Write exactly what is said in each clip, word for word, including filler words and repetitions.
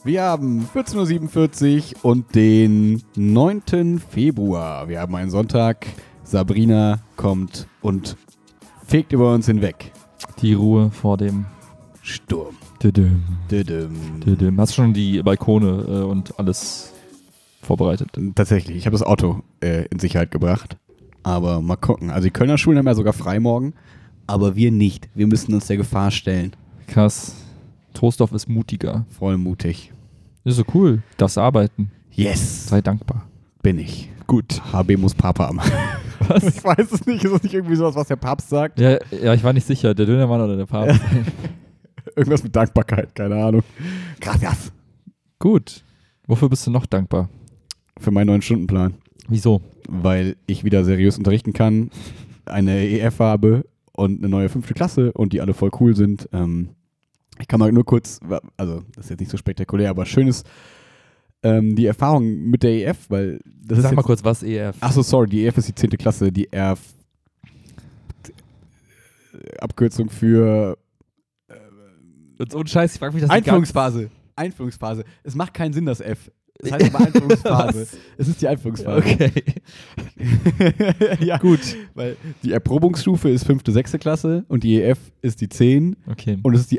Wir haben vierzehn Uhr siebenundvierzig und den neunten Februar. Wir haben einen Sonntag. Sabrina kommt und fegt über uns hinweg. Die Ruhe vor dem Sturm. Düdüm. Düdüm. Düdüm. Hast schon die Balkone äh, und alles vorbereitet? Tatsächlich. Ich habe das Auto äh, in Sicherheit gebracht. Aber mal gucken. Also die Kölner Schulen haben ja sogar frei morgen. Aber wir nicht. Wir müssen uns der Gefahr stellen. Krass. Troisdorf ist mutiger. Voll mutig. Das ist so cool. Darfst arbeiten. Yes. Sei dankbar. Bin ich. Gut. H B muss Papa haben. Was? Ich weiß es nicht. Ist das nicht irgendwie sowas, was der Papst sagt? Ja, ja, ich war nicht sicher. Der Dönermann oder der Papst. Irgendwas mit Dankbarkeit. Keine Ahnung. Gracias. Gut. Wofür bist du noch dankbar? Für meinen neuen Stundenplan. Wieso? Weil ich wieder seriös unterrichten kann, eine E F habe und eine neue fünfte Klasse und die alle voll cool sind. Ähm, ich kann mal nur kurz, also das ist jetzt nicht so spektakulär, aber schön ist ähm, die Erfahrung mit der E F, weil das Sag ist mal jetzt, kurz, was E F? Achso, sorry, die E F ist die zehnte Klasse, die R F Abkürzung für Jetzt ohne Scheiß, ich frag mich das Einführungsphase. Einführungsphase. Es macht keinen Sinn, das F. Es heißt aber Einführungsphase. Es ist die Einführungsphase. Okay. Ja, gut. Weil die Erprobungsstufe ist fünfte, sechste Klasse und die E F ist die zehn Okay. und es ist die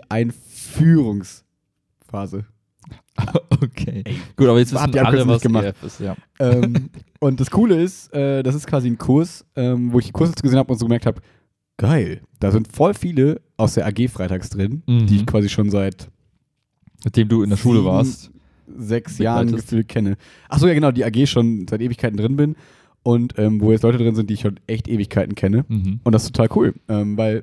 Einführungsphase. Okay. Ey, gut, aber jetzt Habt wissen ihr alle, nicht was gemacht. E F ist, ja. ähm, und das Coole ist, äh, das ist quasi ein Kurs, ähm, wo ich die Kurse gesehen habe und so gemerkt habe, geil, da sind voll viele aus der A G freitags drin, Mhm. die ich quasi schon seit Mit dem du in der Schule sieben, warst. sechs begleitest. Jahren gefühlt kenne. Achso, ja genau, die A G schon seit Ewigkeiten drin bin und ähm, wo jetzt Leute drin sind, die ich schon echt Ewigkeiten kenne. Mhm. Und das ist total cool, ähm, weil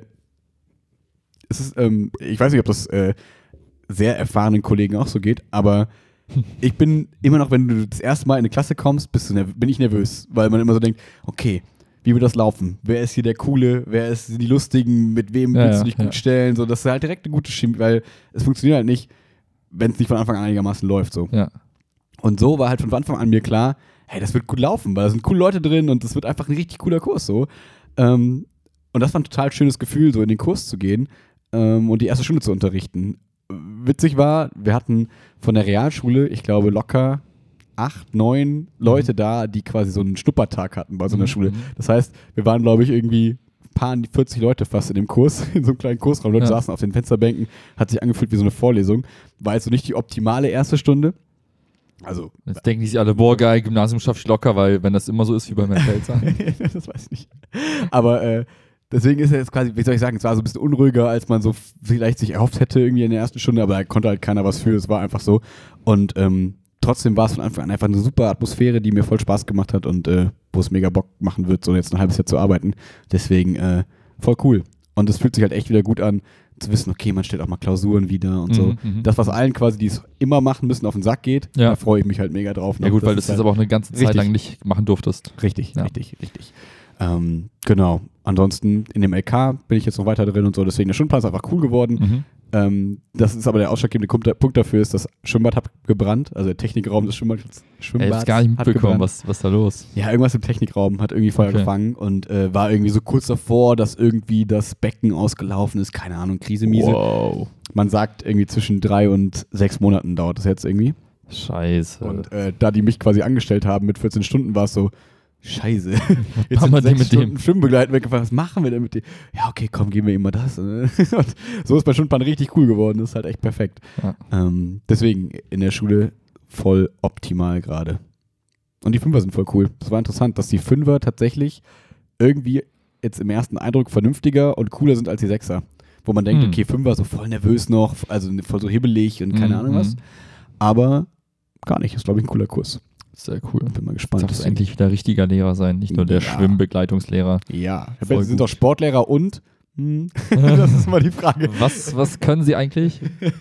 es ist, ähm, ich weiß nicht, ob das äh, sehr erfahrenen Kollegen auch so geht, aber ich bin immer noch, wenn du das erste Mal in eine Klasse kommst, bist du nerv- bin ich nervös, weil man immer so denkt, okay, wie wird das laufen? Wer ist hier der Coole? Wer ist die Lustigen? Mit wem Ja, willst ja, du dich ja. gut stellen? So, das ist halt direkt eine gute Chemie, weil es funktioniert halt nicht, wenn es nicht von Anfang an einigermaßen läuft. So. Ja. Und so war halt von Anfang an mir klar, hey, das wird gut laufen, weil da sind coole Leute drin und das wird einfach ein richtig cooler Kurs. So. Ähm, und das war ein total schönes Gefühl, so in den Kurs zu gehen ähm, und die erste Stunde zu unterrichten. Witzig war, wir hatten von der Realschule, ich glaube, locker acht, neun Leute da, die quasi so einen Schnuppertag hatten bei so einer Mhm. Schule. Das heißt, wir waren, glaube ich, irgendwie ein paar vierzig Leute fast in dem Kurs, in so einem kleinen Kursraum. Leute Ja. saßen auf den Fensterbänken, hat sich angefühlt wie so eine Vorlesung. War jetzt so nicht die optimale erste Stunde. Also, Jetzt denken die sich alle, boah, geil, Gymnasium schaffe ich locker, weil wenn das immer so ist wie bei Herrn Pelzer. das weiß ich nicht. Aber äh, deswegen ist er jetzt quasi, wie soll ich sagen, es war so ein bisschen unruhiger, als man so vielleicht sich erhofft hätte irgendwie in der ersten Stunde, aber da konnte halt keiner was für, es war einfach so. Und ähm, trotzdem war es von Anfang an einfach eine super Atmosphäre, die mir voll Spaß gemacht hat und äh, wo es mega Bock machen wird, so jetzt ein halbes Jahr zu arbeiten. Deswegen äh, voll cool. Und es fühlt sich halt echt wieder gut an, zu wissen, okay, man stellt auch mal Klausuren wieder und so. Mhm, mhm. Das, was allen quasi, die es immer machen müssen, auf den Sack geht, Ja. da freue ich mich halt mega drauf. Ja noch. gut, weil du ist das halt aber auch eine ganze Zeit richtig. lang nicht machen durftest. Richtig, Ja. richtig, richtig. Ähm, genau. Ansonsten in dem L K bin ich jetzt noch weiter drin und so, deswegen der Stundenplan ist einfach cool geworden. Mhm. Ähm, das ist aber der ausschlaggebende Punkt, Punkt dafür ist, das Schwimmbad hat gebrannt, also der Technikraum des Schwimmbads, Ey, Schwimmbads ich hab's gar nicht hat mitbekommen, gebrannt. was, was da los? Ja, irgendwas im Technikraum hat irgendwie Feuer Okay. gefangen und äh, war irgendwie so kurz davor, dass irgendwie das Becken ausgelaufen ist, keine Ahnung, Krise, Miese. Wow. Man sagt irgendwie zwischen drei und sechs Monaten dauert das jetzt irgendwie. Scheiße. Und äh, da die mich quasi angestellt haben mit vierzehn Stunden, war es so, scheiße. Jetzt machen wir sind denn sechs mit Stunden dem? Schwimmbegleiten weggefallen. Was machen wir denn mit dem? Ja, okay, komm, geben wir ihm mal das. Und so ist mein Stundenplan richtig cool geworden. Das ist halt echt perfekt. Ja. Ähm, deswegen in der Schule voll optimal gerade. Und die Fünfer sind voll cool. Das war interessant, dass die Fünfer tatsächlich irgendwie jetzt im ersten Eindruck vernünftiger und cooler sind als die Sechser. Wo man denkt, Hm. okay, Fünfer so voll nervös noch, also voll so hibbelig und keine Mhm. Ahnung was. Aber gar nicht. Ist, glaube ich, ein cooler Kurs. Sehr cool. Bin mal Jetzt gespannt. darf es Deswegen- endlich wieder richtiger Lehrer sein, nicht nur der Ja. Schwimmbegleitungslehrer. Ja, Voll sie sind gut. auch Sportlehrer und? Hm, das ist immer die Frage. Was, was können sie eigentlich?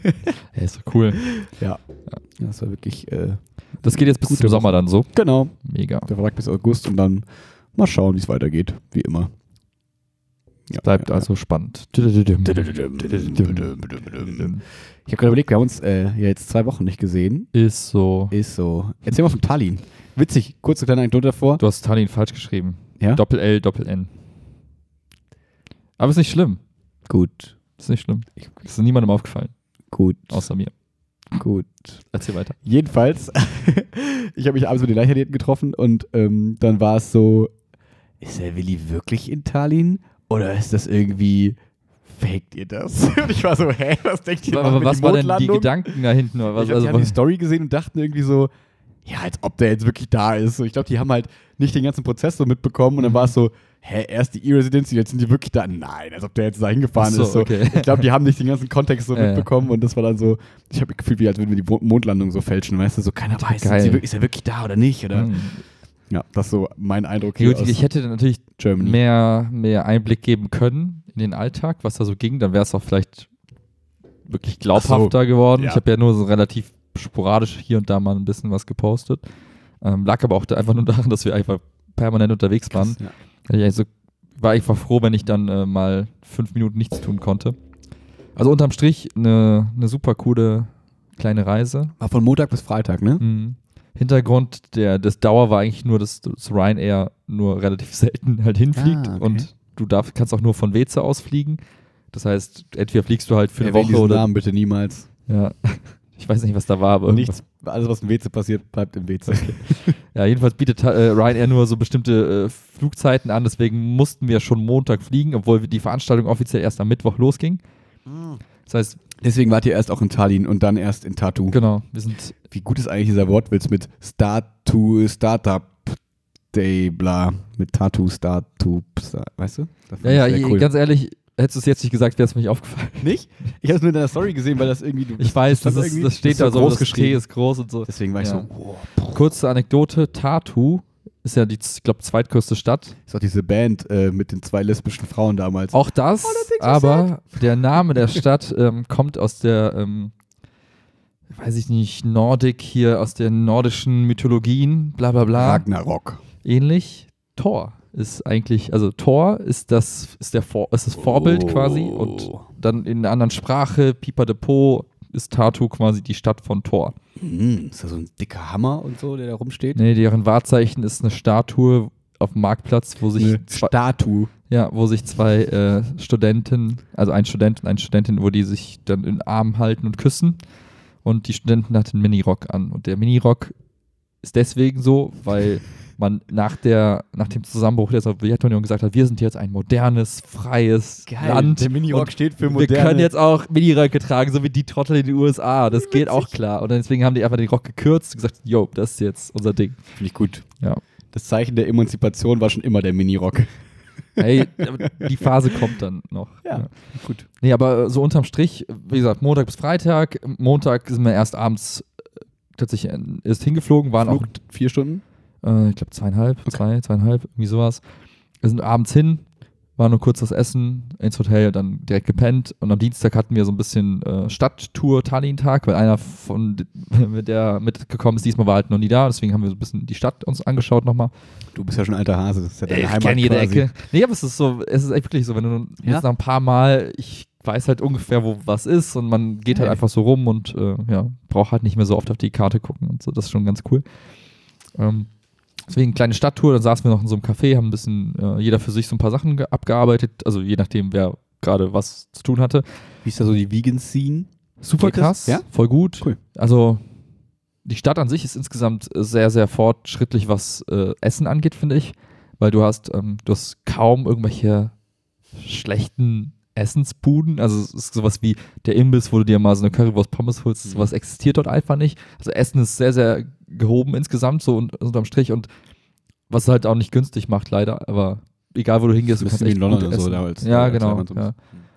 Ja, ist doch cool. Ja, das war wirklich, äh, Das geht jetzt bis Gute zum Sommer dann so. genau, Mega. der Vertrag bis August und dann mal schauen, wie es weitergeht, wie immer. Ja, Bleibt ja, also spannend. Ich habe gerade überlegt, wir haben uns äh, ja jetzt zwei Wochen nicht gesehen. Ist so. Ist so. Erzähl mal von Tallinn. Witzig, kurze kleine Anekdote davor. Du hast Tallinn falsch geschrieben. Ja? Doppel-L, Doppel-N. Aber ist nicht schlimm. Gut, Ist nicht schlimm. Ist niemandem aufgefallen. gut, Außer mir. Gut. Erzähl weiter. Jedenfalls, ich habe mich abends mit den Leichtathleten getroffen und ähm, dann war es so, ist der Willi wirklich in Tallinn oder ist das irgendwie, faked ihr das? Und ich war so, hä, was denkt ihr? Aber was waren denn die Gedanken da hinten? Oder was? Ich glaub, die Also, haben die Story gesehen und dachten irgendwie so, ja, als ob der jetzt wirklich da ist. So, ich glaube, die haben halt nicht den ganzen Prozess so mitbekommen und dann war es so, hä, erst die E-Residency, jetzt sind die wirklich da? Nein, als ob der jetzt da hingefahren so, ist. So. Okay. Ich glaube, die haben nicht den ganzen Kontext so Ja, mitbekommen und das war dann so, ich habe gefühlt, wie als würden wir die Mo- Mondlandung so fälschen, weißt du, so keiner Ja, weiß, geil. sind sie wirklich- ist er wirklich da oder nicht? Oder? Mhm. Ja, das ist so mein Eindruck Ja, hier gut, aus ich hätte natürlich Germany. mehr, mehr Einblick geben können in den Alltag, was da so ging. Dann wäre es auch vielleicht wirklich glaubhafter geworden. ja. Ich habe ja nur so relativ sporadisch hier und da mal ein bisschen was gepostet. Ähm, lag aber auch da einfach nur daran, dass wir einfach permanent unterwegs waren. Krass, ja. Ich also, war einfach froh, wenn ich dann äh, mal fünf Minuten nichts tun konnte. Also unterm Strich eine ne super coole kleine Reise. War von Montag bis Freitag, ne? Mhm. Hintergrund der, des Dauer war eigentlich nur, dass das Ryanair nur relativ selten halt hinfliegt Ah, okay. und du darf, kannst auch nur von Weze aus fliegen. Das heißt, entweder fliegst du halt für eine Erwähn Woche diesen oder. Namen bitte niemals. Ja, ich weiß nicht, was da war, aber Und nichts, alles was im W C passiert, bleibt im W C. ja, jedenfalls bietet äh, Ryanair nur so bestimmte äh, Flugzeiten an, deswegen mussten wir schon Montag fliegen, obwohl die Veranstaltung offiziell erst am Mittwoch losging. Das heißt, Deswegen wart ihr erst auch in Tallinn und dann erst in Tartu. genau, wir sind Wie gut ist eigentlich dieser Wortwitz mit Start to Startup Day, bla, mit Tartu, Start to, Star- weißt du? Das fand ja, ja, ich sehr ich, cool. ganz ehrlich, hättest du es jetzt nicht gesagt, wäre es mir nicht aufgefallen. Nicht? Ich habe es nur in deiner Story gesehen, weil das irgendwie, du Ich weiß, das, stand ist, irgendwie- das steht da ist so, groß das T geschrieben. ist groß und so. Deswegen war ich Ja. so, wow. Kurze Anekdote, Tartu ist ja die, ich glaube, zweitgrößte Stadt. Ist auch diese Band äh, mit den zwei lesbischen Frauen damals. Auch das, aber der Name der Stadt ähm, kommt aus der, ähm, weiß ich nicht, Nordic hier, aus den nordischen Mythologien, bla bla bla. Ragnarok. Ähnlich. Thor ist eigentlich, also Thor ist das, ist der Vor, ist das Vorbild Oh. quasi und dann in einer anderen Sprache, Pipa de Po, ist Tartu quasi die Stadt von Thor. Mhm. Ist da so ein dicker Hammer und so, der da rumsteht? Nee, deren Wahrzeichen ist eine Statue auf dem Marktplatz, wo sich Eine zwei, Statue. ja, wo sich zwei äh, Studenten, also ein Student und eine Studentin, wo die sich dann in den Arm halten und küssen. Und die Studentin hat einen Minirock an. Und der Minirock ist deswegen so, weil man nach, der, nach dem Zusammenbruch der Sowjetunion gesagt hat, wir sind jetzt ein modernes, freies Land. Der Minirock und steht für wir moderne. können jetzt auch Miniröcke tragen, so wie die Trottel in den U S A. Das geht auch klar. Und deswegen haben die einfach den Rock gekürzt und gesagt, yo, das ist jetzt unser Ding. Finde ich gut. Ja. Das Zeichen der Emanzipation war schon immer der Minirock. Hey, die Phase kommt dann noch. Ja, gut. Nee, aber so unterm Strich, wie gesagt, Montag bis Freitag. Montag sind wir erst abends äh, tatsächlich äh, erst hingeflogen, waren Flug auch, vier Stunden? äh, ich glaube, zweieinhalb, Okay. zwei, zweieinhalb, irgendwie sowas. Wir sind abends hin, war nur kurz das Essen ins Hotel, dann direkt gepennt und am Dienstag hatten wir so ein bisschen äh, Stadttour Tallinn-Tag, weil einer von mit der mitgekommen ist, diesmal war halt noch nie da, deswegen haben wir so ein bisschen die Stadt uns angeschaut nochmal. Du bist ja schon ein alter Hase. Das ist ja deine Ich Heimat kenne jede quasi. Ecke. Nee, aber es ist so, es ist echt wirklich so, wenn du Ja? jetzt nach ein paar Mal, ich weiß halt ungefähr, wo was ist und man geht halt Hey. einfach so rum und äh, ja, braucht halt nicht mehr so oft auf die Karte gucken und so, das ist schon ganz cool. Ähm, deswegen kleine Stadttour, dann saßen wir noch in so einem Café, haben ein bisschen, äh, jeder für sich so ein paar Sachen ge- abgearbeitet, also je nachdem, wer gerade was zu tun hatte. Wie ist da so die Vegan-Scene? Super Geht das? krass, Ja? voll gut. Cool. Also die Stadt an sich ist insgesamt sehr, sehr fortschrittlich, was äh, Essen angeht, finde ich. Weil du hast, ähm, du hast kaum irgendwelche schlechten Essensbuden. Also es ist sowas wie der Imbiss, wo du dir mal so eine Currywurst Pommes holst. Sowas existiert dort einfach nicht. Also Essen ist sehr, sehr gehoben insgesamt, so und, unterm Strich. Und was es halt auch nicht günstig macht, leider. Aber egal, wo du hingehst, du kannst Bisschen wie echt in London gut und so essen. damals. Ja, Äh, genau. als Ja.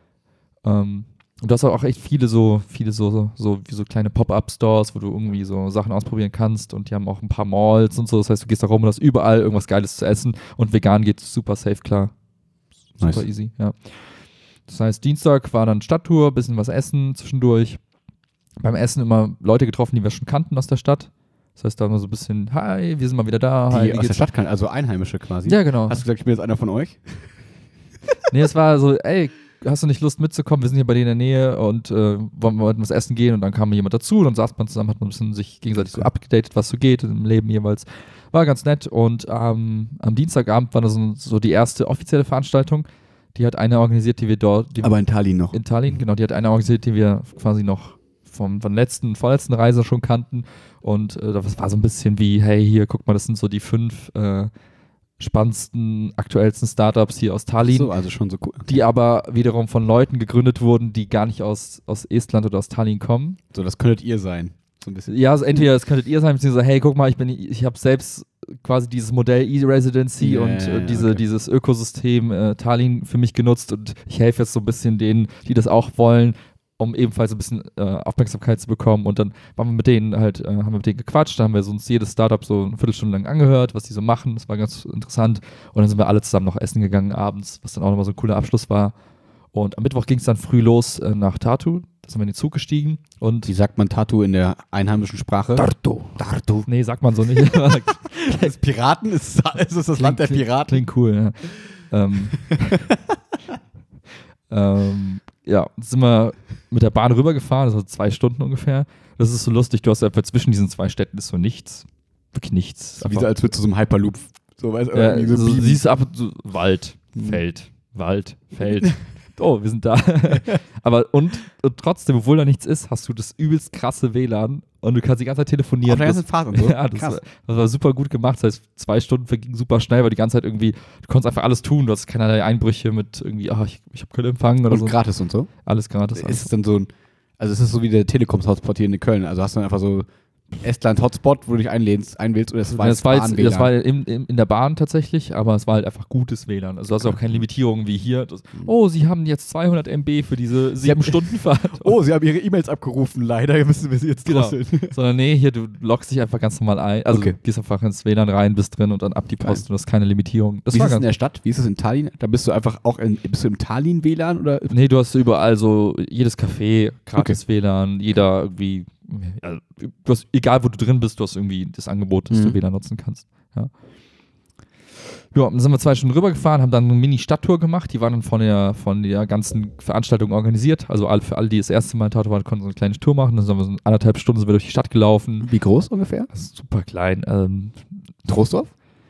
Ähm, und du hast auch echt viele so, viele so, so, so wie so kleine Pop-Up-Stores, wo du irgendwie so Sachen ausprobieren kannst und die haben auch ein paar Malls und so. Das heißt, du gehst da rum und hast überall irgendwas Geiles zu essen und vegan geht super safe klar. Super Nice. easy, ja. Das heißt, Dienstag war dann Stadttour, bisschen was essen zwischendurch. Beim Essen immer Leute getroffen, die wir schon kannten aus der Stadt. Das heißt, da immer so ein bisschen, hi, wir sind mal wieder da. Hi, Die wie aus der geht's? Stadt kann, also Einheimische quasi. Ja, genau. Hast du gesagt, ich bin jetzt einer von euch? Nee, es war so, ey, hast du nicht Lust mitzukommen? Wir sind hier bei dir in der Nähe und äh, wollen wir wollten was essen gehen und dann kam jemand dazu, dann saß man zusammen, hat man ein bisschen sich gegenseitig so abgedatet, was so geht im Leben jeweils. War ganz nett und ähm, am Dienstagabend war das so, so die erste offizielle Veranstaltung. Die hat eine organisiert, die wir dort, die Aber in Tallinn noch. in Tallinn, genau, die hat eine organisiert, die wir quasi noch vom, von letzten, vorletzten Reise schon kannten. Und äh, das war so ein bisschen wie, hey, hier, guck mal, das sind so die fünf äh, spannendsten, aktuellsten Startups hier aus Tallinn. So, also schon so cool. Die aber wiederum von Leuten gegründet wurden, die gar nicht aus, aus Estland oder aus Tallinn kommen. So, das könntet ihr sein. So ein bisschen. Ja, also entweder das könntet ihr sein, beziehungsweise, hey, guck mal, ich bin, ich habe selbst quasi dieses Modell E-Residency Yeah, und äh, diese, okay. dieses Ökosystem äh, Tallinn für mich genutzt und ich helfe jetzt so ein bisschen denen, die das auch wollen, um ebenfalls ein bisschen äh, Aufmerksamkeit zu bekommen. Und dann waren wir mit denen halt, äh, haben wir mit denen gequatscht, da haben wir so uns jedes Startup so eine Viertelstunde lang angehört, was die so machen. Das war ganz interessant. Und dann sind wir alle zusammen noch essen gegangen abends, was dann auch nochmal so ein cooler Abschluss war. Und am Mittwoch ging es dann früh los äh, nach Tartu. Da sind wir in den Zug gestiegen. Und Wie sagt man Tartu in der einheimischen Sprache? Tartu. Tartu. Nee, sagt man so nicht. Ist Piraten? Ist, ist es das Land der Piraten? Klingt cool, ja. ähm, ähm, ja, sind wir mit der Bahn rübergefahren, das war zwei Stunden ungefähr. Das ist so lustig, du hast einfach zwischen diesen zwei Städten ist so nichts, wirklich nichts. Wie so, als würdest du so einem Hyperloop so, weißt, ja, irgendwie so beamen. siehst du ab und zu Wald, Mhm. Feld, Wald, Feld. Oh, wir sind da. Aber und, und trotzdem, obwohl da nichts ist, hast du das übelst krasse W L A N und du kannst die ganze Zeit telefonieren. Auf der ganzen Das- Fahrt und so? Ja, das Krass. war, das war super gut gemacht. Das heißt, zwei Stunden vergingen super schnell, weil die ganze Zeit irgendwie, du konntest einfach alles tun. Du hast keinerlei Einbrüche mit irgendwie, ah, ich, ich habe keinen Empfang oder Und so. gratis und so? Alles gratis. Ist Alles. es dann so ein, also ist es so wie der Telekoms-Hotspot hier in Köln? Also hast du dann einfach so Estland-Hotspot, wo du dich einlädst, einwählst oder es war das war, jetzt, Bahn-W L A N? das war in, in, in der Bahn tatsächlich, aber es war halt einfach gutes W L A N. Also du hast auch keine Limitierungen wie hier. Das, oh, Sie haben jetzt zweihundert Megabyte für diese sieben Stunden Fahrt. Oh, sie haben ihre E-Mails abgerufen, leider müssen wir sie jetzt Genau. drosseln. Sondern nee, hier, du loggst dich einfach ganz normal ein. Also Okay. du gehst einfach ins W L A N rein, bist drin und dann ab die Post Geil. und du hast keine Limitierung. Das Wie ist war es in ganz der Stadt? Wie ist es in Tallinn? Da bist du einfach auch in, bist du im Tallinn-W L A N oder? Nee, du hast überall so, jedes Café, gratis W L A N, jeder irgendwie, ja, du hast, egal wo du drin bist, du hast irgendwie das Angebot, dass Mhm. du W L A N nutzen kannst. Ja. Ja, dann sind wir zwei Stunden rübergefahren, haben dann eine Mini-Stadttour gemacht, die waren dann von der, von der ganzen Veranstaltung organisiert, also alle, für alle, die das erste Mal in Tartu waren, konnten so eine kleine Tour machen, dann sind wir so anderthalb Stunden sind wir durch die Stadt gelaufen. Wie groß ungefähr? Das ist super klein. Ähm, Troisdorf?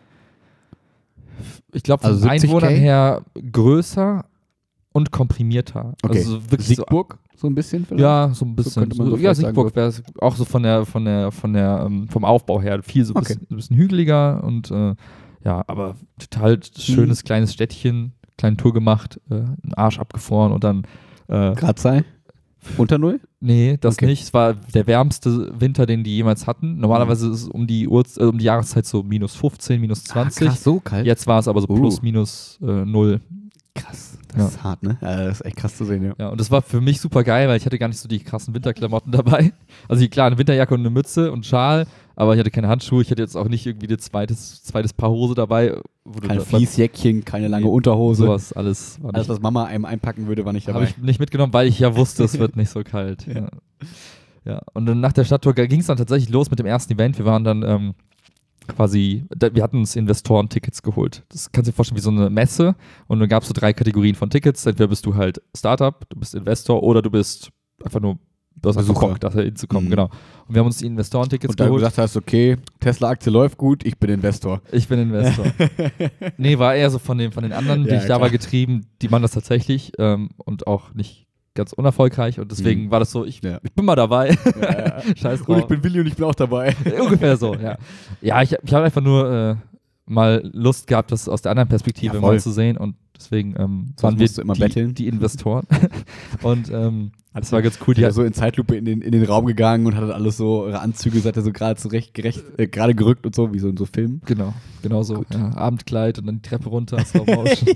ich glaube, von Also siebzig Einwohnern K? her größer und komprimierter. Okay. Also so wirklich so Siegburg? So ein bisschen vielleicht? Ja, so ein bisschen. könnte man so So, ja, vielleicht sagen, Siegburg wäre auch so von der, von der, von der, ähm, vom Aufbau her viel so ein Okay. bisschen, ein bisschen hügeliger und äh, ja, aber total schönes Mhm. kleines Städtchen, kleine Tour gemacht, äh, einen Arsch abgefroren und dann äh, Gratzei? Unter Null? nee, das Okay. nicht. Es war der wärmste Winter, den die jemals hatten. Normalerweise ist es um die Uhr, äh, um die Jahreszeit so minus fünfzehn, minus zwanzig. Ah, krass, so kalt? Jetzt war es aber so Uh. plus, minus äh, null. Krass. Das Ja. ist hart, ne? Ja, das ist echt krass zu sehen, ja. Ja, und das war für mich super geil, weil ich hatte gar nicht so die krassen Winterklamotten dabei. Also die, klar, eine Winterjacke und eine Mütze und Schal, aber ich hatte keine Handschuhe, ich hatte jetzt auch nicht irgendwie ein zweites, zweites Paar Hose dabei. Wo du Kein da- Fließjäckchen, keine lange Nee, Unterhose. Sowas alles war Alles, nicht, was Mama einem einpacken würde, war nicht habe dabei. ich nicht mitgenommen, weil ich ja wusste, es wird nicht so kalt. Ja. Ja, und dann nach der Stadttour ging es dann tatsächlich los mit dem ersten Event. Wir waren dann ähm, quasi, da, wir hatten uns Investoren-Tickets geholt. Das kannst du dir vorstellen wie so eine Messe und dann gab es so drei Kategorien von Tickets. Entweder bist du halt Startup, du bist Investor oder du bist einfach nur, du hast einfach Besucher. Bock, da hinzukommen, Mhm. genau. Und wir haben uns die Investoren-Tickets Und da du geholt. gesagt hast, okay, Tesla-Aktie läuft gut, ich bin Investor. Ich bin Investor. Nee, war eher so von den, von den anderen, die Ja, ich da klar. war, getrieben, die machen das tatsächlich ähm, und auch nicht ganz unerfolgreich und deswegen Mhm. war das so, ich, Ja. ich bin mal dabei. Ja, ja. Scheiß Und drauf. ich bin Willi und ich bin auch dabei. Ungefähr so, ja. Ja, ich, ich habe einfach nur äh, mal Lust gehabt, das aus der anderen Perspektive Ja, voll. mal zu sehen und deswegen ähm, waren wir musst du immer die, betteln. die Investoren und ähm, das war ganz cool. Die Die ist so in Zeitlupe in den, in den Raum gegangen und hat dann alles so, ihre Anzüge seid ihr so gerade zurecht, gerecht, äh, gerade gerückt und so, wie so in so Filmen. Genau, genau so. Gut. Ja, Abendkleid und dann die Treppe runter, Slow Motion.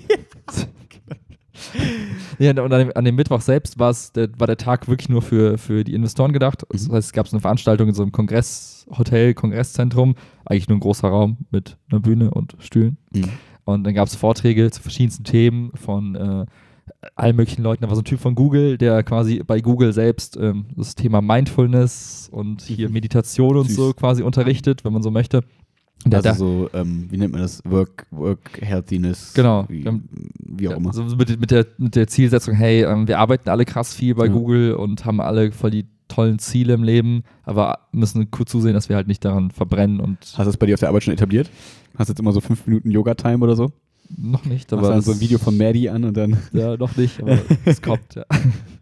Ja, und an dem, an dem Mittwoch selbst war's, der, war der Tag wirklich nur für, für die Investoren gedacht. Das Mhm. heißt, es gab so eine Veranstaltung in so einem Kongresshotel, Kongresszentrum, eigentlich nur ein großer Raum mit einer Bühne und Stühlen. Und dann gab es Vorträge zu verschiedensten Themen von äh, allen möglichen Leuten. Da war so ein Typ von Google, der quasi bei Google selbst ähm, das Thema Mindfulness und hier Meditation und Süß. so quasi unterrichtet, wenn man so möchte. Und der- Also so, ähm, wie nennt man das? Work, Work Healthiness. Genau. Wie, Ähm, wie auch Ja, immer. so mit, mit, der, mit der Zielsetzung, hey, ähm, wir arbeiten alle krass viel bei Ja. Google und haben alle voll die tollen Ziele im Leben, aber müssen kurz zusehen, dass wir halt nicht daran verbrennen und Hast du das bei dir auf der Arbeit schon etabliert? Hast du jetzt immer so fünf Minuten Yoga-Time oder so? noch nicht, Machst aber dann so ein das- Video von Maddie an und dann. ja, noch nicht, aber es kommt, ja.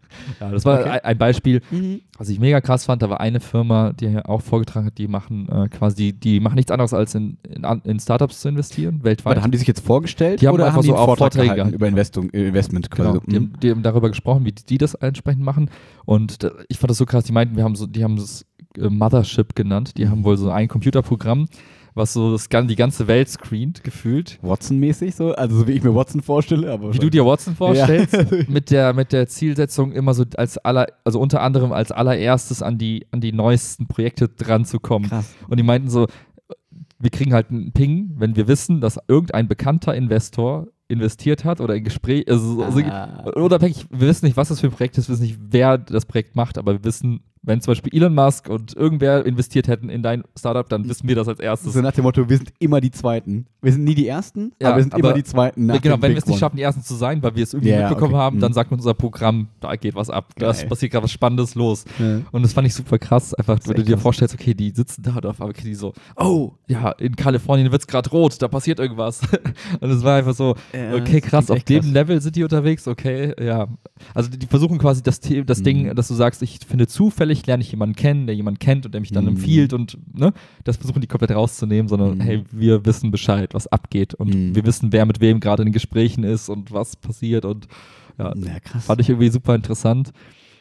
Ja, das war Okay. ein, ein Beispiel, Mhm. was ich mega krass fand. Da war eine Firma, die hier auch vorgetragen hat, die machen äh, quasi, die machen nichts anderes als in, in, in Startups zu investieren, weltweit. Warte, haben die sich jetzt vorgestellt Die haben oder einfach haben die so einen auch Vortrag Vorträge gehalten gehalten. über Investung, äh, Investment quasi? Genau, die, haben, die haben darüber gesprochen, wie die, die das entsprechend machen. Und da, ich fand das so krass, die meinten, wir haben so, die haben das äh, Mothership genannt. Die haben wohl so ein Computerprogramm, was so das, gan- die ganze Welt screent, gefühlt. Watson-mäßig so? Also so wie ich mir Watson vorstelle, aber Wie du dir Watson vorstellst, Ja. mit, der, mit der Zielsetzung immer so als aller, also unter anderem als allererstes an die, an die neuesten Projekte dran zu kommen. Krass. Und die meinten so, wir kriegen halt einen Ping, wenn wir wissen, dass irgendein bekannter Investor investiert hat oder in Gespräch, also, also Ah. unabhängig, wir wissen nicht, was das für ein Projekt ist, wir wissen nicht, wer das Projekt macht, aber wir wissen, wenn zum Beispiel Elon Musk und irgendwer investiert hätten in dein Startup, dann wissen wir das als erstes. So nach dem Motto, wir sind immer die Zweiten. Wir sind nie die Ersten, Ja, aber wir sind aber- immer die Zweiten nach Genau, dem wenn Big wir es nicht One. schaffen, die Ersten zu sein, weil wir es irgendwie Ja, ja, mitbekommen okay. haben, Mhm. dann sagt uns unser Programm, da geht was ab, da Geil. passiert gerade was Spannendes los. Ja. Und das fand ich super krass, einfach, ist wenn du echt dir krass. vorstellst, okay, die sitzen da und auf einmal kriegen die so, oh, ja, in Kalifornien wird es gerade rot, da passiert irgendwas. Und es war einfach so, Ja, okay, das krass, klingt auf echt dem krass. Level sind die unterwegs, okay, ja. Also die, die versuchen quasi das, The das Mhm. Ding, dass du sagst, ich finde zufällig, lerne ich jemanden kennen, der jemanden kennt und der mich dann Mhm. empfiehlt und, ne, das versuchen die komplett rauszunehmen, sondern, Mhm. hey, wir wissen Bescheid, was abgeht und Mhm. wir wissen, wer mit wem gerade in Gesprächen ist und was passiert und, ja, Ja, krass. fand ich irgendwie super interessant.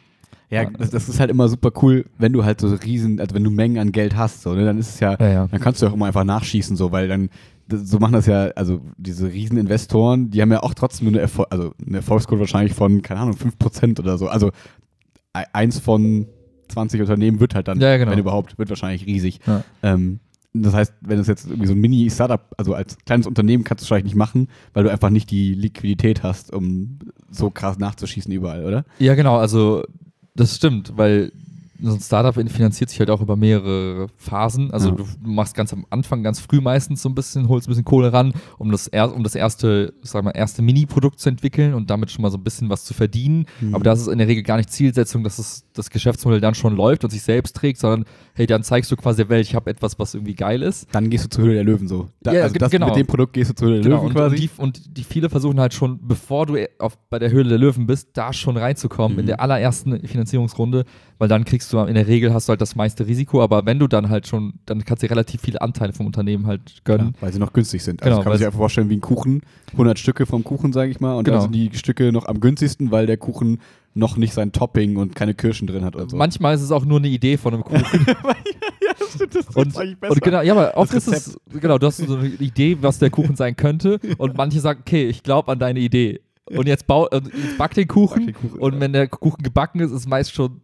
Ja, das, das ist halt immer super cool, wenn du halt so riesen, also wenn du Mengen an Geld hast, so, ne, dann ist es ja, Ja, ja. dann kannst du auch immer einfach nachschießen, so, weil dann, das, so machen das ja, also diese riesen Investoren, die haben ja auch trotzdem nur eine, Erfol also eine Erfolgsquote wahrscheinlich von, keine Ahnung, fünf Prozent oder so. Also e- eins von zwanzig Unternehmen wird halt dann, Ja, ja, genau. wenn überhaupt, wird wahrscheinlich riesig. Ja. Ähm, das heißt, wenn es jetzt irgendwie so ein Mini-Startup, also als kleines Unternehmen kannst du es wahrscheinlich nicht machen, weil du einfach nicht die Liquidität hast, um so krass nachzuschießen überall, oder? Ja, genau, also das stimmt, weil so ein Startup finanziert sich halt auch über mehrere Phasen. Also Ja. du machst ganz am Anfang, ganz früh meistens so ein bisschen, holst ein bisschen Kohle ran, um das, er, um das erste, sag mal, erste Mini-Produkt zu entwickeln und damit schon mal so ein bisschen was zu verdienen. Mhm. Aber das ist in der Regel gar nicht Zielsetzung, dass es, das Geschäftsmodell dann schon läuft und sich selbst trägt, sondern hey, dann zeigst du quasi der Welt, ich habe etwas, was irgendwie geil ist. Dann gehst du zur Höhle der Löwen so. Da, Ja, also ge- das, genau. mit dem Produkt gehst du zur Höhle der Genau, Löwen und, quasi. und, die, und die viele versuchen halt schon, bevor du auf, bei der Höhle der Löwen bist, da schon reinzukommen, Mhm. in der allerersten Finanzierungsrunde, weil dann kriegst du, in der Regel hast du halt das meiste Risiko, aber wenn du dann halt schon, dann kannst du dir relativ viele Anteile vom Unternehmen halt gönnen. Ja, weil sie noch günstig sind. Also Genau, das kann man weil sich es- einfach vorstellen wie ein Kuchen. hundert Stücke vom Kuchen, sage ich mal. Und Genau. dann sind die Stücke noch am günstigsten, weil der Kuchen noch nicht sein Topping und keine Kirschen drin hat und so. Manchmal ist es auch nur eine Idee von einem Kuchen. ja, das stimmt, das und, und genau, ja, aber oft ist Das es, genau, du hast so eine Idee, was der Kuchen sein könnte und manche sagen, okay, ich glaube an deine Idee. Und jetzt, bau, äh, jetzt back den Kuchen, Back den Kuchen, und ja. wenn der Kuchen gebacken ist, ist es meist schon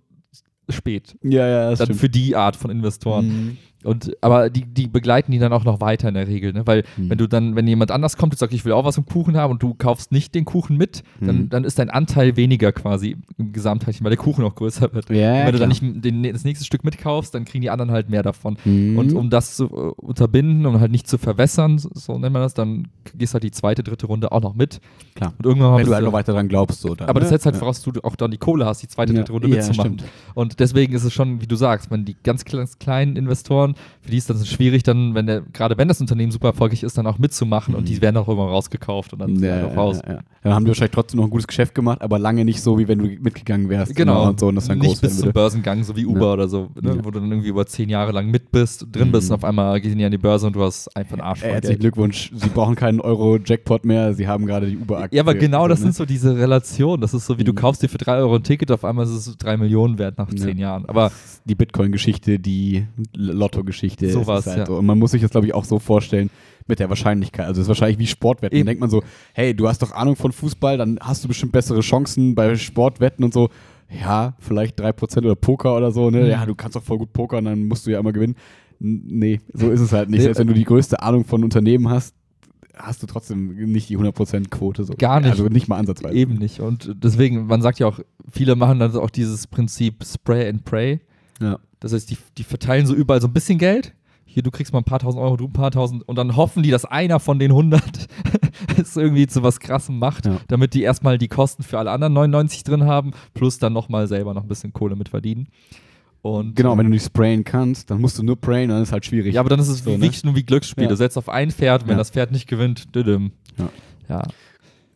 spät. Ja, ja, das Dann stimmt. für die Art von Investoren. Mhm. Und, aber die, die begleiten die dann auch noch weiter in der Regel, ne? Weil Mhm. wenn du dann, wenn jemand anders kommt und sagt, ich will auch was im Kuchen haben und du kaufst nicht den Kuchen mit, dann, Mhm. dann ist dein Anteil weniger quasi im Gesamtheitchen, weil der Kuchen auch größer wird. Ja, ja, und wenn du dann klar. nicht den, das nächste Stück mitkaufst, dann kriegen die anderen halt mehr davon. Mhm. Und um das zu äh, unterbinden und halt nicht zu verwässern, so, so nennt man das, dann gehst halt die zweite, dritte Runde auch noch mit. Klar. Und irgendwann mal Wenn bist du halt noch weiter dran glaubst. So, dann, aber das ne? setzt halt ja. voraus, dass du auch dann die Kohle hast, die zweite, Ja. dritte Runde Ja, mitzumachen. stimmt. Und deswegen ist es schon, wie du sagst, wenn die ganz kle- kleinen Investoren, für die ist das schwierig, dann, wenn der, gerade wenn das Unternehmen super erfolgreich ist, dann auch mitzumachen Mhm. und die werden auch immer rausgekauft und dann sind sie Ja, halt auch ja, raus. ja, ja. Dann haben die wahrscheinlich trotzdem noch ein gutes Geschäft gemacht, aber lange nicht so, wie wenn du mitgegangen wärst. Genau, Und so, und das dann nicht groß bis werden zum würde. Börsengang, so wie Uber Ja. oder so, ne? Ja. Wo du dann irgendwie über zehn Jahre lang mit bist, drin bist Mhm. und auf einmal gehen die an die Börse und du hast einfach einen Arsch Äh, voll Herzlichen Geld. Glückwunsch, Sie brauchen keinen Euro-Jackpot mehr, Sie haben gerade die Uber-Aktie. Ja, aber genau das ne? sind so diese Relationen. Das ist so, wie du Mhm. kaufst dir für drei Euro ein Ticket, auf einmal ist es drei Millionen wert nach Ja. zehn Jahren. Aber Die Bitcoin-Geschichte, die L- Lotto-Geschichte. es Sowas, ist halt ja. so. Und man muss sich das, glaube ich, auch so vorstellen mit der Wahrscheinlichkeit. Also es ist wahrscheinlich wie Sportwetten. Eben. Dann denkt man so, hey, du hast doch Ahnung von Fußball, dann hast du bestimmt bessere Chancen bei Sportwetten und so. Ja, vielleicht drei Prozent oder Poker oder so, ne? Mhm. Ja, du kannst doch voll gut pokern, dann musst du ja immer gewinnen. N- Nee, so ist es halt nicht. Nee, Selbst wenn du die größte Ahnung von Unternehmen hast, hast du trotzdem nicht die hundert Prozent Quote. So. Gar nicht. Also nicht mal ansatzweise. eben nicht. Und deswegen, man sagt ja auch, viele machen dann auch dieses Prinzip Spray and Pray. Ja. Das heißt, die, die verteilen so überall so ein bisschen Geld. Hier, du kriegst mal ein paar tausend Euro, du ein paar tausend. Und dann hoffen die, dass einer von den hundert es irgendwie zu was Krassem macht, Ja. damit die erstmal die Kosten für alle anderen neunundneunzig drin haben, plus dann nochmal selber noch ein bisschen Kohle mit verdienen. Und, Genau, wenn du nicht sprayen kannst, dann musst du nur prayen, dann ist es halt schwierig. ja, aber dann ist es So, ne? wirklich nur wie Glücksspiel. Ja. Du setzt auf ein Pferd, wenn Ja. das Pferd nicht gewinnt, düdüm. Ja. Ja.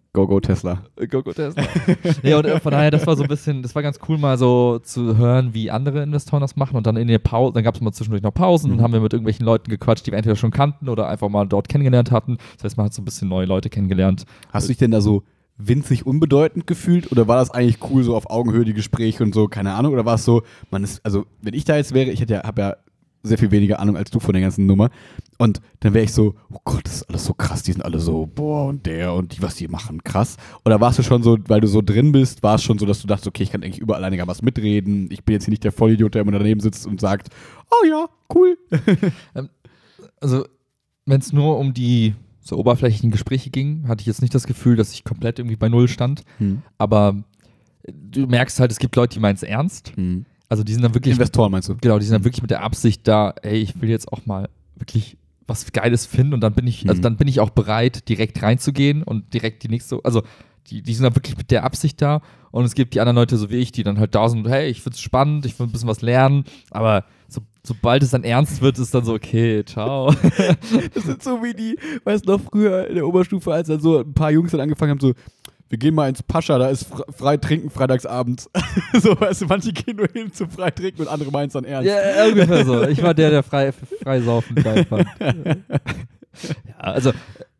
Go, go, Tesla. Go, go, Tesla. Ja, und äh, von daher, das war so ein bisschen, das war ganz cool, mal so zu hören, wie andere Investoren das machen. Und dann in der Pause, dann gab es mal zwischendurch noch Pausen Mhm. und haben wir mit irgendwelchen Leuten gequatscht, die wir entweder schon kannten oder einfach mal dort kennengelernt hatten. Das heißt, man hat so ein bisschen neue Leute kennengelernt. Hast du dich denn da so winzig unbedeutend gefühlt oder war das eigentlich cool, so auf Augenhöhe die Gespräche und so, keine Ahnung, oder war es so, man ist, also wenn ich da jetzt wäre, ich hätte ja, habe ja sehr viel weniger Ahnung als du von der ganzen Nummer und dann wäre ich so, oh Gott, das ist alles so krass, die sind alle so, boah und der und die, was die machen, krass. Oder warst du schon so, weil du so drin bist, war es schon so, dass du dachtest, okay, ich kann eigentlich überall einigermaßen mitreden, ich bin jetzt hier nicht der Vollidiot, der immer daneben sitzt und sagt, oh ja, cool. Also, wenn es nur um die so oberflächlichen Gespräche ging, hatte ich jetzt nicht das Gefühl, dass ich komplett irgendwie bei Null stand. Hm. Aber du merkst halt, es gibt Leute, die meinen es ernst. Hm. Also die sind dann wirklich, Investoren meinst du? genau, die sind dann wirklich mit der Absicht da, ey, ich will jetzt auch mal wirklich was Geiles finden und dann bin ich, also Mhm. dann bin ich auch bereit, direkt reinzugehen und direkt die nächste, also die, die sind dann wirklich mit der Absicht da und es gibt die anderen Leute so wie ich, die dann halt da sind, hey, ich find's spannend, ich will ein bisschen was lernen, aber so, sobald es dann ernst wird, ist dann so, okay, ciao. Das sind so wie die, weißt du noch, früher in der Oberstufe, als dann so ein paar Jungs dann angefangen haben, so, wir gehen mal ins Pascha, da ist frei trinken freitagsabends. So, weißt du, manche gehen nur hin zum frei trinken und andere meinen es dann ernst. Ja, ungefähr so. Ich war der, der frei, frei saufen geil fand. Ja, also,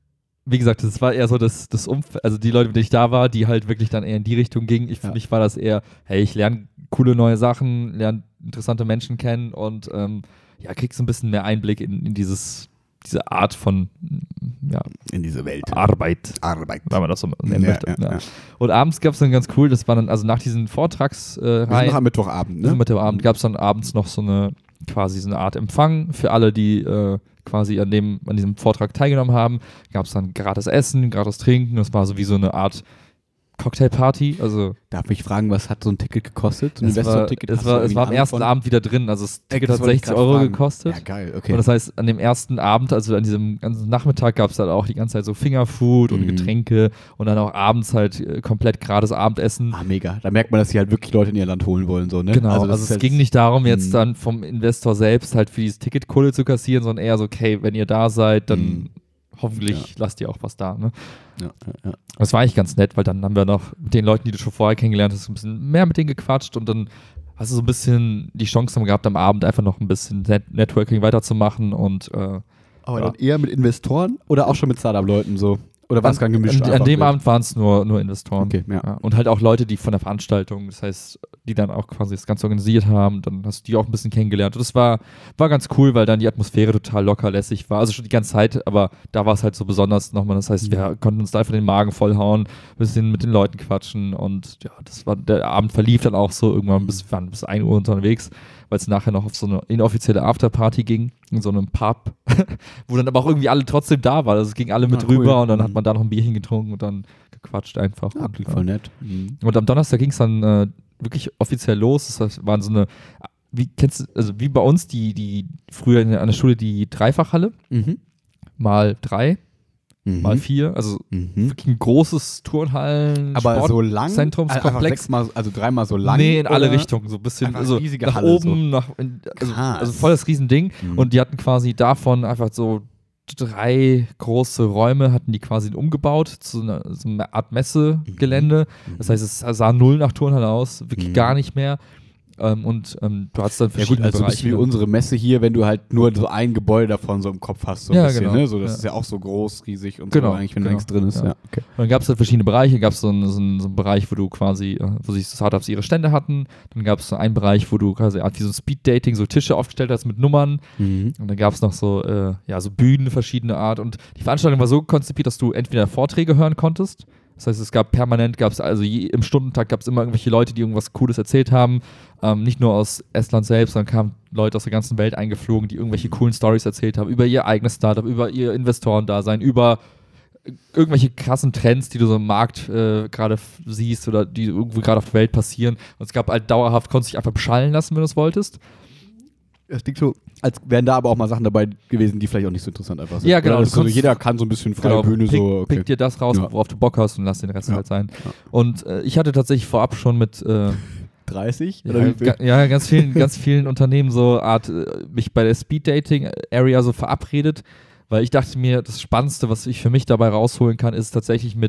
wie gesagt, das war eher so das, das Umfeld, also die Leute, mit denen ich da war, die halt wirklich dann eher in die Richtung gingen. Ich, für Ja. mich war das eher, hey, ich lerne coole neue Sachen, lerne interessante Menschen kennen und ähm, ja, kriegst so ein bisschen mehr Einblick in, in dieses, diese Art von ja, In diese Welt. Arbeit. Arbeit. Wenn man das so nennen Ja, möchte. ja, Ja. ja. Und abends gab es dann ganz cool, das war dann, also nach diesen Vortragsreihen, Wir sind noch am Mittwochabend, ne? mit dem Abend gab es dann abends noch so eine, quasi so eine Art Empfang für alle, die äh, quasi an, dem, an diesem Vortrag teilgenommen haben. Gab es dann gratis Essen, gratis Trinken, das war so wie so eine Art Cocktailparty, also Darf ich fragen, was hat so ein Ticket gekostet? So ein es war, Investor-Ticket? es Hast du war, es irgendwie war am eine ersten Ahnung Abend wieder drin, also das von? Ticket Das hat wollte ich sechzig grad Euro fragen. gekostet. Ja, geil, okay. Und das heißt, an dem ersten Abend, also an diesem ganzen Nachmittag, gab es dann auch die ganze Zeit so Fingerfood und Mhm. Getränke und dann auch abends halt äh, komplett gratis Abendessen. Ah, mega. Da merkt man, dass sie halt wirklich Leute in ihr Land holen wollen, so, ne? Genau, also, das es ist halt- ging nicht darum, jetzt Mhm. dann vom Investor selbst halt für dieses Ticket Kohle zu kassieren, sondern eher so, okay, wenn ihr da seid, dann Mhm. hoffentlich lasst ihr auch was da. Ne? Ja, ja, ja. Das war eigentlich ganz nett, weil dann haben wir noch mit den Leuten, die du schon vorher kennengelernt hast, ein bisschen mehr mit denen gequatscht und dann hast du so ein bisschen die Chance gehabt, am Abend einfach noch ein bisschen Net Networking weiterzumachen und äh, Aber Ja. dann eher mit Investoren oder auch schon mit Startup-Leuten so? Oder war es gar gemischt? An, an einfach dem mit? Abend waren es nur, nur Investoren. Okay, ja. Ja, und halt auch Leute, die von der Veranstaltung, das heißt, die dann auch quasi das Ganze organisiert haben, dann hast du die auch ein bisschen kennengelernt. Und das war, war ganz cool, weil dann die Atmosphäre total locker lässig war. Also schon die ganze Zeit, aber da war es halt so besonders nochmal. Das heißt, wir konnten uns da einfach den Magen vollhauen, ein bisschen mit den Leuten quatschen und ja, das war, der Abend verlief dann auch so irgendwann bis, wir waren bis ein Uhr unterwegs, weil es nachher noch auf so eine inoffizielle Afterparty ging, in so einem Pub, wo dann aber auch irgendwie alle trotzdem da waren. Also es ging alle mit Ah, cool. rüber und dann Mhm. hat man da noch ein Bierchen getrunken und dann gequatscht einfach. Ja, und, klingt ja. voll nett. Mhm. Und am Donnerstag ging es dann äh, wirklich offiziell los. Das heißt, waren so eine, wie kennst du, also wie bei uns, die, die früher in, an der Schule die Dreifachhalle, Mhm. mal drei, Mhm. mal vier, also Mhm. wirklich ein großes Turnhallen, Aber so lang? Zentrumskomplex. Einfach sechsmal, also dreimal so lang? Nee, in alle oder? Richtungen, so ein bisschen, Einfach also riesige nach Halle, oben, nach, in, also, Krass. also voll das Riesending. Mhm. Und die hatten quasi davon einfach so drei große Räume, hatten die quasi umgebaut zu einer, so einer Art Messegelände. Das heißt, es sah null nach Turnhalle aus, wirklich Mhm. gar nicht mehr. Ähm, und ähm, du hast dann Ja gut, verschiedene also ein Bereiche. bisschen wie unsere Messe hier, wenn du halt nur so ein Gebäude davon so im Kopf hast, so ein Ja, bisschen, genau. ne? So, das Ja. ist ja auch so groß, riesig und Genau, so eigentlich, wenn genau. da nichts drin ist. Ja. Ja. Okay. Und dann gab es halt verschiedene Bereiche. Gab es so, einen- so, einen- so einen Bereich, wo du quasi, äh, wo sich Startups ihre Stände hatten. Dann gab es so einen Bereich, wo du quasi Art wie so ein Speed-Dating, so Tische aufgestellt hast mit Nummern. Mhm. Und dann gab es noch so, äh, ja, so Bühnen verschiedener Art. Und die Veranstaltung war so konzipiert, dass du entweder Vorträge hören konntest. Das heißt, es gab permanent, gab es also je, im Stundentakt gab es immer irgendwelche Leute, die irgendwas Cooles erzählt haben. Ähm, nicht nur aus Estland selbst, sondern kamen Leute aus der ganzen Welt eingeflogen, die irgendwelche coolen Stories erzählt haben über ihr eigenes Startup, über ihr Investorendasein, über äh, irgendwelche krassen Trends, die du so im Markt äh, gerade f- siehst oder die irgendwo gerade auf der Welt passieren. Und es gab halt dauerhaft, konntest dich einfach beschallen lassen, wenn du es wolltest. Es klingt so, als wären da aber auch mal Sachen dabei gewesen, die vielleicht auch nicht so interessant einfach sind. Ja, genau, Oder du das ist so, konntest- jeder kann so ein bisschen freie Bühne pick, so. Okay. pick dir das raus, Ja. worauf du Bock hast und lass den Rest Ja. halt sein. Ja. Und äh, ich hatte tatsächlich vorab schon mit äh, dreißig? ja, Oder wie viel? ga, ja, ganz vielen, ganz vielen Unternehmen so Art äh, mich bei der Speed-Dating-Area so verabredet, weil ich dachte mir, das Spannendste, was ich für mich dabei rausholen kann, ist tatsächlich mit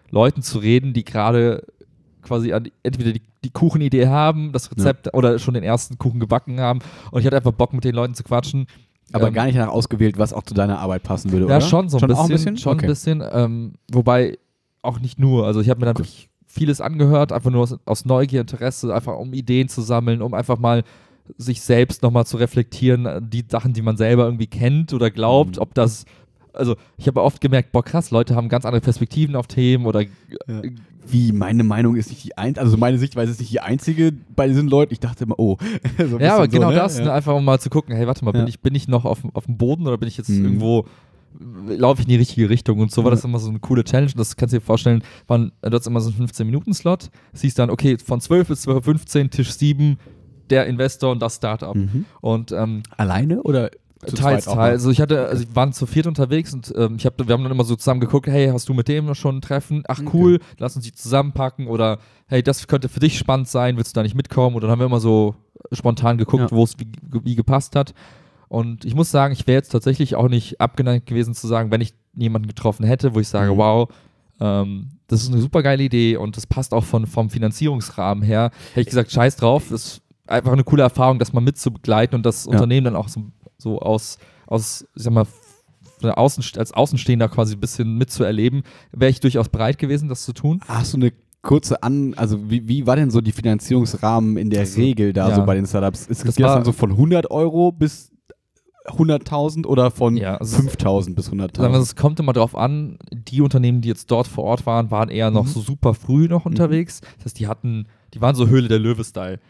Leuten zu reden, die gerade quasi an, entweder die, die Kuchenidee haben, das Rezept ja. oder schon den ersten Kuchen gebacken haben und ich hatte einfach Bock, mit den Leuten zu quatschen. Aber ähm, gar nicht danach ausgewählt, was auch zu deiner Arbeit passen würde, ja, oder? Ja, schon so ein schon bisschen. Auch ein bisschen? Schon okay. ein bisschen. Ähm, wobei auch nicht nur. Also ich habe mir dann wirklich vieles angehört, einfach nur aus, aus Neugier, Interesse, einfach um Ideen zu sammeln, um einfach mal sich selbst nochmal zu reflektieren, die Sachen, die man selber irgendwie kennt oder glaubt, mhm. ob das, also ich habe oft gemerkt, boah krass, Leute haben ganz andere Perspektiven auf Themen oder ja. Wie, meine Meinung ist nicht die einzige, also meine Sichtweise ist nicht die einzige bei diesen Leuten. Ich dachte immer, oh. so ja, aber so, genau ne? das, ja. ne, einfach um mal zu gucken, hey, warte mal, ja. bin, ich, bin ich noch auf, auf dem Boden oder bin ich jetzt mhm. irgendwo, laufe ich in die richtige Richtung und so war ja. das immer so eine coole Challenge. Das kannst du dir vorstellen, waren, du hast immer so einen fünfzehn-Minuten-Slot, siehst dann, okay, von zwölf bis zwölf Uhr fünfzehn, Tisch sieben, der Investor und das Startup. Mhm. Und ähm, alleine oder? Teils, teils. Also ich hatte, also wir waren zu viert unterwegs und ähm, ich hab, wir haben dann immer so zusammen geguckt, hey, hast du mit dem schon ein Treffen? Ach cool, okay. Lass uns die zusammenpacken oder hey, das könnte für dich spannend sein, willst du da nicht mitkommen? Und dann haben wir immer so spontan geguckt, ja. wo es wie, wie gepasst hat. Und ich muss sagen, ich wäre jetzt tatsächlich auch nicht abgeneigt gewesen zu sagen, wenn ich jemanden getroffen hätte, wo ich sage, mhm. wow, ähm, das ist eine super geile Idee und das passt auch von, vom Finanzierungsrahmen her. Hätte ich gesagt, scheiß drauf, das ist einfach eine coole Erfahrung, das mal mitzubegleiten und das ja. Unternehmen dann auch so so aus, aus, ich sag mal, Außen, als Außenstehender quasi ein bisschen mitzuerleben, wäre ich durchaus bereit gewesen, das zu tun. Hast du eine kurze An, also wie, wie war denn so die Finanzierungsrahmen in der also, Regel da ja. so bei den Startups? Ist das, das dann so von hundert Euro bis hunderttausend oder von ja, also fünftausend bis hunderttausend? Es kommt immer drauf an, die Unternehmen, die jetzt dort vor Ort waren, waren eher noch mhm. so super früh noch unterwegs. Das heißt, die hatten, die waren so Höhle der Löwe-Style.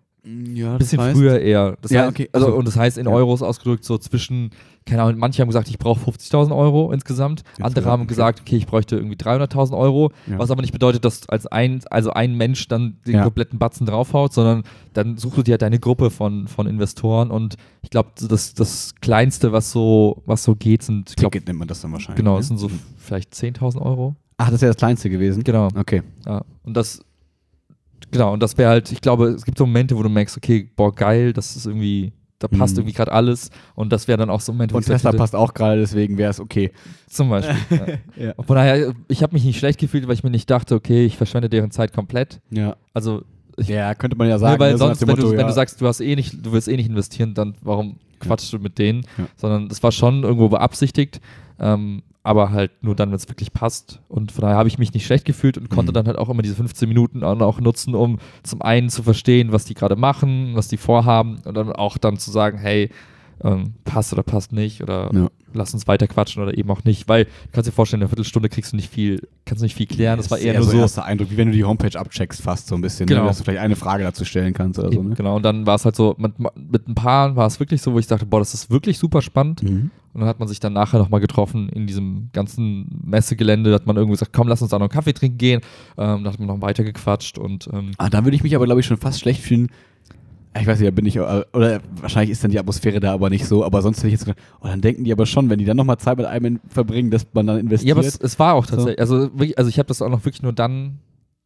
Ja, ein bisschen heißt, früher eher. Das ja, heißt, okay. also, also, und das heißt in ja. Euros ausgedrückt so zwischen, keine Ahnung, manche haben gesagt, ich brauche fünfzigtausend Euro insgesamt. Jetzt Andere haben okay. gesagt, okay, ich bräuchte irgendwie dreihunderttausend Euro. Ja. Was aber nicht bedeutet, dass als ein, also ein Mensch dann den ja. kompletten Batzen draufhaut, sondern dann suchst du dir halt deine Gruppe von, von Investoren und ich glaube, das, das Kleinste, was so, was so geht, sind. Ticket glaub, nennt man das dann wahrscheinlich. Genau, ne? das sind so vielleicht zehntausend Euro. Ach, das wäre das Kleinste gewesen? Genau. Okay. Ja. Und das. Genau, und das wäre halt, ich glaube, es gibt so Momente, wo du merkst, okay, boah, geil, das ist irgendwie, da passt mhm. irgendwie gerade alles und das wäre dann auch so ein Moment, wo und ich Tesla hätte, passt auch gerade, deswegen wäre es okay. Zum Beispiel, ja. ja. Von daher, ich habe mich nicht schlecht gefühlt, weil ich mir nicht dachte, okay, ich verschwende deren Zeit komplett. Ja. Also, ich, ja, könnte man ja sagen. Ne, weil sonst, wenn, Motto, du, ja. wenn du sagst, du hast eh nicht, du willst eh nicht investieren, dann warum quatschst du mit denen? Ja. Sondern das war schon irgendwo beabsichtigt, ähm, aber halt nur dann, wenn es wirklich passt. Und von daher habe ich mich nicht schlecht gefühlt und konnte mhm. dann halt auch immer diese fünfzehn Minuten auch nutzen, um zum einen zu verstehen, was die gerade machen, was die vorhaben und dann auch dann zu sagen, hey, ähm, passt oder passt nicht oder ja. lass uns weiter quatschen oder eben auch nicht, weil du kannst dir vorstellen, in einer Viertelstunde kriegst du nicht viel, kannst du nicht viel klären, das war eher, eher nur so. Das erster Eindruck, wie wenn du die Homepage abcheckst fast so ein bisschen, genau. ne? Dass du vielleicht eine Frage dazu stellen kannst oder so. Ne? Genau, und dann war es halt so, mit, mit ein paar war es wirklich so, wo ich dachte, boah, das ist wirklich super spannend. Mhm. Und dann hat man sich dann nachher nochmal getroffen in diesem ganzen Messegelände, da hat man irgendwie gesagt, komm, lass uns da noch einen Kaffee trinken gehen. Ähm, da hat man noch weiter gequatscht und ähm, ah, da würde ich mich aber, glaube ich, schon fast schlecht fühlen. Ich weiß nicht, da bin ich, oder wahrscheinlich ist dann die Atmosphäre da aber nicht so, aber sonst hätte ich jetzt gedacht, oh, dann denken die aber schon, wenn die dann nochmal Zeit mit einem verbringen, dass man dann investiert. Ja, aber es, es war auch tatsächlich, so. also, wirklich, also ich habe das auch noch wirklich nur dann,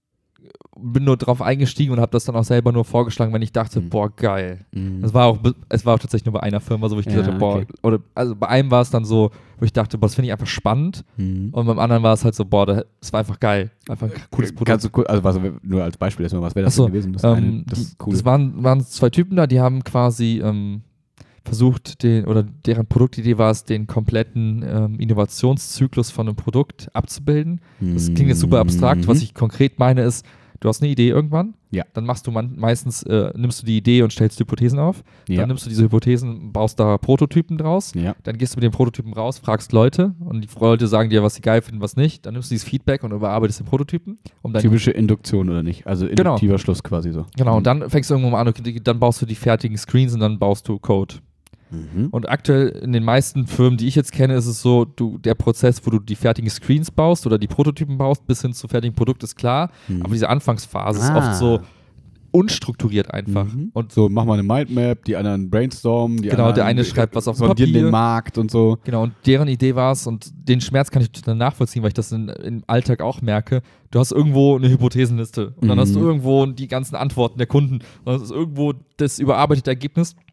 bin nur drauf eingestiegen und habe das dann auch selber nur vorgeschlagen, wenn ich dachte, mhm. boah, geil. Mhm. Es war auch, es war auch tatsächlich nur bei einer Firma so, wo ich ja, gesagt habe, boah, okay. oder, also bei einem war es dann so, wo ich dachte, boah, das finde ich einfach spannend mhm. und beim anderen war es halt so, boah, das war einfach geil. Einfach ein cooles Produkt. Kannst du, also was, nur als Beispiel, was wäre das so, denn gewesen? Das, ähm, eine, das, die, cool. das waren, waren zwei Typen da, die haben quasi ähm, versucht, den, oder deren Produktidee war es, den kompletten ähm, Innovationszyklus von einem Produkt abzubilden. Mhm. Das klingt jetzt super abstrakt, was ich konkret meine ist, du hast eine Idee irgendwann, ja. dann machst du man, meistens, äh, nimmst du die Idee und stellst Hypothesen auf, ja. dann nimmst du diese Hypothesen, baust da Prototypen draus, ja. dann gehst du mit den Prototypen raus, fragst Leute und die Leute sagen dir, was sie geil finden, was nicht, dann nimmst du dieses Feedback und überarbeitest den Prototypen. Um Typische Induktion oder nicht, also induktiver genau. Schluss quasi so. Genau, mhm. und dann fängst du irgendwann mal an, okay, dann baust du die fertigen Screens und dann baust du Code. Mhm. Und aktuell in den meisten Firmen, die ich jetzt kenne, ist es so, du, der Prozess, wo du die fertigen Screens baust oder die Prototypen baust, bis hin zum fertigen Produkt ist klar, mhm. aber diese Anfangsphase ah. ist oft so unstrukturiert einfach. Mhm. Und so, mach mal eine Mindmap, die anderen brainstormen, die genau, anderen der eine schreibt was auf dem sondieren Papier. den Markt und so. Genau, und deren Idee war es, und den Schmerz kann ich dann nachvollziehen, weil ich das in, im Alltag auch merke, du hast irgendwo eine Hypothesenliste und dann mhm. hast du irgendwo die ganzen Antworten der Kunden und dann ist irgendwo das überarbeitete Ergebnis.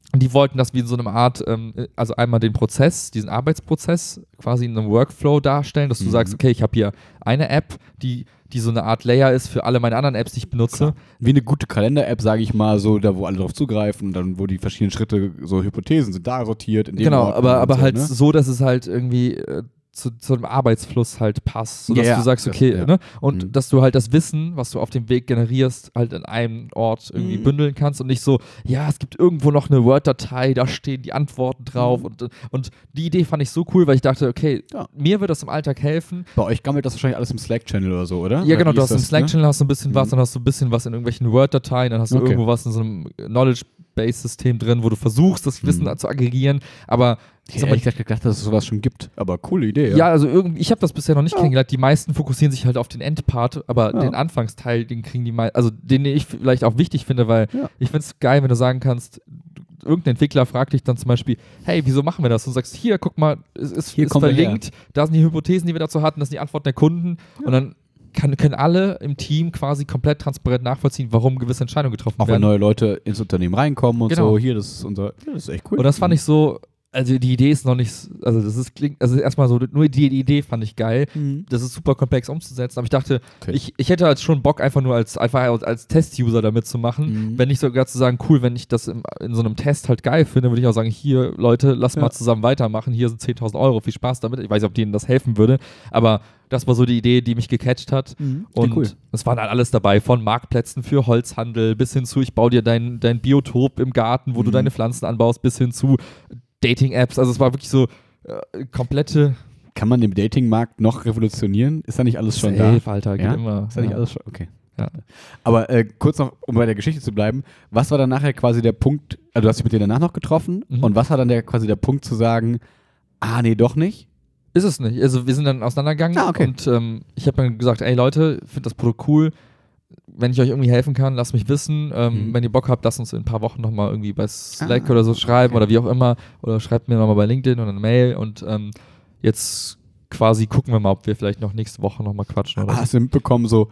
Und die wollten das wie in so einer Art, ähm, also einmal den Prozess, diesen Arbeitsprozess quasi in einem Workflow darstellen, dass du Mhm. sagst, okay, ich habe hier eine App, die, die so eine Art Layer ist für alle meine anderen Apps, die ich benutze. Klar. Wie eine gute Kalender-App, sage ich mal, so, da wo alle drauf zugreifen, dann wo die verschiedenen Schritte, so Hypothesen sind da sortiert. In dem Genau, Ordnung aber, und aber so, halt ne? so, dass es halt irgendwie äh, zu, zu einem Arbeitsfluss halt passt, sodass Ja, ja, du sagst, das- okay, ja. ne? Und Mhm. dass du halt das Wissen, was du auf dem Weg generierst, halt an einem Ort irgendwie Mhm. bündeln kannst und nicht so, ja, es gibt irgendwo noch eine Word-Datei, da stehen die Antworten drauf Mhm. und, und die Idee fand ich so cool, weil ich dachte, okay, Ja. mir wird das im Alltag helfen. Bei euch gammelt das wahrscheinlich alles im Slack-Channel oder so, oder? Ja, Oder genau, wie du ist hast im das, Slack-Channel hast du ein bisschen was, Mhm. dann hast du ein bisschen was in irgendwelchen Word-Dateien, dann hast du Okay. irgendwo was in so einem Knowledge-Base-System drin, wo du versuchst, das Wissen Mhm. zu aggregieren, aber Ich sag hätte mal, ehrlich gesagt gedacht, dass es sowas schon gibt, aber coole Idee. Ja, also irgendwie, ich habe das bisher noch nicht Ja. kennengelernt. Die meisten fokussieren sich halt auf den Endpart, aber Ja. den Anfangsteil, den kriegen die meisten, also den ich vielleicht auch wichtig finde, weil Ja. ich finde es geil, wenn du sagen kannst, irgendein Entwickler fragt dich dann zum Beispiel, hey, wieso machen wir das? Und du sagst, hier, guck mal, es ist, Hier ist kommen wir verlinkt, da sind die Hypothesen, die wir dazu hatten, das sind die Antworten der Kunden und dann kann, können alle im Team quasi komplett transparent nachvollziehen, warum gewisse Entscheidungen getroffen Auch wenn werden. neue Leute ins Unternehmen reinkommen und Genau. so. Hier, das ist unser. Ja, das ist echt cool. Und das fand ich so, also die Idee ist noch nicht, also das ist, klingt, also erstmal so, nur die, die Idee fand ich geil. Mhm. Das ist super komplex umzusetzen, aber ich dachte, Okay. ich, ich hätte halt schon Bock, einfach nur als, einfach als, als Test-User damit zu machen. Mhm. Wenn nicht sogar zu sagen, cool, wenn ich das im, in so einem Test halt geil finde, würde ich auch sagen, hier, Leute, lass Ja. mal zusammen weitermachen, hier sind zehntausend Euro, viel Spaß damit. Ich weiß nicht, ob denen das helfen würde, aber das war so die Idee, die mich gecatcht hat. Mhm. Und Ja, cool. es war dann alles dabei, von Marktplätzen für Holzhandel bis hin zu, ich baue dir dein, dein Biotop im Garten, wo du Mhm. deine Pflanzen anbaust, bis hin zu Dating-Apps. Also es war wirklich so äh, komplette Kann man den Datingmarkt noch revolutionieren? Ist da nicht alles schon Safe, da? Alter, geht Ja? immer. Ist da nicht Ja. alles schon? Okay. Ja. Aber äh, kurz noch, um bei der Geschichte zu bleiben, was war dann nachher quasi der Punkt, also du hast dich mit denen danach noch getroffen Mhm. und was war dann der, quasi der Punkt zu sagen, ah nee, doch nicht? Ist es nicht. Also wir sind dann auseinandergegangen Ah, okay. und ähm, ich habe dann gesagt, ey Leute, ich finde das Produkt cool. Wenn ich euch irgendwie helfen kann, lasst mich wissen. Ähm, Mhm. Wenn ihr Bock habt, lasst uns in ein paar Wochen nochmal irgendwie bei Slack Ah, oder so schreiben okay. oder wie auch immer. Oder schreibt mir nochmal bei LinkedIn oder eine Mail und ähm, jetzt quasi gucken wir mal, ob wir vielleicht noch nächste Woche nochmal quatschen oder so. Hast du mitbekommen, so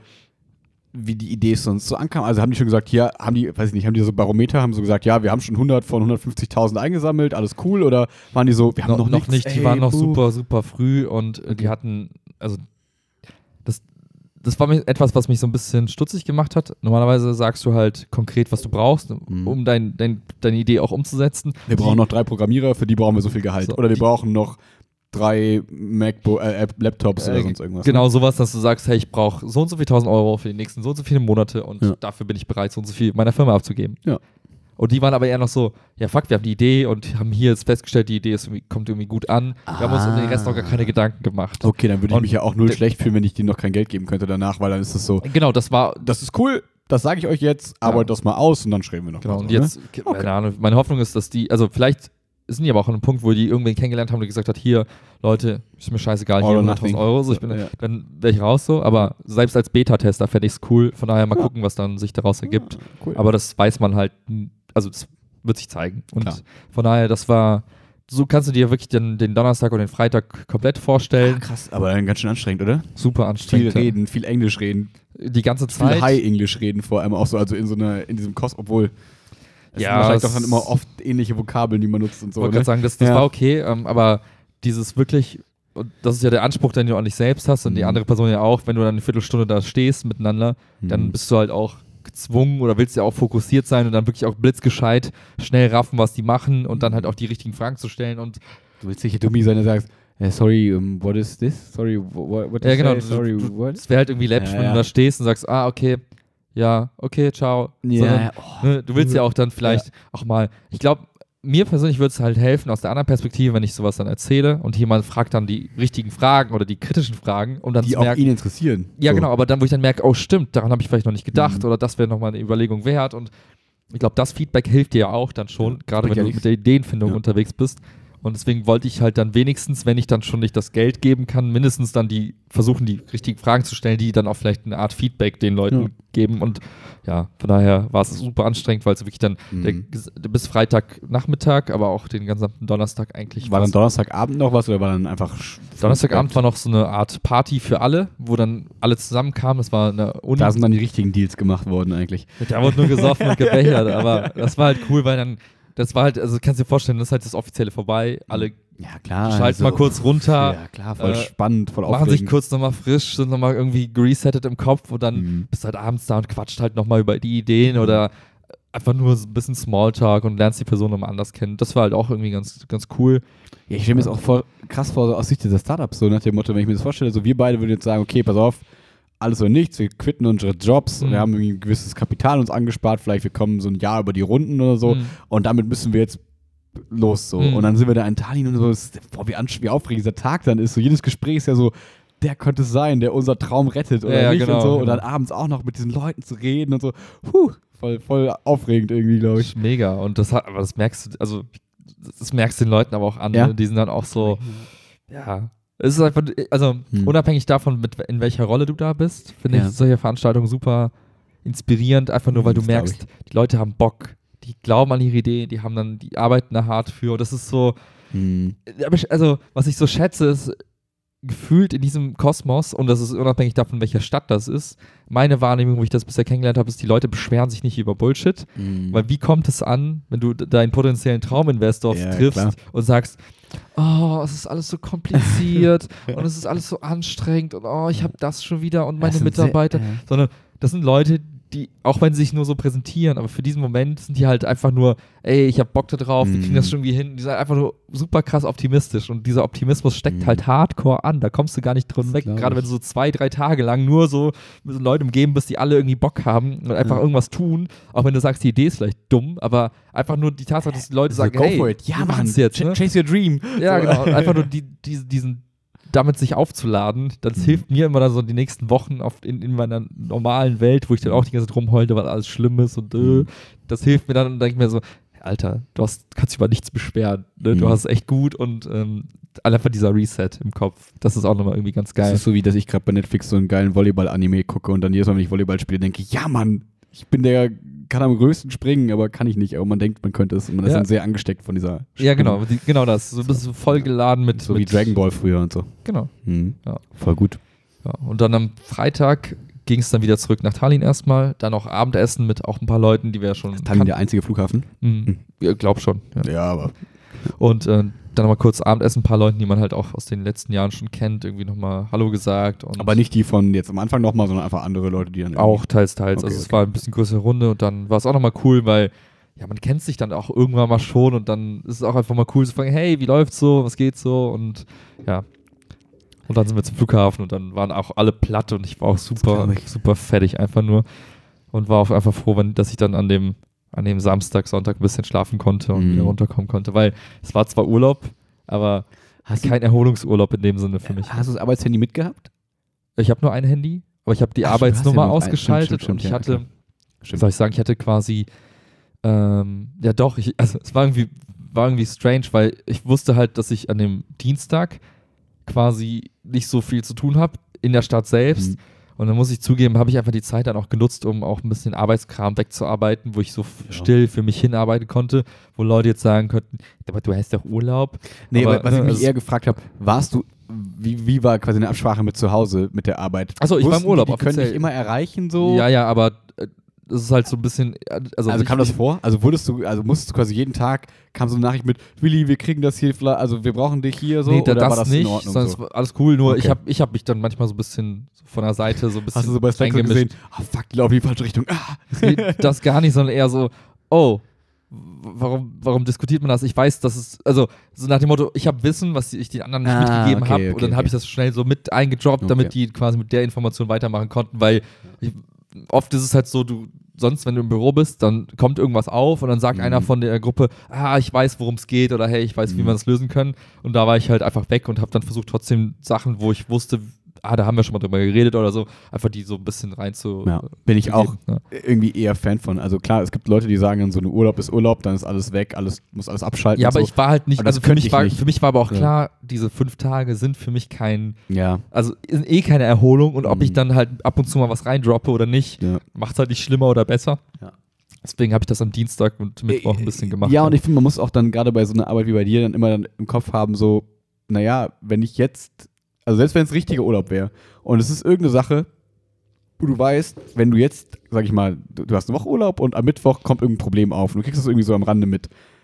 wie die Idee sonst so ankam? Also haben die schon gesagt, hier, haben die, weiß ich nicht, haben die so Barometer, haben so gesagt, ja, wir haben schon hundert von hundertfünfzigtausend eingesammelt, alles cool? Oder waren die so, wir haben No, noch, noch nichts, nicht, die ey, waren noch puh. super, super früh und äh, die hatten, also das, das war mir etwas, was mich so ein bisschen stutzig gemacht hat. Normalerweise sagst du halt konkret, was du brauchst, Mhm. um dein, dein, deine Idee auch umzusetzen. Wir brauchen noch drei Programmierer, für die brauchen wir so viel Gehalt. So, oder wir die- brauchen noch drei MacBook, äh, App- Laptops oder Äh, sonst irgendwas. Genau sowas, dass du sagst, hey, ich brauche so und so viel tausend Euro für die nächsten so und so viele Monate und Ja. dafür bin ich bereit, so und so viel meiner Firma abzugeben. Ja. Und die waren aber eher noch so, ja fuck, wir haben die Idee und haben hier jetzt festgestellt, die Idee ist irgendwie, kommt irgendwie gut an. Wir haben uns um den Rest noch gar keine Gedanken gemacht. Ne? Okay, dann würde ich Und mich ja auch null der- schlecht fühlen, wenn ich denen noch kein Geld geben könnte danach, weil dann ist es so, Genau, das war, das ist cool, das sage ich euch jetzt, arbeitet das mal aus und dann schreiben wir noch genau, mal und so, jetzt, Ne? keine Okay. Ahnung, meine Hoffnung ist, dass die, also vielleicht sind die aber auch an einem Punkt, wo die irgendwen kennengelernt haben, der gesagt hat, hier, Leute, ist mir scheißegal, All hier or hunderttausend nothing. Euro, so, ich bin, Ja. dann wäre ich raus so, aber selbst als Beta-Tester fände ich es cool, von daher mal Ja. gucken, was dann sich daraus ergibt. Cool. Aber das weiß man halt, n- also das wird sich zeigen. Und Klar. von daher, das war, so kannst du dir wirklich den, den Donnerstag und den Freitag komplett vorstellen. Ah, krass, aber dann ganz schön anstrengend, oder? Super Viel anstrengend. reden, viel Englisch reden, Die ganze viel Zeit. High-Englisch reden vor allem auch so, also in so einer, in diesem Kost, obwohl es Ja, sind wahrscheinlich es- doch dann immer oft ähnliche Vokabeln, die man nutzt und Ich so. wollte Ne? gerade sagen, das, das Ja. war okay, ähm, aber dieses wirklich, und das ist ja der Anspruch, den du an dich selbst hast und die Mhm. andere Person ja auch, wenn du dann eine Viertelstunde da stehst miteinander, dann Mhm. bist du halt auch gezwungen oder willst ja auch fokussiert sein und dann wirklich auch blitzgescheit schnell raffen, was die machen und dann halt auch die richtigen Fragen zu stellen und Du willst sicher dummi sein und sagst, eh, sorry, um, what is this? Sorry, what, what ja you genau, say? du- Sorry, du- what? es wäre halt irgendwie läppisch, Ja, wenn ja. du da stehst und sagst, ah, okay, ja, okay, ciao. Sondern, oh. ne, du willst ja auch dann vielleicht auch mal, ich glaube, mir persönlich würde es halt helfen aus der anderen Perspektive, wenn ich sowas dann erzähle und jemand fragt dann die richtigen Fragen oder die kritischen Fragen, um dann die zu auch merken, ihn interessieren. ja, so. genau, aber dann, wo ich dann merke, oh, stimmt, daran habe ich vielleicht noch nicht gedacht Mhm. oder das wäre nochmal eine Überlegung wert. Und ich glaube, das Feedback hilft dir ja auch dann schon, Ja, gerade wenn bringt ja du nichts. mit der Ideenfindung Ja. unterwegs bist. Und deswegen wollte ich halt dann wenigstens, wenn ich dann schon nicht das Geld geben kann, mindestens dann die versuchen, die richtigen Fragen zu stellen, die dann auch vielleicht eine Art Feedback den Leuten Ja. geben. Und ja, von daher war es super anstrengend, weil es wirklich dann Mhm. der, ges- bis Freitagnachmittag, aber auch den gesamten Donnerstag eigentlich War dann war's. Donnerstagabend noch was oder war dann einfach. sch- Donnerstagabend war noch so eine Art Party für alle, wo dann alle zusammenkamen. Das war eine Uni. Da sind dann die richtigen Deals gemacht worden eigentlich. Da wurde nur gesoffen und gebechert, aber das war halt cool, weil dann das war halt, also kannst du dir vorstellen, das ist halt das Offizielle vorbei. Alle ja, klar, schalten also, mal kurz runter. Ja, klar, voll äh, spannend, voll machen aufregend. sich kurz nochmal frisch, sind nochmal irgendwie geresettet im Kopf und dann Mhm. bist du halt abends da und quatscht halt nochmal über die Ideen oder einfach nur so ein bisschen Smalltalk und lernst die Person nochmal anders kennen. Das war halt auch irgendwie ganz, ganz cool. Ja, ich stelle mir das auch voll krass vor, so aus Sicht dieser Startups, so nach dem Motto, wenn ich mir das vorstelle, so wir beide würden jetzt sagen, okay, pass auf, alles oder nichts, wir quitten unsere Jobs, Mhm. wir haben irgendwie ein gewisses Kapital uns angespart, vielleicht wir kommen so ein Jahr über die Runden oder so Mhm. und damit müssen wir jetzt los so. Mhm. Und dann sind wir da in Tallinn und so, das ist, boah, wie, ansch- wie aufregend dieser Tag dann ist, so jedes Gespräch ist ja so, der könnte es sein, der unser Traum rettet oder Ja, ja, nicht genau, und so. Und genau. dann abends auch noch mit diesen Leuten zu reden und so, puh, voll, voll aufregend irgendwie, glaube Das ich. ist mega. Und das hat, aber das merkst du, also das merkst du den Leuten aber auch an, Ja. ne? Die sind dann auch so, ja. Es ist einfach, also Hm. unabhängig davon, mit, in welcher Rolle du da bist, finde Ja. ich solche Veranstaltungen super inspirierend, einfach nur, weil du Das glaub merkst, die Leute haben Bock, die glauben an ihre Idee, die haben dann, die arbeiten da hart für. Und das ist so, Hm. aber ich- also was ich so schätze, ist gefühlt in diesem Kosmos, und das ist unabhängig davon, welcher Stadt das ist, meine Wahrnehmung, wo ich das bisher kennengelernt habe, ist, die Leute beschweren sich nicht über Bullshit. Hm. Weil wie kommt es an, wenn du d- deinen potenziellen Trauminvestor Ja, triffst klar. und sagst, oh, es ist alles so kompliziert und es ist alles so anstrengend und oh, ich habe das schon wieder und meine Das sind Mitarbeiter, sehr- ja. sondern das sind Leute, die, auch wenn sie sich nur so präsentieren, aber für diesen Moment sind die halt einfach nur, ey, ich hab Bock da drauf, wir kriegen Mhm. das schon irgendwie hin. Die sind einfach nur super krass optimistisch und dieser Optimismus steckt Mhm. halt hardcore an. Da kommst du gar nicht drin Das weg. glaub Gerade ich. wenn du so zwei, drei Tage lang nur so mit so Leuten umgeben bist, die alle irgendwie Bock haben und einfach Ja. irgendwas tun, auch wenn du sagst, die Idee ist vielleicht dumm, aber einfach nur die Tatsache, dass die Leute So, sagen, go hey, for it. Ja, wir Mann, machen's jetzt. ch- Ne? chase your dream. Ja, So. genau. Und einfach nur die, die, diesen, damit sich aufzuladen, das Mhm. hilft mir immer dann so die nächsten Wochen auf, in, in meiner normalen Welt, wo ich dann auch die ganze Zeit rumheulte, weil alles schlimm ist und äh, Mhm. das hilft mir dann und denke ich mir so, Alter, du hast, kannst dich über nichts beschweren. Ne? Du Mhm. hast es echt gut und ähm, einfach dieser Reset im Kopf, das ist auch nochmal irgendwie ganz Das geil. ist so wie, dass ich gerade bei Netflix so einen geilen Volleyball-Anime gucke und dann jedes Mal, wenn ich Volleyball spiele, denke ich, ja Mann, ich bin der, kann am größten springen, aber kann ich nicht. Aber man denkt, man könnte es. Und man ist Ja. dann sehr angesteckt von dieser Ja, Stimmung. genau, die, genau das. So bist du voll geladen mit. So mit, wie Dragon Ball früher und so. Genau. Mhm. Ja. Voll gut. Ja, und dann am Freitag ging es dann wieder zurück nach Tallinn erstmal, dann auch Abendessen mit auch ein paar Leuten, die wir schon Tallinn kannten. der einzige Flughafen? Mhm. Ja, glaub schon. Ja. Ja, aber. Und äh, dann nochmal kurz Abendessen, ein paar Leuten, die man halt auch aus den letzten Jahren schon kennt, irgendwie nochmal Hallo gesagt. Und Aber nicht die von jetzt am Anfang nochmal, sondern einfach andere Leute, die dann irgendwie- auch teils, teils. Okay, also es okay. war ein bisschen größere Runde und dann war es auch nochmal cool, weil ja, man kennt sich dann auch irgendwann mal schon und dann ist es auch einfach mal cool zu fragen, hey, wie läuft's so, was geht so und ja. Und dann sind wir zum Flughafen und dann waren auch alle platt und ich war auch super, glaub ich. super fertig einfach nur und war auch einfach froh, wenn, dass ich dann an dem, an dem Samstag, Sonntag ein bisschen schlafen konnte und Mhm. wieder runterkommen konnte, weil es war zwar Urlaub, aber Hast du, kein Erholungsurlaub in dem Sinne für mich. hast du das Arbeitshandy mitgehabt? Ich habe nur ein Handy, aber ich habe die Ach, stimmt, du hast Arbeitsnummer ja noch ein- ausgeschaltet stimmt, stimmt, und ich ja, hatte, klar. wie soll ich sagen, ich hatte quasi, ähm, ja doch, ich, also es war irgendwie, war irgendwie strange, weil ich wusste halt, dass ich an dem Dienstag quasi nicht so viel zu tun habe in der Stadt selbst. Mhm. Und dann muss ich zugeben, habe ich einfach die Zeit dann auch genutzt, um auch ein bisschen Arbeitskram wegzuarbeiten, wo ich so f- Ja. still für mich hinarbeiten konnte, wo Leute jetzt sagen könnten, aber du hast doch Urlaub. Nee, aber, aber, was ne, ich mich also- eher gefragt habe, warst du, wie, wie war quasi eine Absprache mit zu Hause, mit der Arbeit? Achso, ich war im Wussten Urlaub, Die, die können offiziell. dich immer erreichen so? Ja, ja, aber äh, das ist halt so ein bisschen, äh, also, Also ich, kam das vor? Also wurdest du, also musstest du quasi jeden Tag, kam so eine Nachricht mit, Willi, wir kriegen das hier, vielleicht- also wir brauchen dich hier so, nee, da, oder das, war das nicht, in Ordnung sondern so? es war alles cool, nur Okay. ich habe ich hab mich dann manchmal so ein bisschen von der Seite so ein bisschen Hast du so bei Slack reingemischt. gesehen, ah fuck, die laufen in die falsche Richtung, ah. Nee, das gar nicht, sondern eher so, oh, w- warum, warum diskutiert man das? Ich weiß, dass es, also so nach dem Motto, ich habe Wissen, was ich den anderen nicht Ah, mitgegeben okay, habe okay, und dann habe okay. ich das schnell so mit eingedroppt, Okay. damit die quasi mit der Information weitermachen konnten, weil ich, oft ist es halt so, du sonst, wenn du im Büro bist, dann kommt irgendwas auf und dann sagt Mhm. einer von der Gruppe, ah, ich weiß, worum es geht oder hey, ich weiß, wie Mhm. wir das lösen können und da war ich halt einfach weg und habe dann versucht, trotzdem Sachen, wo ich wusste, ah, da haben wir schon mal drüber geredet oder so, einfach die so ein bisschen rein zu Ja, bin ich auch Ja. irgendwie eher Fan von. Also klar, es gibt Leute, die sagen dann so, ein Urlaub ist Urlaub, dann ist alles weg, alles muss alles abschalten. Ja, und aber so. ich war halt nicht, Aber das also für könnte mich, ich war, nicht. für mich war aber auch Ja. klar, diese fünf Tage sind für mich kein, Ja, also sind eh keine Erholung und ob Mhm. ich dann halt ab und zu mal was reindroppe oder nicht, ja. macht es halt nicht schlimmer oder besser. Ja. Deswegen habe ich das am Dienstag und Mittwoch ein bisschen gemacht. Ja, und ich finde, man muss auch dann gerade bei so einer Arbeit wie bei dir dann immer dann im Kopf haben, so, naja, wenn ich jetzt, also selbst wenn es richtiger Urlaub wäre und es ist irgendeine Sache, wo du weißt, wenn du jetzt, sag ich mal, du, du hast eine Woche Urlaub und am Mittwoch kommt irgendein Problem auf und du kriegst das irgendwie so am Rande mit,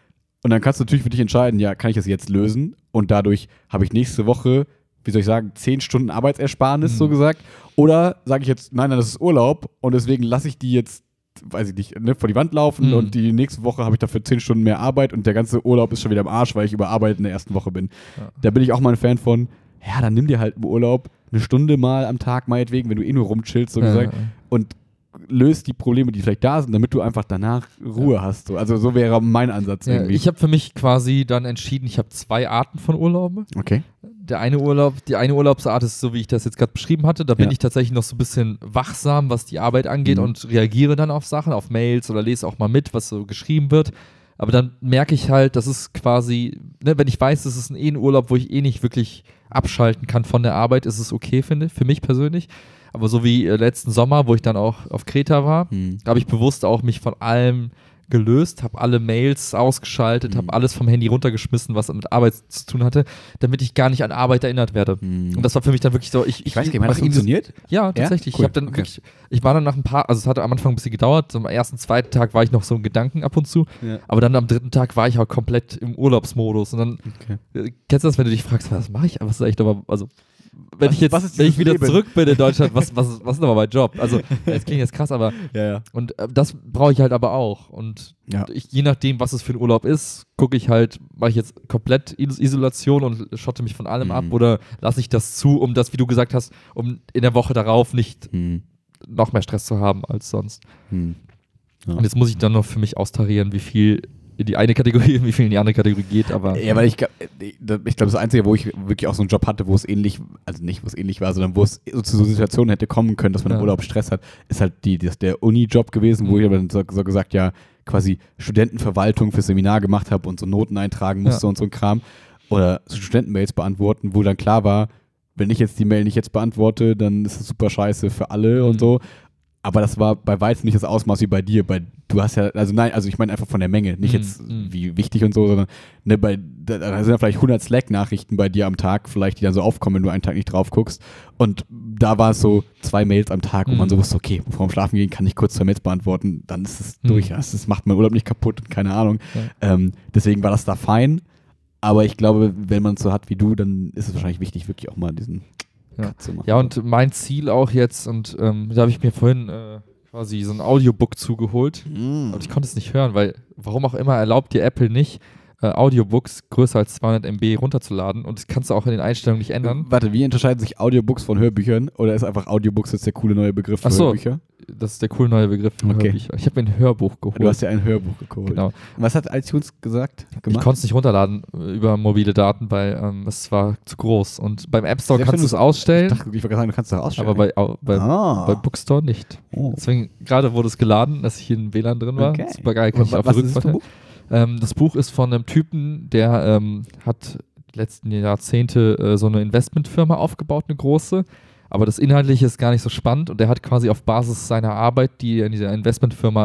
Und dann kannst du natürlich für dich entscheiden, ja, kann ich das jetzt lösen? Und dadurch habe ich nächste Woche, wie soll ich sagen, zehn Stunden Arbeitsersparnis, mhm. so gesagt. Oder sage ich jetzt, nein, nein, das ist Urlaub und deswegen lasse ich die jetzt, weiß ich nicht, ne, vor die Wand laufen mhm. und die nächste Woche habe ich dafür zehn Stunden mehr Arbeit und der ganze Urlaub ist schon wieder im Arsch, weil ich überarbeitet in der ersten Woche bin. Ja. Da bin ich auch mal ein Fan von, ja, dann nimm dir halt im Urlaub eine Stunde mal am Tag meinetwegen, wenn du eh nur rumchillst, so ja, gesagt, ja. und löst die Probleme, die vielleicht da sind, damit du einfach danach Ruhe ja. hast. So. Also so wäre mein Ansatz ja, irgendwie. Ich habe für mich quasi dann entschieden, ich habe zwei Arten von Urlauben. Okay. Der eine Urlaub, die eine Urlaubsart ist so, wie ich das jetzt gerade beschrieben hatte. Da bin ja. ich tatsächlich noch so ein bisschen wachsam, was die Arbeit angeht mhm. und reagiere dann auf Sachen, auf Mails oder lese auch mal mit, was so geschrieben wird. Aber dann merke ich halt, das ist quasi, ne, wenn ich weiß, das ist ein, eh ein Urlaub, wo ich eh nicht wirklich abschalten kann von der Arbeit, ist es okay, finde ich, für mich persönlich. Aber so wie äh, letzten Sommer, wo ich dann auch auf Kreta war, mhm. habe ich bewusst auch mich von allem gelöst, habe alle Mails ausgeschaltet, mhm. habe alles vom Handy runtergeschmissen, was mit Arbeit zu tun hatte, damit ich gar nicht an Arbeit erinnert werde. Mhm. Und das war für mich dann wirklich so, ich, ich, ich weiß gar nicht, hat das funktioniert? Ja, tatsächlich. Ja? Cool. Ich habe dann okay. wirklich, ich war dann nach ein paar, also es hatte am Anfang ein bisschen gedauert, so am ersten, zweiten Tag war ich noch so im Gedanken ab und zu, ja. aber dann am dritten Tag war ich auch komplett im Urlaubsmodus und dann, okay. kennst du das, wenn du dich fragst, was mache ich, aber was ist eigentlich aber, also wenn was, ich jetzt, wenn ich wieder Leben? zurück bin in Deutschland, was, was, was ist denn aber mein Job? Also, das klingt jetzt krass, aber ja, ja. und äh, das brauche ich halt aber auch. Und ja. ich, je nachdem, was es für ein Urlaub ist, gucke ich halt, mache ich jetzt komplett Is- Isolation und schotte mich von allem mhm. ab oder lasse ich das zu, um das, wie du gesagt hast, um in der Woche darauf nicht mhm. noch mehr Stress zu haben als sonst. Mhm. Ja. Und jetzt muss ich dann noch für mich austarieren, wie viel in die eine Kategorie, wie viel in die andere Kategorie geht, aber... Ja, weil ich glaube, ich glaube, das Einzige, wo ich wirklich auch so einen Job hatte, wo es ähnlich, also nicht, wo es ähnlich war, sondern wo es so zu so Situationen hätte kommen können, dass man ja. im Urlaub Stress hat, ist halt die, das der Uni-Job gewesen, wo mhm. ich aber so, so gesagt, ja, quasi Studentenverwaltung fürs Seminar gemacht habe und so Noten eintragen musste ja. und so ein Kram. Oder so Studentenmails beantworten, wo dann klar war, wenn ich jetzt die Mail nicht jetzt beantworte, dann ist es super scheiße für alle mhm. und so. Aber das war bei weitem nicht das Ausmaß wie bei dir. Bei, du hast ja, also nein, also ich meine einfach von der Menge, nicht mm, jetzt mm. wie wichtig und so, sondern ne, bei, da, da sind ja vielleicht hundert Slack-Nachrichten bei dir am Tag, vielleicht, die dann so aufkommen, wenn du einen Tag nicht drauf guckst. Und da war es so zwei Mails am Tag, wo mm. man so wusste, okay, bevor wir schlafen gehen, kann ich kurz zwei Mails beantworten, dann ist es mm. durch. Das, das macht mein Urlaub nicht kaputt, keine Ahnung. Ja. Ähm, deswegen war das da fein. Aber ich glaube, wenn man es so hat wie du, dann ist es wahrscheinlich wichtig, wirklich auch mal diesen ja. Cut zu machen. Ja, und mein Ziel auch jetzt, und ähm, da habe ich mir vorhin äh, quasi so ein Audiobook zugeholt. Mm. Aber ich konnte es nicht hören, weil warum auch immer erlaubt dir Apple nicht, äh, Audiobooks größer als zweihundert Megabyte runterzuladen. Und das kannst du auch in den Einstellungen nicht ändern. Warte, wie unterscheiden sich Audiobooks von Hörbüchern? Oder ist einfach Audiobooks jetzt der coole neue Begriff für Ach so, Hörbücher? Das ist der coole neue Begriff für okay. Hörbücher. Ich habe mir ein Hörbuch geholt. Du hast ja ein Hörbuch geholt. Genau. Und was hat iTunes gesagt? Gemacht? Ich konnte es nicht runterladen äh, über mobile Daten, weil ähm, es war zu groß. Und beim App Store kannst du es ausstellen. Ich dachte, ich wollte sagen, du kannst es auch ausstellen. Aber bei, au, bei, ah. bei Bookstore nicht. Oh. Deswegen, gerade wurde es geladen, dass ich hier in W L A N drin war. Okay. Super geil. Konnte ich auf was ist das, Buch? Ähm, das Buch ist von einem Typen, der ähm, hat die letzten Jahrzehnte äh, so eine Investmentfirma aufgebaut, eine große. Aber das Inhaltliche ist gar nicht so spannend und er hat quasi auf Basis seiner Arbeit, die er in dieser Investmentfirma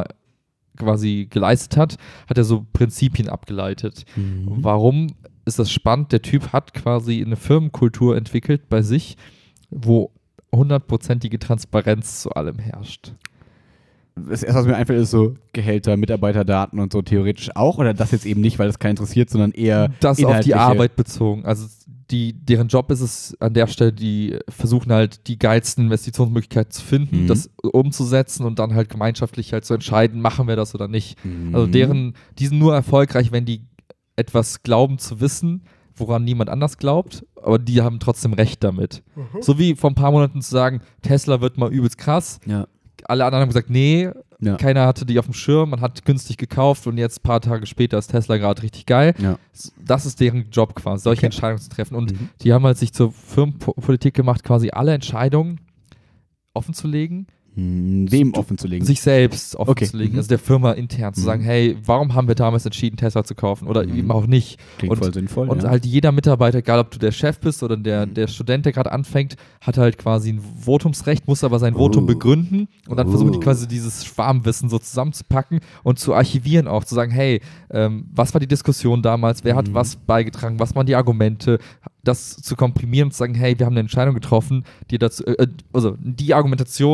quasi geleistet hat, hat er so Prinzipien abgeleitet. Mhm. Warum ist das spannend? Der Typ hat quasi eine Firmenkultur entwickelt bei sich, wo hundertprozentige Transparenz zu allem herrscht. Das erste, was mir einfällt, ist so Gehälter, Mitarbeiterdaten und so theoretisch auch, oder das jetzt eben nicht, weil das keinen interessiert, sondern eher das auf die Arbeit bezogen. Also die, deren Job ist es an der Stelle, die versuchen halt die geilsten Investitionsmöglichkeiten zu finden, mhm. das umzusetzen und dann halt gemeinschaftlich halt zu entscheiden, machen wir das oder nicht. Mhm. Also deren, die sind nur erfolgreich, wenn die etwas glauben zu wissen, woran niemand anders glaubt, aber die haben trotzdem Recht damit. Mhm. So wie vor ein paar Monaten zu sagen, Tesla wird mal übelst krass. Ja. Alle anderen haben gesagt, nee, ja. keiner hatte die auf dem Schirm, man hat günstig gekauft und jetzt ein paar Tage später ist Tesla gerade richtig geil. Ja. Das ist deren Job quasi, solche okay. Entscheidungen zu treffen. Und mhm. die haben halt sich zur Firmenpolitik gemacht, quasi alle Entscheidungen offen zu legen. Wem offen zu legen? Sich selbst offen okay. zu legen, mhm. also der Firma intern zu mhm. sagen, hey, warum haben wir damals entschieden, Tesla zu kaufen oder mhm. eben auch nicht? Klingt und, voll sinnvoll. Und ja. halt jeder Mitarbeiter, egal ob du der Chef bist oder der, mhm. der Student, der gerade anfängt, hat halt quasi ein Votumsrecht, muss aber sein oh. Votum begründen und dann oh. versuchen die quasi dieses Schwarmwissen so zusammenzupacken und zu archivieren auch, zu sagen, hey, ähm, was war die Diskussion damals, wer mhm. hat was beigetragen, was waren die Argumente, das zu komprimieren und zu sagen, hey, wir haben eine Entscheidung getroffen, die dazu, äh, also die Argumentation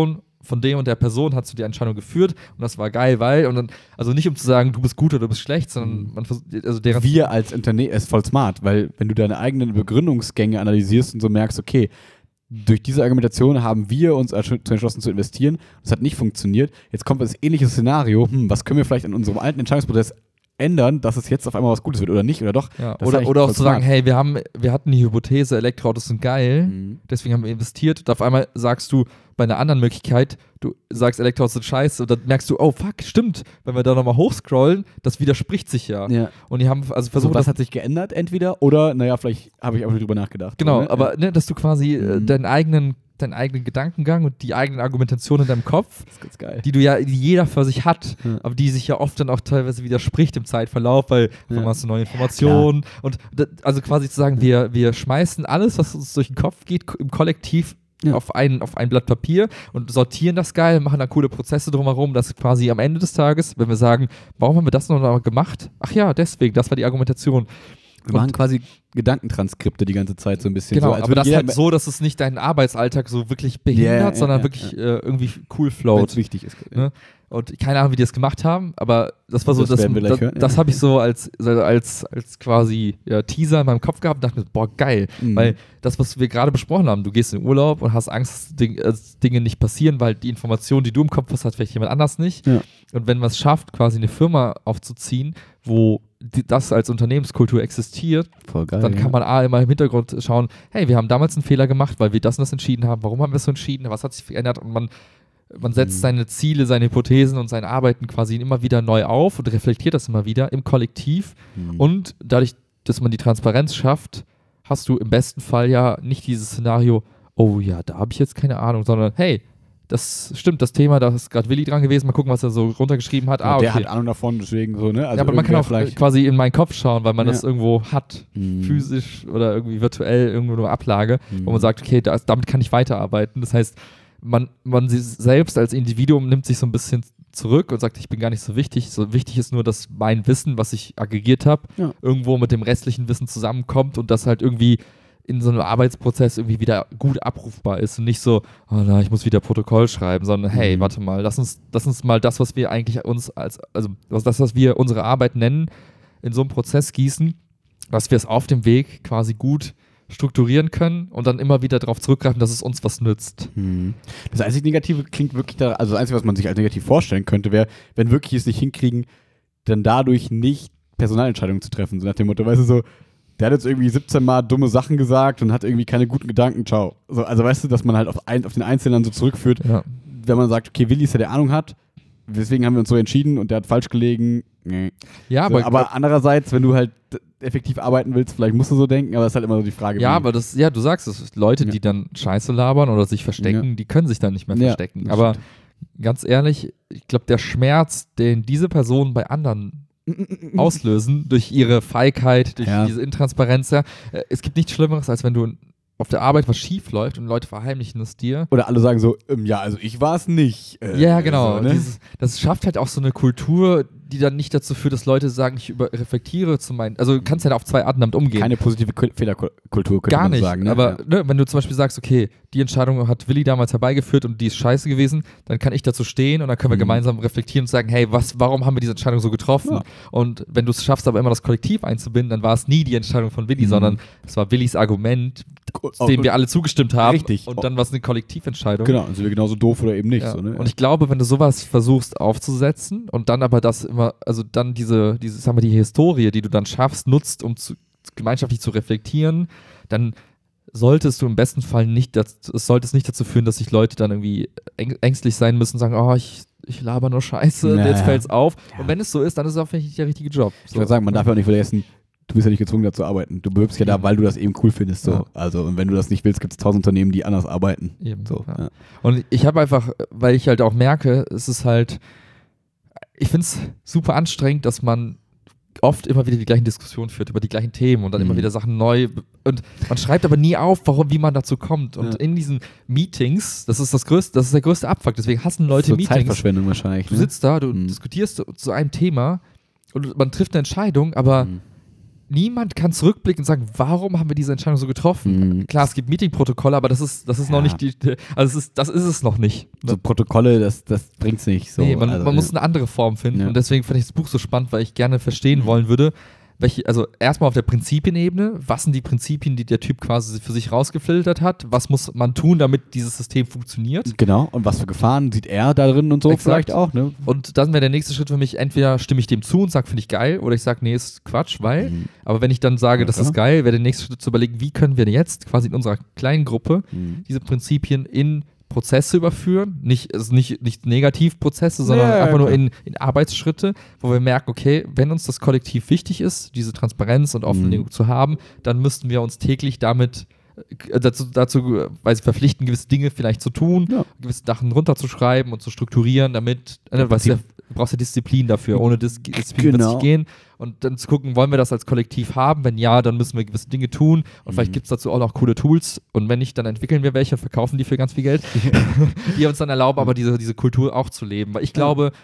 von dem und der Person hat zu der Entscheidung geführt und das war geil, weil, und dann, also nicht um zu sagen, du bist gut oder du bist schlecht, sondern man versucht, also deren Wir als Unternehmen, ist voll smart, weil wenn du deine eigenen Begründungsgänge analysierst und so merkst, okay, durch diese Argumentation haben wir uns entschlossen zu investieren, das hat nicht funktioniert, jetzt kommt das ähnliche Szenario, hm, was können wir vielleicht an unserem alten Entscheidungsprozess ändern, dass es jetzt auf einmal was Gutes wird oder nicht oder doch. Ja, oder oder auch zu sagen, hey, wir haben, wir hatten die Hypothese, Elektroautos sind geil, mhm. deswegen haben wir investiert und auf einmal sagst du bei einer anderen Möglichkeit, du sagst, Elektroautos sind scheiße und dann merkst du, oh fuck, stimmt, wenn wir da nochmal hochscrollen, das widerspricht sich ja. ja. Und die haben also versucht, so, was hat sich geändert entweder oder, naja, vielleicht habe ich auch drüber nachgedacht. Genau, oder, ne? aber ne, dass du quasi mhm. äh, deinen eigenen deinen eigenen Gedankengang und die eigenen Argumentationen in deinem Kopf, das ist ganz geil. die du ja, die jeder für sich hat, ja. aber die sich ja oft dann auch teilweise widerspricht im Zeitverlauf, weil ja. man hast du neue Informationen ja, und also quasi zu sagen, wir, wir schmeißen alles, was uns durch den Kopf geht, im Kollektiv ja. auf, ein, auf ein Blatt Papier und sortieren das geil, machen da coole Prozesse drumherum, dass quasi am Ende des Tages, wenn wir sagen, warum haben wir das noch gemacht? Ach ja, deswegen, das war die Argumentation. Wir machen quasi Gedankentranskripte die ganze Zeit so ein bisschen. Genau, so, als aber das jeder halt so, dass es nicht deinen Arbeitsalltag so wirklich behindert, ja, ja, sondern ja, wirklich ja. Äh, irgendwie cool float. Wenn's wichtig ist. Ne? Und keine Ahnung, wie die das gemacht haben, aber das war so, Das das, werden wir gleich das, hören, ja. das habe ich so als, als, als quasi ja, Teaser in meinem Kopf gehabt und dachte mir, boah, geil. Mhm. Weil das, was wir gerade besprochen haben, du gehst in Urlaub und hast Angst, dass Ding, äh, Dinge nicht passieren, weil die Information, die du im Kopf hast, hat vielleicht jemand anders nicht. Ja. Und wenn man es schafft, quasi eine Firma aufzuziehen, wo die, das als Unternehmenskultur existiert, voll geil, dann ja. kann man A, immer im Hintergrund schauen, hey, wir haben damals einen Fehler gemacht, weil wir das und das entschieden haben, warum haben wir es so entschieden, was hat sich verändert und man, man setzt mhm. seine Ziele, seine Hypothesen und sein Arbeiten quasi immer wieder neu auf und reflektiert das immer wieder im Kollektiv mhm. und dadurch, dass man die Transparenz schafft, hast du im besten Fall ja nicht dieses Szenario, oh ja, da habe ich jetzt keine Ahnung, sondern hey, das stimmt, das Thema, da ist gerade Willi dran gewesen, mal gucken, was er so runtergeschrieben hat. Ja, ah, okay. Der hat Ahnung davon, deswegen so, ne? Also ja, aber man kann auch vielleicht quasi in meinen Kopf schauen, weil man ja. das irgendwo hat, mhm. physisch oder irgendwie virtuell, irgendwo nur Ablage, mhm. wo man sagt, okay, das, damit kann ich weiterarbeiten. Das heißt, man, man selbst als Individuum nimmt sich so ein bisschen zurück und sagt, ich bin gar nicht so wichtig. So wichtig ist nur, dass mein Wissen, was ich aggregiert habe, ja. irgendwo mit dem restlichen Wissen zusammenkommt und das halt irgendwie in so einem Arbeitsprozess irgendwie wieder gut abrufbar ist und nicht so, oh na, ich muss wieder Protokoll schreiben, sondern hey, mhm. warte mal, lass uns, lass uns mal das, was wir eigentlich uns als, also das, was wir unsere Arbeit nennen, in so einem Prozess gießen, dass wir es auf dem Weg quasi gut strukturieren können und dann immer wieder darauf zurückgreifen, dass es uns was nützt. Mhm. Das einzige Negative klingt wirklich da, also das Einzige, was man sich als negativ vorstellen könnte, wäre, wenn wirklich es nicht hinkriegen, dann dadurch nicht Personalentscheidungen zu treffen, so nach dem Motto, weißt du, so, der hat jetzt irgendwie siebzehn Mal dumme Sachen gesagt und hat irgendwie keine guten Gedanken, ciao. So, also weißt du, dass man halt auf, ein, auf den Einzelnen so zurückführt, ja. wenn man sagt, okay, Willi ist ja der Ahnung hat, deswegen haben wir uns so entschieden und der hat falsch gelegen. Nee. Ja, so, aber, aber andererseits, wenn du halt effektiv arbeiten willst, vielleicht musst du so denken, aber das ist halt immer so die Frage. Ja, wie. aber das, ja, du sagst es, Leute, ja. die dann Scheiße labern oder sich verstecken, ja. die können sich dann nicht mehr ja, verstecken. Aber stimmt. ganz ehrlich, ich glaube, der Schmerz, den diese Personen bei anderen auslösen, durch ihre Feigheit, durch ja. diese Intransparenz, ja, es gibt nichts Schlimmeres, als wenn du auf der Arbeit was schief läuft und Leute verheimlichen es dir. Oder alle sagen so, ähm, ja, also ich war es nicht. Äh, ja, genau. So, ne? Dieses, das schafft halt auch so eine Kultur, die dann nicht dazu führt, dass Leute sagen, ich über reflektiere zu meinen. Also du kannst ja auf zwei Arten damit umgehen. Keine positive Fehlerkultur, könnte Gar man nicht, sagen. Ne? Aber ja. ne, wenn du zum Beispiel sagst, okay, die Entscheidung hat Willi damals herbeigeführt und die ist scheiße gewesen, dann kann ich dazu stehen und dann können wir mhm. gemeinsam reflektieren und sagen, hey, was, warum haben wir diese Entscheidung so getroffen? Ja. Und wenn du es schaffst, aber immer das Kollektiv einzubinden, dann war es nie die Entscheidung von Willi, mhm. sondern es war Willis Argument, oh, dem wir alle zugestimmt haben. Richtig. Und dann war es eine Kollektiventscheidung. Genau, also wir genauso doof oder eben nicht. Ja. So, ne? Und ich glaube, wenn du sowas versuchst aufzusetzen und dann aber das immer, also dann diese, diese, sagen wir, die Historie, die du dann schaffst, nutzt, um zu, gemeinschaftlich zu reflektieren, dann solltest du im besten Fall nicht, das, es sollte es nicht dazu führen, dass sich Leute dann irgendwie ängstlich sein müssen und sagen, oh, ich, ich laber nur Scheiße, naja. jetzt fällt's auf. Ja. Und wenn es so ist, dann ist es auch nicht der richtige Job. So. Ich würde sagen, man darf ja auch nicht vergessen, du bist ja nicht gezwungen, da zu arbeiten. Du bewirbst ja da, weil du das eben cool findest. So. Ja. Also, und wenn du das nicht willst, gibt es tausend Unternehmen, die anders arbeiten. Eben. So, Ja. ja. Und ich habe einfach, weil ich halt auch merke, es ist halt, ich finde es super anstrengend, dass man oft immer wieder die gleichen Diskussionen führt über die gleichen Themen und dann mhm. immer wieder Sachen neu und man schreibt aber nie auf, warum, wie man dazu kommt und ja. in diesen Meetings, das ist das größte, das ist der größte Abfuck, deswegen hassen Leute so Meetings. Zeitverschwendung wahrscheinlich. Du ne? sitzt da, du mhm. diskutierst zu, zu einem Thema und man trifft eine Entscheidung, aber mhm. niemand kann zurückblicken und sagen, warum haben wir diese Entscheidung so getroffen? Mhm. Klar, es gibt Meetingprotokolle, aber das ist, das ist Ja. noch nicht die, also es ist, das ist es noch nicht. So Protokolle, das, das bringt's nicht. So. nee, man, also, man muss ja. eine andere Form finden Ja. und deswegen fand ich das Buch so spannend, weil ich gerne verstehen wollen würde, welche, also erstmal auf der Prinzipienebene, was sind die Prinzipien, die der Typ quasi für sich rausgefiltert hat, was muss man tun, damit dieses System funktioniert? Genau, und was für Gefahren sieht er da drin und so Exakt. vielleicht auch, ne? Und dann wäre der nächste Schritt für mich, entweder stimme ich dem zu und sage, finde ich geil, oder ich sage, nee, ist Quatsch, weil, Mhm. aber wenn ich dann sage, Ja, das klar. ist geil, wäre der nächste Schritt zu überlegen, wie können wir jetzt quasi in unserer kleinen Gruppe Mhm. diese Prinzipien in Prozesse überführen, nicht, also nicht, nicht Negativprozesse, sondern Ja, ja, einfach nur klar. in, in Arbeitsschritte, wo wir merken, okay, wenn uns das Kollektiv wichtig ist, diese Transparenz und Offenlegung Mhm. zu haben, dann müssten wir uns täglich damit äh, dazu, dazu äh, weil sie verpflichten, gewisse Dinge vielleicht zu tun, Ja. gewisse Sachen runterzuschreiben und zu strukturieren, damit, äh, was ja, du brauchst ja Disziplin dafür, ohne Dis Disziplin wird es Genau. nicht gehen. Und dann zu gucken, wollen wir das als Kollektiv haben? Wenn ja, dann müssen wir gewisse Dinge tun. Und vielleicht Mhm. gibt es dazu auch noch coole Tools. Und wenn nicht, dann entwickeln wir welche und verkaufen die für ganz viel Geld, die uns dann erlauben, aber diese, diese Kultur auch zu leben. Weil ich glaube,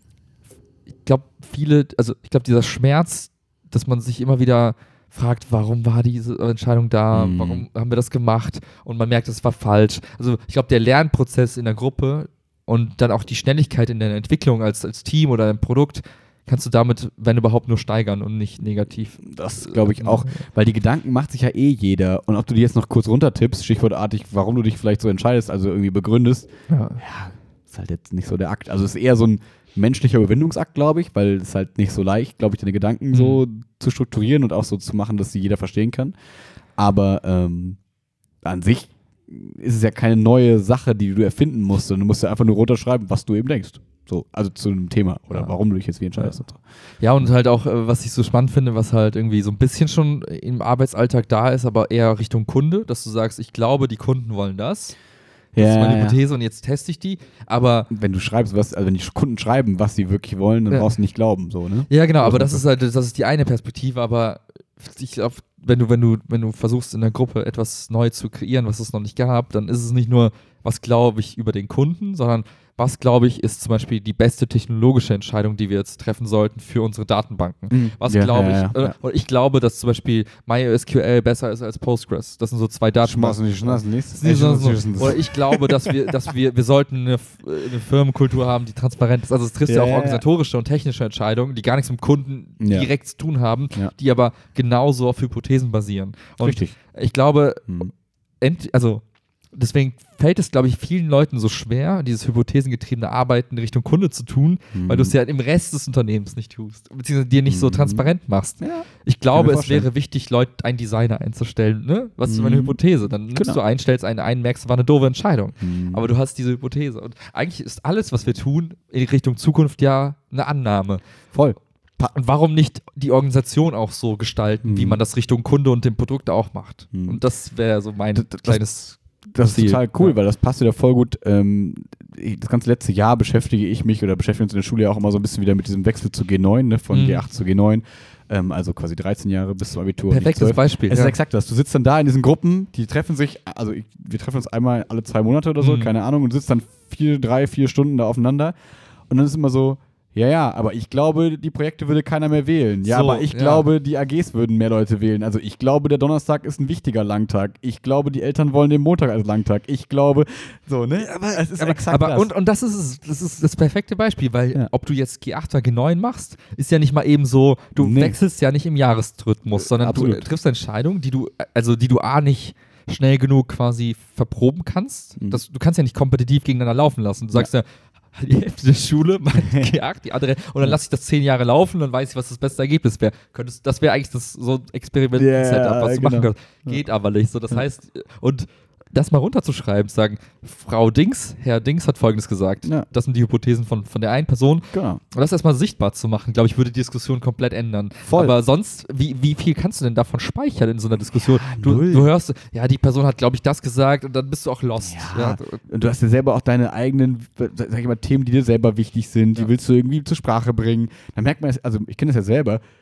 ich glaube, viele, also ich glaube, dieser Schmerz, dass man sich immer wieder fragt, warum war diese Entscheidung da, Mhm. warum haben wir das gemacht und man merkt, es war falsch. Also ich glaube, der Lernprozess in der Gruppe und dann auch die Schnelligkeit in der Entwicklung als, als Team oder ein Produkt kannst du damit, wenn überhaupt, nur steigern und nicht negativ. Das glaube ich auch, weil die Gedanken macht sich ja eh jeder. Und ob du die jetzt noch kurz runtertippst, stichwortartig, warum du dich vielleicht so entscheidest, also irgendwie begründest, Ja. ja, ist halt jetzt nicht so der Akt. Also es ist eher so ein menschlicher Überwindungsakt, glaube ich, weil es halt nicht so leicht, glaube ich, deine Gedanken Mhm. so zu strukturieren und auch so zu machen, dass sie jeder verstehen kann. Aber ähm, an sich ist es ja keine neue Sache, die du erfinden musst, sondern du musst ja einfach nur runterschreiben, was du eben denkst. So, also zu einem Thema oder Ja. warum du dich jetzt wie entscheidest. Ja. Ja, und halt auch, äh, was ich so spannend finde, was halt irgendwie so ein bisschen schon im Arbeitsalltag da ist, aber eher Richtung Kunde, dass du sagst, ich glaube, die Kunden wollen das. Das ist meine Hypothese und jetzt teste ich die. Aber Wenn du schreibst, was, also wenn die Kunden schreiben, was sie wirklich wollen, dann Ja. brauchst du nicht glauben, so, ne? ja, genau, Muss aber man das so- ist halt, das ist die eine Perspektive, aber ich glaube, wenn du, wenn du, wenn du versuchst in der Gruppe etwas neu zu kreieren, was es noch nicht gab, dann ist es nicht nur, was glaube ich über den Kunden, sondern was glaube ich ist zum Beispiel die beste technologische Entscheidung, die wir jetzt treffen sollten für unsere Datenbanken. Mhm. Was Ja, glaube ja, ich? ja, äh, ja. Und ich glaube, dass zum Beispiel MySQL besser ist als Postgres. Das sind so zwei Datenbanken. nicht schnassen, Das ist nicht so- so- Oder ich glaube, dass wir, dass wir, wir sollten eine, F- eine Firmenkultur haben, die transparent ist. Also es trifft ja, Ja, auch ja, ja. organisatorische und technische Entscheidungen, die gar nichts mit dem Kunden Ja. direkt zu tun haben, Ja. die aber genauso auf Hypothesen basieren. Und Richtig. ich glaube, Mhm. ent, also deswegen fällt es, glaube ich, vielen Leuten so schwer, dieses hypothesengetriebene Arbeiten in Richtung Kunde zu tun, weil du es ja im Rest des Unternehmens nicht tust, beziehungsweise dir nicht so Mhm. transparent machst. Ja. Ich glaube, mir es vorstellen. wäre wichtig, Leute, einen Designer einzustellen. Ne? Was ist meine Mhm. Hypothese? Dann nimmst Genau. du einen, stellst einen ein, merkst, war eine doofe Entscheidung. Mhm. Aber du hast diese Hypothese. Und eigentlich ist alles, was wir tun, in Richtung Zukunft ja eine Annahme. Voll. Und warum nicht die Organisation auch so gestalten, Mhm. wie man das Richtung Kunde und dem Produkt auch macht? Mhm. Und das wäre so mein Das- das- kleines Das ist Ziel. total cool, Ja. weil das passt wieder voll gut. Ähm, ich- das ganze letzte Jahr beschäftige ich mich oder beschäftigen uns in der Schule ja auch immer so ein bisschen wieder mit diesem Wechsel zu G neun, ne, von Mhm. G acht zu G neun. Ähm, also quasi dreizehn Jahre bis zum Abitur. nicht Perfektes zwölf. Beispiel. Es ja. ist exakt das. Du sitzt dann da in diesen Gruppen, die treffen sich, also ich, wir treffen uns einmal alle zwei Monate oder so, Mhm. keine Ahnung, und sitzt dann vier, drei, vier Stunden da aufeinander. Und dann ist immer so, ja, ja, aber ich glaube, die Projekte würde keiner mehr wählen. Ja, So, aber ich ja. glaube, die A Gs würden mehr Leute wählen. Also ich glaube, der Donnerstag ist ein wichtiger Langtag. Ich glaube, die Eltern wollen den Montag als Langtag. Ich glaube, so, ne? Aber es ist aber, exakt aber das. Und, und das ist es, das ist das perfekte Beispiel, weil Ja. ob du jetzt G acht oder G neun machst, ist ja nicht mal eben so, du Nee. wechselst ja nicht im Jahresrhythmus, sondern du Absolut. äh, triffst Entscheidungen, die du, also die du A nicht schnell genug quasi verproben kannst. Mhm. Das, du kannst ja nicht kompetitiv gegeneinander laufen lassen. Du sagst ja, die Hälfte der Schule macht G acht, die andere, und dann lasse ich das zehn Jahre laufen, dann weiß ich, was das beste Ergebnis wäre. Könntest, das wäre eigentlich das, so ein Experiment-Setup, Ja, was du genau. machen kannst. Geht aber nicht. So, das heißt, und das mal runterzuschreiben, zu sagen, Frau Dings, Herr Dings hat Folgendes gesagt. Ja. Das sind die Hypothesen von, von der einen Person. Genau. Und das erstmal sichtbar zu machen, glaube ich, würde die Diskussion komplett ändern. Voll. Aber sonst, wie, wie viel kannst du denn davon speichern in so einer Diskussion? Ja, du, null. du hörst, ja, die Person hat, glaube ich, das gesagt und dann bist du auch lost. Ja. Und du hast ja selber auch deine eigenen, sag ich mal, Themen, die dir selber wichtig sind, die Ja. willst du irgendwie zur Sprache bringen. Dann merkt man es, also ich kenne das ja selber,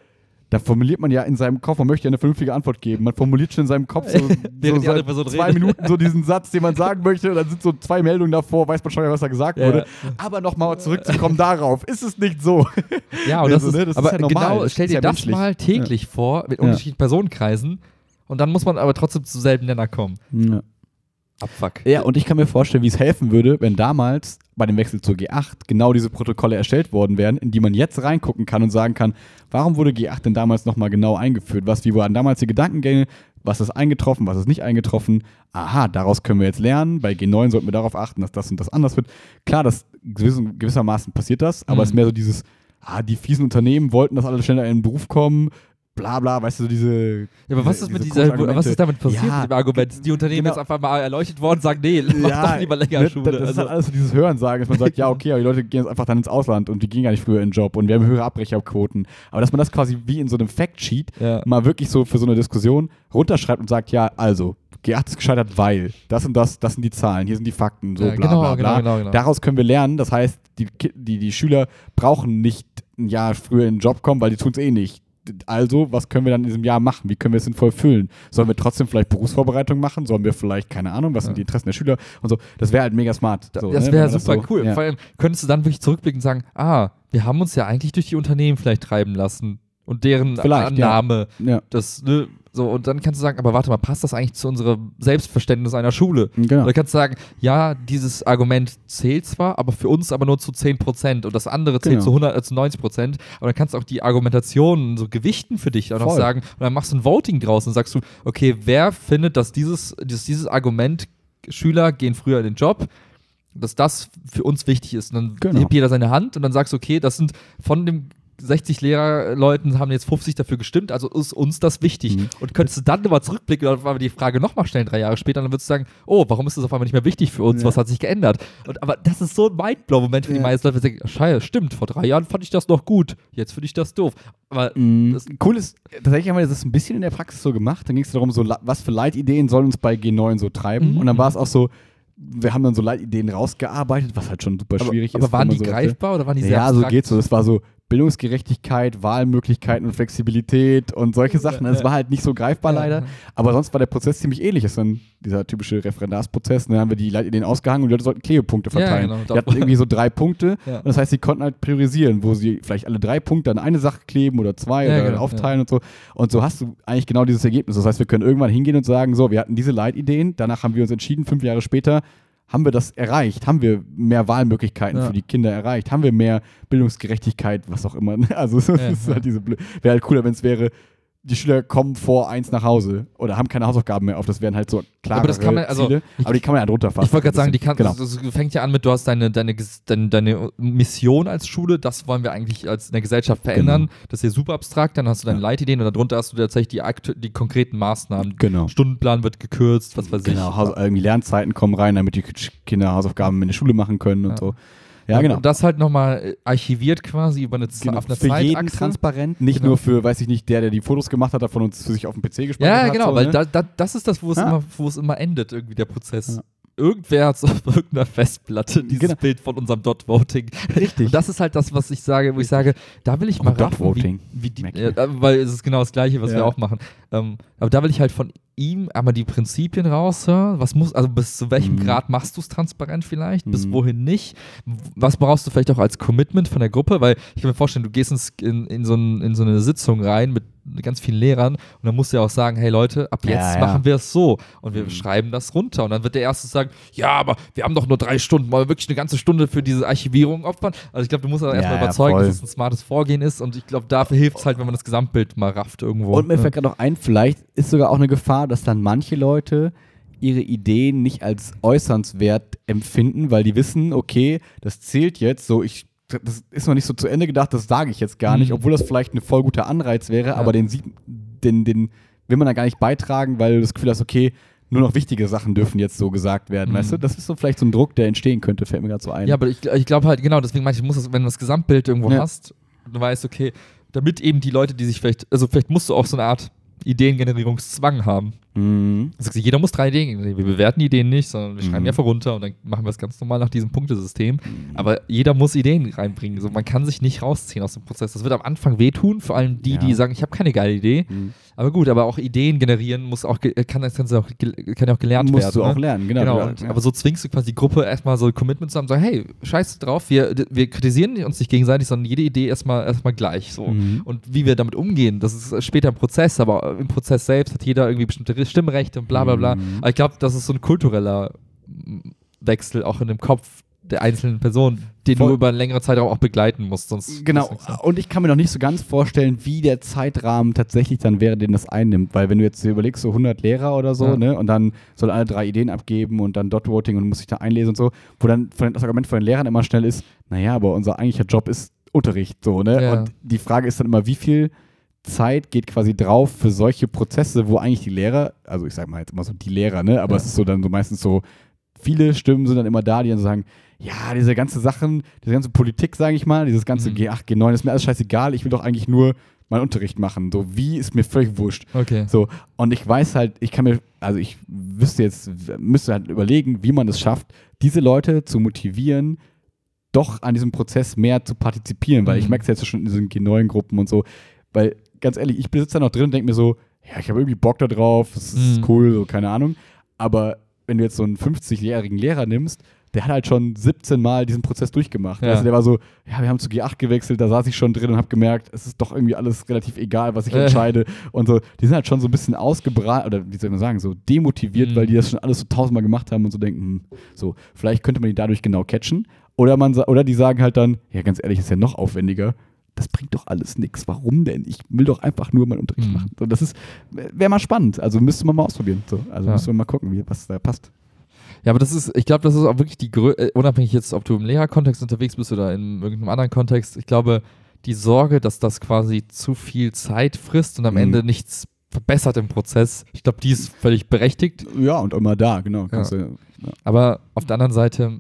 da formuliert man ja in seinem Kopf, man möchte ja eine vernünftige Antwort geben. Man formuliert schon in seinem Kopf so, so seit zwei redet. Minuten so diesen Satz, den man sagen möchte, und dann sind so zwei Meldungen davor, weiß man schon ja, was da gesagt ja. wurde. Aber nochmal zurückzukommen darauf, ist es nicht so. Ja, und das also, ist, ne, das aber ist ja normal. genau, das stell dir ja das menschlich. mal täglich ja. vor, mit ja. unterschiedlichen Personenkreisen, und dann muss man aber trotzdem zu selben Nenner kommen. Ja. Abfuck. Ja, und ich kann mir vorstellen, wie es helfen würde, wenn damals bei dem Wechsel zur G acht genau diese Protokolle erstellt worden wären, in die man jetzt reingucken kann und sagen kann, warum wurde G acht denn damals nochmal genau eingeführt? Was, wie waren damals die Gedankengänge? Was ist eingetroffen? Was ist nicht eingetroffen? Aha, daraus können wir jetzt lernen. Bei G neun sollten wir darauf achten, dass das und das anders wird. Klar, das gewissen, gewissermaßen passiert das, aber Mhm. es ist mehr so dieses, ah, die fiesen Unternehmen wollten, dass alle schneller in den Beruf kommen, bla bla, weißt du, so diese. Ja, aber was ist, mit diese dieser, Kurzargumente. was ist damit passiert Ja, mit dem Argument? Die Unternehmen genau. jetzt einfach mal erleuchtet worden, sagen, nee, mach Ja, doch lieber länger ne, Schule. Das ist Also, halt alles so dieses Hörensagen, dass man sagt, ja, okay, aber die Leute gehen jetzt einfach dann ins Ausland und die gehen gar nicht früher in den Job und wir haben höhere Abbrecherquoten. Aber dass man das quasi wie in so einem Factsheet ja. mal wirklich so für so eine Diskussion runterschreibt und sagt, ja, also, G acht ist gescheitert, weil das und das, das sind die Zahlen, hier sind die Fakten, so Ja, bla genau, bla bla. genau, genau, genau. Daraus können wir lernen, das heißt, die, Ki- die, die Schüler brauchen nicht ein Jahr früher in den Job kommen, weil die tun es eh nicht. Also, was können wir dann in diesem Jahr machen? Wie können wir es sinnvoll füllen? Sollen wir trotzdem vielleicht Berufsvorbereitung machen? Sollen wir vielleicht, keine Ahnung, was Ja. sind die Interessen der Schüler? Und so, das wäre halt mega smart. Da- So, das ne, wäre wenn man super so, cool. Ja. Vor allem könntest du dann wirklich zurückblicken und sagen, ah, wir haben uns ja eigentlich durch die Unternehmen vielleicht treiben lassen und deren Vielleicht, ja. Annahme. Ja. Das, ne, so, und dann kannst du sagen, aber warte mal, passt das eigentlich zu unserem Selbstverständnis einer Schule? Genau. Oder kannst du sagen, ja, dieses Argument zählt zwar, aber für uns aber nur zu zehn Prozent und das andere zählt Genau. zu, hundert, äh, zu neunzig Prozent. Aber dann kannst du auch die Argumentationen so gewichten für dich und auch Voll. sagen, und dann machst du ein Voting draus und sagst du, okay, wer findet, dass dieses, dieses, dieses Argument, Schüler gehen früher in den Job, dass das für uns wichtig ist. Und dann Genau. hebt jeder seine Hand und dann sagst du, okay, das sind von dem sechzig Lehrerleuten haben jetzt fünfzig dafür gestimmt, also ist uns das wichtig. Mhm. Und könntest du dann nochmal zurückblicken und auf einmal die Frage nochmal stellen, drei Jahre später, und dann würdest du sagen, oh, warum ist das auf einmal nicht mehr wichtig für uns? Ja. Was hat sich geändert? Und, aber das ist so ein Mindblow-Moment für die Ja. meisten Leute, die sagen, scheiße, stimmt, vor drei Jahren fand ich das noch gut, jetzt finde ich das doof. Aber Mhm. das, Cool ist, tatsächlich haben wir das ein bisschen in der Praxis so gemacht. Dann ging es darum, so, la- was für Leitideen sollen uns bei G neun so treiben. Mhm. Und dann war es auch so, wir haben dann so Leitideen rausgearbeitet, was halt schon super aber, schwierig aber ist. waren wenn die man so greifbar oder waren die sehr Ja, so abstrakt? geht's so. Das war so Bildungsgerechtigkeit, Wahlmöglichkeiten und Flexibilität und solche Sachen. Das Ja. war halt nicht so greifbar Ja. leider. Aber sonst war der Prozess ziemlich ähnlich. Das ist dann dieser typische Referendarsprozess. Dann haben wir die Leitideen ausgehangen und die Leute sollten Klebepunkte Ja, verteilen. genau. Die hatten irgendwie so drei Punkte. Ja. Und das heißt, sie konnten halt priorisieren, wo sie vielleicht alle drei Punkte an eine Sache kleben oder zwei Ja, oder genau, aufteilen und so. Und so hast du eigentlich genau dieses Ergebnis. Das heißt, wir können irgendwann hingehen und sagen, so, wir hatten diese Leitideen, danach haben wir uns entschieden, fünf Jahre später, haben wir das erreicht? Haben wir mehr Wahlmöglichkeiten Ja. für die Kinder erreicht? Haben wir mehr Bildungsgerechtigkeit, was auch immer? Also es Ja, ist ja. halt diese blöd. Wäre halt cooler, wenn es wäre, die Schüler kommen vor eins nach Hause oder haben keine Hausaufgaben mehr auf. Das wären halt so klare Aber das kann man- also, Ziele. ich- Aber die kann man ja drunter fassen. Ich wollte gerade sagen, die kann, Genau. das fängt ja an mit, du hast deine, deine, ges- deine, deine Mission als Schule, das wollen wir eigentlich als in der Gesellschaft verändern. Das ist ja super abstrakt, dann hast du deine Ja. Leitideen und darunter hast du tatsächlich die, aktu- die konkreten Maßnahmen. Genau. Stundenplan wird gekürzt, was weiß Genau, ich. Haus irgendwie Lernzeiten kommen rein, damit die Kinder Hausaufgaben in der Schule machen können und Ja. so. Ja, genau. Und das halt nochmal archiviert quasi über eine, Z- Genau. auf einer Für jeden Zeitachse. transparent, nicht Genau. nur für, weiß ich nicht, der, der die Fotos gemacht hat, davon uns für sich auf dem P C gespeichert Ja, hat. genau, so, weil ne? da, da, das ist das, wo es, Ja. immer, wo es immer endet, irgendwie der Prozess. Ja. Irgendwer hat auf irgendeiner Festplatte dieses Genau. Bild von unserem Dot-Voting. Richtig. Und das ist halt das, was ich sage, wo ich sage, da will ich mal Oh, raffen, Dot-Voting. wie, wie die, Merk ich ja, mir. weil es ist genau das Gleiche, was Ja. wir auch machen. Ähm, aber da will ich halt von ihm einmal die Prinzipien raushören. Was muss, also bis zu welchem Mhm. Grad machst du es transparent vielleicht? Bis Mhm. wohin nicht? Was brauchst du vielleicht auch als Commitment von der Gruppe? Weil ich kann mir vorstellen, du gehst ins, in, in, so ein, in so eine Sitzung rein mit ganz vielen Lehrern und dann musst du ja auch sagen, hey Leute, ab Ja, jetzt ja. machen wir es so und wir Mhm. schreiben das runter und dann wird der Erste sagen, ja, aber wir haben doch nur drei Stunden, wollen wir wirklich eine ganze Stunde für diese Archivierung opfern? Also ich glaube, du musst aber Ja, erstmal ja, überzeugen, voll. dass es ein smartes Vorgehen ist und ich glaube, dafür hilft es halt, wenn man das Gesamtbild mal rafft irgendwo. Und mir Ja. fällt gerade noch ein, vielleicht ist sogar auch eine Gefahr, dass dann manche Leute ihre Ideen nicht als äußernswert empfinden, weil die wissen, okay, das zählt jetzt so, ich das ist noch nicht so zu Ende gedacht, das sage ich jetzt gar nicht, Mhm. obwohl das vielleicht ein voll guter Anreiz wäre, Ja. aber den sieht, den, den will man da gar nicht beitragen, weil du das Gefühl hast, okay, nur noch wichtige Sachen dürfen jetzt so gesagt werden, Mhm. weißt du? Das ist so vielleicht so ein Druck, der entstehen könnte, fällt mir gerade so ein. Ja, aber ich, ich glaube halt, genau, deswegen meine ich, muss das, wenn du das Gesamtbild irgendwo Ja. hast, du weißt, okay, damit eben die Leute, die sich vielleicht, also vielleicht musst du auch so eine Art Ideengenerierungszwang haben. Mhm. Das heißt, jeder muss drei Ideen, wir bewerten die Ideen nicht, sondern wir schreiben Mhm. die einfach runter und dann machen wir es ganz normal nach diesem Punktesystem. Aber jeder muss Ideen reinbringen. So, man kann sich nicht rausziehen aus dem Prozess. Das wird am Anfang wehtun, vor allem die, Ja. die sagen, ich habe keine geile Idee. Mhm. Aber gut, aber auch Ideen generieren muss auch, ge- kann, das Ganze auch, ge- kann ja auch gelernt Musst werden. du auch ne? lernen, genau. Genau, Ja. und, aber so zwingst du quasi die Gruppe erstmal so ein Commitment zusammen, sagen, hey, scheiß drauf, wir, wir kritisieren uns nicht gegenseitig, sondern jede Idee erstmal erstmal gleich. So. Mhm. Und wie wir damit umgehen, das ist später im Prozess, aber im Prozess selbst hat jeder irgendwie bestimmte Stimmrechte und bla bla bla. Mhm. Aber ich glaube, das ist so ein kultureller Wechsel auch in dem Kopf der einzelnen Person, den Voll. du über einen längeren Zeitraum auch begleiten musst. Sonst Genau, ist nichts, ne? und ich kann mir noch nicht so ganz vorstellen, wie der Zeitrahmen tatsächlich dann wäre, den das einnimmt, weil wenn du jetzt dir überlegst, so hundert Lehrer oder so, Ja. ne, und dann sollen alle drei Ideen abgeben und dann Dot-Voting und muss sich da einlesen und so, wo dann von, das Argument von den Lehrern immer schnell ist, naja, aber unser eigentlicher Job ist Unterricht, so, ne, Ja. und die Frage ist dann immer, wie viel Zeit geht quasi drauf für solche Prozesse, wo eigentlich die Lehrer, also ich sag mal jetzt immer so die Lehrer, ne, aber Ja. es ist so dann so meistens so, viele Stimmen sind dann immer da, die dann so sagen, ja, diese ganze Sachen, diese ganze Politik, sage ich mal, dieses ganze Mhm. G acht, G neun, ist mir alles scheißegal, ich will doch eigentlich nur meinen Unterricht machen. So, wie ist mir völlig wurscht. Okay. So, und ich weiß halt, ich kann mir, also ich wüsste jetzt, müsste halt überlegen, wie man es schafft, diese Leute zu motivieren, doch an diesem Prozess mehr zu partizipieren, weil Mhm. ich merke es jetzt schon in diesen G neun Gruppen und so, weil, ganz ehrlich, ich sitze da noch drin und denke mir so, ja, ich habe irgendwie Bock da drauf, das ist Mhm. cool, so, keine Ahnung, aber wenn du jetzt so einen fünfzigjährigen Lehrer nimmst, der hat halt schon siebzehn Mal diesen Prozess durchgemacht. Ja. Also der war so, ja, wir haben zu G acht gewechselt, da saß ich schon drin und habe gemerkt, es ist doch irgendwie alles relativ egal, was ich Äh. entscheide. Und so, die sind halt schon so ein bisschen ausgebrannt, oder wie soll man sagen, so demotiviert, Mhm. weil die das schon alles so tausendmal gemacht haben und so denken, hm, so, vielleicht könnte man die dadurch genau catchen. Oder, man, sa- oder die sagen halt dann, ja, ganz ehrlich, ist ja noch aufwendiger. Das bringt doch alles nichts. Warum denn? Ich will doch einfach nur meinen Unterricht Mhm. machen. So, das ist, wäre mal spannend. Also müsste man mal ausprobieren. So, also Ja. müssen wir mal gucken, wie, was da passt. Ja, aber das ist, ich glaube, das ist auch wirklich die Grö äh, unabhängig jetzt, ob du im Lehrerkontext unterwegs bist oder in irgendeinem anderen Kontext, ich glaube, die Sorge, dass das quasi zu viel Zeit frisst und am Mhm. Ende nichts verbessert im Prozess, ich glaube, die ist völlig berechtigt. Ja, und immer da, genau. Kannst Ja. du, ja. Aber auf der anderen Seite,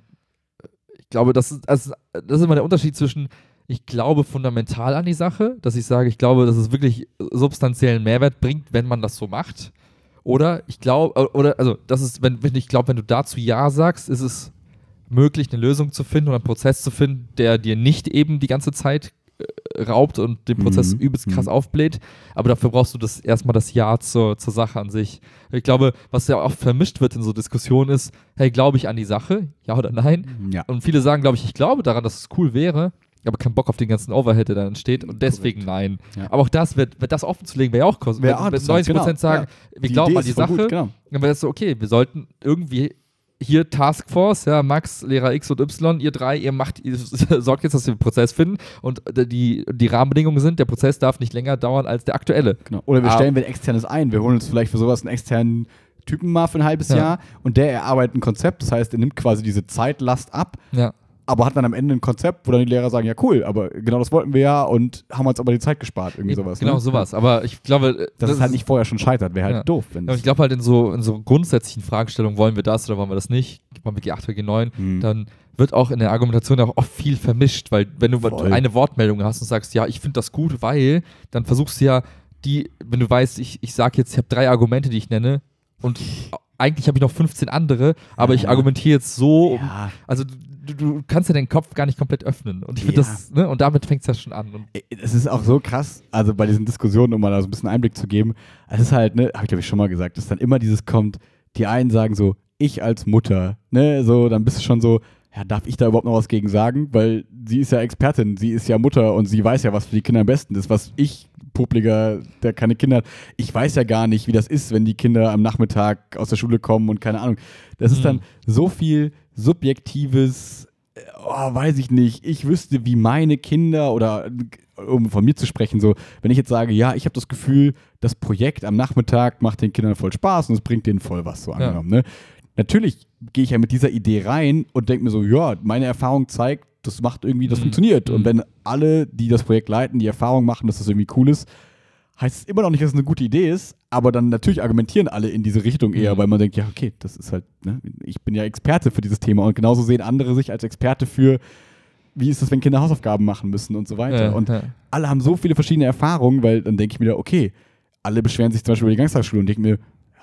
ich glaube, das ist, das ist, das ist immer der Unterschied zwischen, ich glaube fundamental an die Sache, dass ich sage, ich glaube, dass es wirklich substanziellen Mehrwert bringt, wenn man das so macht. Oder ich glaube, oder also das ist, wenn, wenn ich glaube, wenn du dazu Ja sagst, ist es möglich, eine Lösung zu finden oder einen Prozess zu finden, der dir nicht eben die ganze Zeit äh, raubt und den Prozess Mhm. übelst krass Mhm. aufbläht. Aber dafür brauchst du das erstmal das Ja zur, zur Sache an sich. Ich glaube, was ja oft vermischt wird in so Diskussionen ist, hey, glaube ich an die Sache? Ja oder nein? Ja. Und viele sagen, glaube ich, ich glaube daran, dass es cool wäre, aber keinen Bock auf den ganzen Overhead, der da entsteht und deswegen nein. Ja. Aber auch das, wird, wird das offen zu legen, wäre ja auch kosten. Wäre Wenn, auch wenn interessant, neunzig Prozent genau. sagen, wir glauben Idee an die ist voll Sache, gut, genau. dann wäre es so, okay, wir sollten irgendwie hier Taskforce, ja, Max, Lehrer X und Y, ihr drei, ihr macht, ihr sorgt jetzt, dass wir den Prozess finden und die, die Rahmenbedingungen sind, der Prozess darf nicht länger dauern als der aktuelle. Genau. Oder wir Ah. stellen wen externes ein. Wir holen uns vielleicht für sowas einen externen Typen mal für ein halbes Ja. Jahr und der erarbeitet ein Konzept. Das heißt, er nimmt quasi diese Zeitlast ab, Ja. aber hat dann am Ende ein Konzept, wo dann die Lehrer sagen, ja cool, aber genau das wollten wir ja und haben uns aber die Zeit gespart. Irgendwie sowas. Genau, ne? sowas. Aber ich glaube, Dass es halt nicht vorher schon scheitert, wäre halt Ja. doof. Wenn Ja, und ich glaube halt in so, in so grundsätzlichen Fragestellungen, wollen wir das oder wollen wir das nicht, wollen wir G acht oder G neun, Hm. dann wird auch in der Argumentation auch oft viel vermischt, weil wenn du Voll. eine Wortmeldung hast und sagst, ja, ich finde das gut, weil, dann versuchst du ja die, wenn du weißt, ich, ich sage jetzt, ich habe drei Argumente, die ich nenne und eigentlich habe ich noch fünfzehn andere, aber ich Ja. argumentiere jetzt so, um, ja. also du, du kannst ja den Kopf gar nicht komplett öffnen und ich finde Ja. das, ne, und damit fängt es ja schon an. Und Es ist auch so krass, also bei diesen Diskussionen, um mal da so ein bisschen Einblick zu geben, es ist halt, ne, habe ich glaube ich schon mal gesagt, dass dann immer dieses kommt, die einen sagen so, ich als Mutter, ne, so, dann bist du schon so, ja, darf ich da überhaupt noch was gegen sagen? Weil sie ist ja Expertin, sie ist ja Mutter und sie weiß ja, was für die Kinder am besten ist, was ich, Publiger, der keine Kinder hat, ich weiß ja gar nicht, wie das ist, wenn die Kinder am Nachmittag aus der Schule kommen und keine Ahnung. Das ist Mhm. dann so viel subjektives, oh, weiß ich nicht, ich wüsste, wie meine Kinder oder um von mir zu sprechen, so, wenn ich jetzt sage, ja, ich habe das Gefühl, das Projekt am Nachmittag macht den Kindern voll Spaß und es bringt denen voll was, so Ja. angenommen, ne? Natürlich gehe ich ja mit dieser Idee rein und denke mir so, ja, meine Erfahrung zeigt, das macht irgendwie, das Mhm. funktioniert. Mhm. Und wenn alle, die das Projekt leiten, die Erfahrung machen, dass das irgendwie cool ist, heißt es immer noch nicht, dass es eine gute Idee ist, aber dann natürlich argumentieren alle in diese Richtung eher, Mhm. weil man denkt, ja, okay, das ist halt, ne, ich bin ja Experte für dieses Thema und genauso sehen andere sich als Experte für, wie ist das, wenn Kinder Hausaufgaben machen müssen und so weiter. Ja, und ja. alle haben so viele verschiedene Erfahrungen, weil dann denke ich mir, okay, alle beschweren sich zum Beispiel über die Ganztagsschule und denke mir, ja,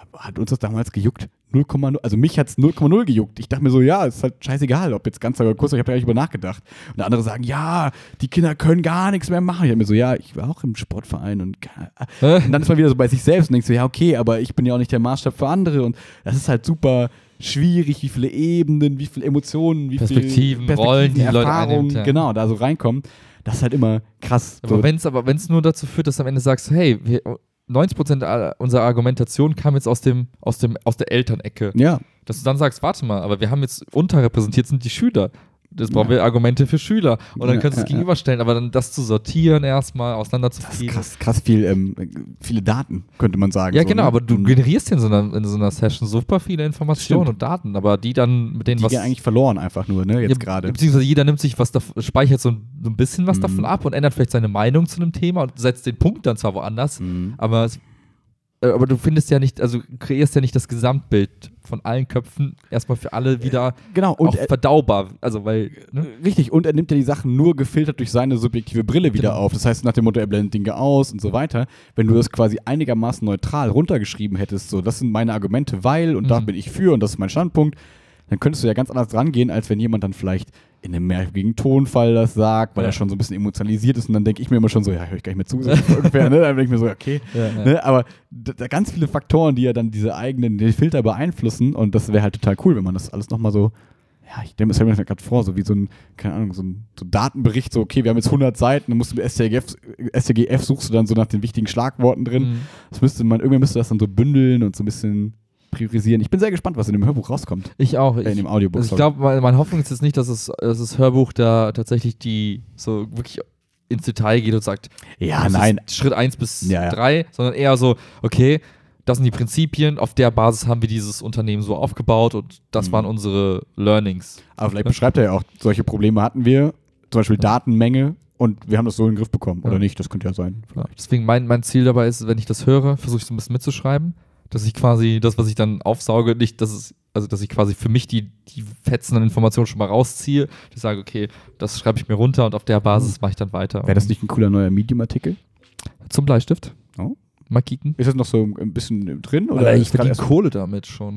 hat uns das damals gejuckt? null Komma null, also mich hat es null Komma null gejuckt. Ich dachte mir so, ja, ist halt scheißegal, ob jetzt ganz oder kurz, ich habe ja gar nicht über nachgedacht. Und andere sagen, ja, die Kinder können gar nichts mehr machen. Ich habe mir so, ja, ich war auch im Sportverein und, und dann ist man wieder so bei sich selbst und denkt so, ja, okay, aber ich bin ja auch nicht der Maßstab für andere und das ist halt super schwierig, wie viele Ebenen, wie viele Emotionen, wie Perspektiven, viele Perspektiven, Rollen, die Erfahrungen, Leute einnimmt, ja. genau, da so reinkommen. Das ist halt immer krass. Aber so. wenn es aber wenn's nur dazu führt, dass du am Ende sagst, hey, wir, neunzig Prozent unserer Argumentation kam jetzt aus dem, aus dem, aus der Elternecke. Ja. Dass du dann sagst, warte mal, aber wir haben jetzt unterrepräsentiert sind die Schüler. Jetzt brauchen Ja. wir Argumente für Schüler. Und dann Ja, kannst du es ja, ja. gegenüberstellen, aber dann das zu sortieren erstmal, Das auseinanderzufrieden. ist krass, krass viel, ähm, viele Daten, könnte man sagen. Ja, so, genau, ne? aber du Mhm. generierst in so, einer, in so einer Session super viele Informationen Stimmt. und Daten, aber die dann mit denen Die was. gehen eigentlich verloren einfach nur, ne, jetzt Ja, gerade. Beziehungsweise jeder nimmt sich was, dav- speichert so ein, so ein bisschen was Mhm. davon ab und ändert vielleicht seine Meinung zu einem Thema und setzt den Punkt dann zwar woanders, Mhm. aber, es, äh, aber du findest ja nicht, also kreierst ja nicht das Gesamtbild von allen Köpfen erstmal für alle wieder Genau, auch und er, verdaubar. Also, weil, ne? richtig, und er nimmt ja die Sachen nur gefiltert durch seine subjektive Brille wieder Genau. auf. Das heißt, nach dem Motto, er blendet Dinge aus und so weiter. Wenn du das quasi einigermaßen neutral runtergeschrieben hättest, so, das sind meine Argumente, weil, und da Mhm. bin ich für und das ist mein Standpunkt, dann könntest du ja ganz anders rangehen, als wenn jemand dann vielleicht in einem merkwürdigen Tonfall das sagt, weil Ja. er schon so ein bisschen emotionalisiert ist und dann denke ich mir immer schon so, ja, höre ich gar nicht mehr zu, so ungefähr, ne? Dann denke ich mir so, okay. Ja, ja. Ne? Aber da, da ganz viele Faktoren, die ja dann diese eigenen die Filter beeinflussen und das wäre halt total cool, wenn man das alles nochmal so, ja, ich denke, das stelle mir das gerade vor, so wie so ein, keine Ahnung, so ein so Datenbericht, so, okay, wir haben jetzt hundert Seiten, dann musst du mit S T G F, S T G F suchst du dann so nach den wichtigen Schlagworten drin. Mhm. Das müsste man, irgendwie müsste das dann so bündeln und so ein bisschen priorisieren. Ich bin sehr gespannt, was in dem Hörbuch rauskommt. Ich auch. Äh, in Ich, dem Audiobook. also ich sorry. glaube, meine, meine Hoffnung ist jetzt nicht, dass es, dass das Hörbuch da tatsächlich die so wirklich ins Detail geht und sagt, ja, das nein. ist Schritt eins bis Ja, ja. drei, sondern eher so, okay, das sind die Prinzipien, auf der Basis haben wir dieses Unternehmen so aufgebaut und das Mhm. waren unsere Learnings. Aber vielleicht beschreibt er ja auch, solche Probleme hatten wir, zum Beispiel Ja. Datenmenge und wir haben das so in den Griff bekommen. Oder Ja. nicht, das könnte ja sein. Ja, deswegen mein, mein Ziel dabei ist, wenn ich das höre, versuche ich so ein bisschen mitzuschreiben, dass ich quasi das, was ich dann aufsauge, nicht, dass es, also dass ich quasi für mich die, die Fetzen an Informationen schon mal rausziehe. Ich sage, okay, das schreibe ich mir runter und auf der Basis mache ich dann weiter. Wäre das nicht ein cooler neuer Medium-Artikel? Zum Bleistift? Oh. Mal kicken. Ist das noch so ein bisschen drin? Oder Oder ich ist grad verdiene erst- Kohle damit schon.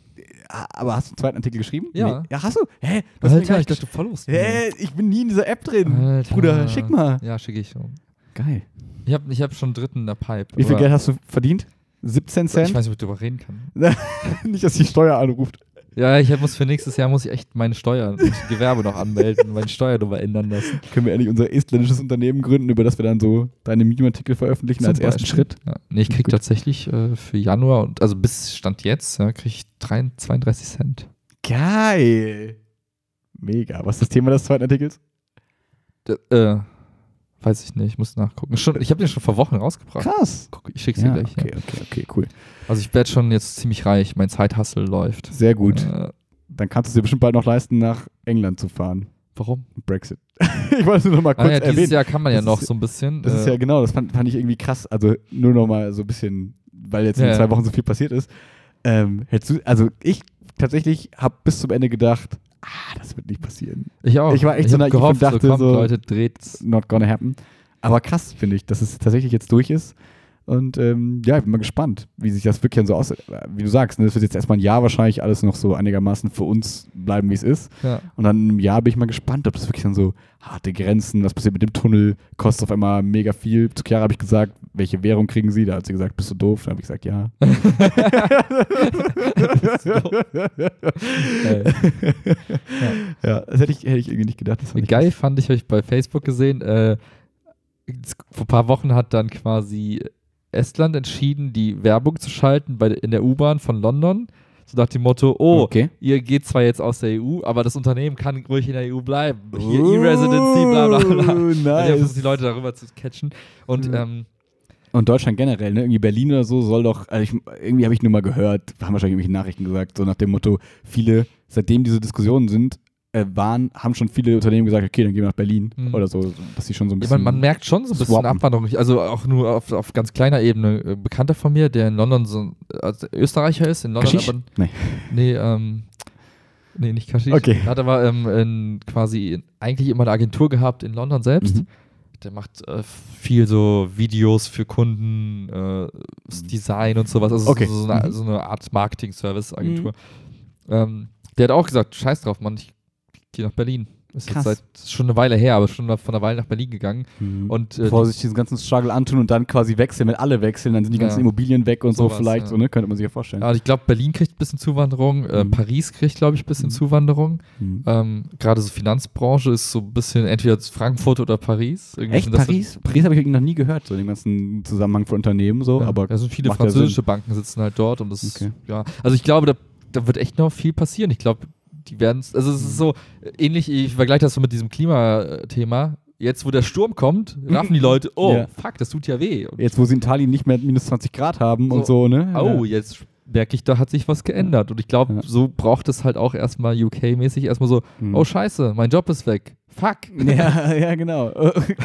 Ah, Aber hast du einen zweiten Artikel geschrieben? Ja. Nee. Ja, hast du? Hä? Du hast mir gar Alter, ich nicht dachte voll los. gesch- Hä? Ich bin nie in dieser App drin. Alter. Bruder, schick mal. Ja, schicke ich schon. Geil. Ich habe ich hab schon einen dritten in der Pipe. Wie viel aber Geld hast du verdient? siebzehn Ich Cent? weiß nicht, ob ich darüber reden kann. Nicht, dass die Steuer anruft. Ja, ich muss für nächstes Jahr muss ich echt meine Steuer, und Gewerbe noch anmelden und meine Steuernummer ändern lassen. Können wir endlich unser estländisches Unternehmen gründen, über das wir dann so deine Medium-Artikel veröffentlichen als Zum ersten Beispiel. Schritt? Ja. Nee, ich krieg Gut. tatsächlich äh, für Januar und also bis Stand jetzt, ja, kriege ich drei, zweiunddreißig Cent. Geil. Mega. Was ist das Thema des zweiten Artikels? D äh, weiß ich nicht, ich muss nachgucken. Schon, ich habe den schon vor Wochen rausgebracht. Krass. Guck, ich schick's Ja, dir gleich. okay, Ja. okay, okay, cool. Also ich werde schon jetzt ziemlich reich, mein Zeithassel läuft. Sehr gut. Äh, Dann kannst du es dir bestimmt bald noch leisten, nach England zu fahren. warum? Brexit. Ich wollte es nur noch mal Ah, kurz ja, dieses erwähnen. Jahr kann man ja Das noch ist- so ein bisschen. Das ist äh, ja genau, das fand, fand ich irgendwie krass. Also nur noch mal so ein bisschen, weil jetzt in Ja, zwei ja. Wochen so viel passiert ist. Ähm, hättest du, also ich tatsächlich habe bis zum Ende gedacht, ah, das wird nicht passieren. Ich auch. Ich war echt ich so hab naiv gehofft, und dachte so, komm, so- Leute, dreht's. Not gonna happen. Aber krass, finde ich, dass es tatsächlich jetzt durch ist. Und ähm, ja, ich bin mal gespannt, wie sich das wirklich dann so aussieht. Wie du sagst, ne, das wird jetzt erstmal ein Jahr wahrscheinlich alles noch so einigermaßen für uns bleiben, wie es ist. Ja. Und dann im Jahr bin ich mal gespannt, ob das wirklich dann so harte Grenzen, was passiert mit dem Tunnel, kostet auf einmal mega viel. Zu Chiara habe ich gesagt, welche Währung kriegen sie? Da hat sie gesagt, bist du doof? Dann habe ich gesagt, ja. Geil. Ja, das hätte ich, hätte ich irgendwie nicht gedacht. Das fand ich Geil fand ich, habe ich bei Facebook gesehen. Äh, vor ein paar Wochen hat dann quasi Estland entschieden, die Werbung zu schalten bei, in der U-Bahn von London. So nach dem Motto, oh, Okay. ihr geht zwar jetzt aus der E U, aber das Unternehmen kann ruhig in der E U bleiben. Hier E-Residency, bla bla bla. Oh, Also die haben nice. versucht, die Leute darüber zu catchen. Und Ja. ähm, Und Deutschland generell, ne? Irgendwie Berlin oder so soll doch, also ich, irgendwie habe ich nur mal gehört, haben wahrscheinlich irgendwelche Nachrichten gesagt, so nach dem Motto, viele, seitdem diese Diskussionen sind, äh, waren, haben schon viele Unternehmen gesagt, okay, dann gehen wir nach Berlin Mhm. oder so, dass sie schon so ein ja, bisschen. man, man merkt schon so ein bisschen swappen. Abwanderung. Also auch nur auf, auf ganz kleiner Ebene. Äh, Bekannter von mir, der in London so ein also Österreicher ist, in London Kaschisch? aber Nee. Nee, ähm, nee, nicht Kaschisch. Okay. Er hat aber ähm, in, quasi eigentlich immer eine Agentur gehabt in London selbst. Mhm. der macht äh, viel so Videos für Kunden, äh, das Design und sowas. Also Okay. so, so, eine, Mhm. so eine Art Marketing-Service-Agentur. Mhm. Ähm, der hat auch gesagt, scheiß drauf, Mann, ich gehe nach Berlin. Ist Krass. jetzt seit ist schon eine Weile her, aber schon von einer Weile nach Berlin gegangen. Mhm. Und äh, Bevor die- sich diesen ganzen Struggle antun und dann quasi wechseln, wenn alle wechseln, dann sind die Ja. ganzen Immobilien weg und Sowas, so vielleicht, ja. so, ne? Könnte man sich ja vorstellen. ja, ich glaube, Berlin kriegt ein bisschen Zuwanderung, äh, Mhm. Paris kriegt, glaube ich, ein bisschen Mhm. Zuwanderung. Mhm. Ähm, Gerade so Finanzbranche ist so ein bisschen entweder Frankfurt oder Paris. Irgendwie Echt? sind das so- Paris? Paris habe ich irgendwie noch nie gehört, so den ganzen Zusammenhang von Unternehmen, so, Ja, aber da sind viele macht ja französische Sinn. Banken sitzen halt dort und das ist, Okay. ja, also ich glaube, da, da wird echt noch viel passieren. Ich glaube, die werden, also es ist so äh, ähnlich, ich vergleiche das so mit diesem Klimathema. Jetzt, wo der Sturm kommt, raffen die Leute, oh, Ja. fuck, das tut ja weh. Und Jetzt, wo sie in Tallinn nicht mehr minus zwanzig Grad haben und so, ne? oh, jetzt merke ich, da hat sich was geändert. Und ich glaube, Ja. so braucht es halt auch erstmal U K-mäßig erstmal so, Mhm. oh scheiße, mein Job ist weg. Fuck. Ja, ja, genau.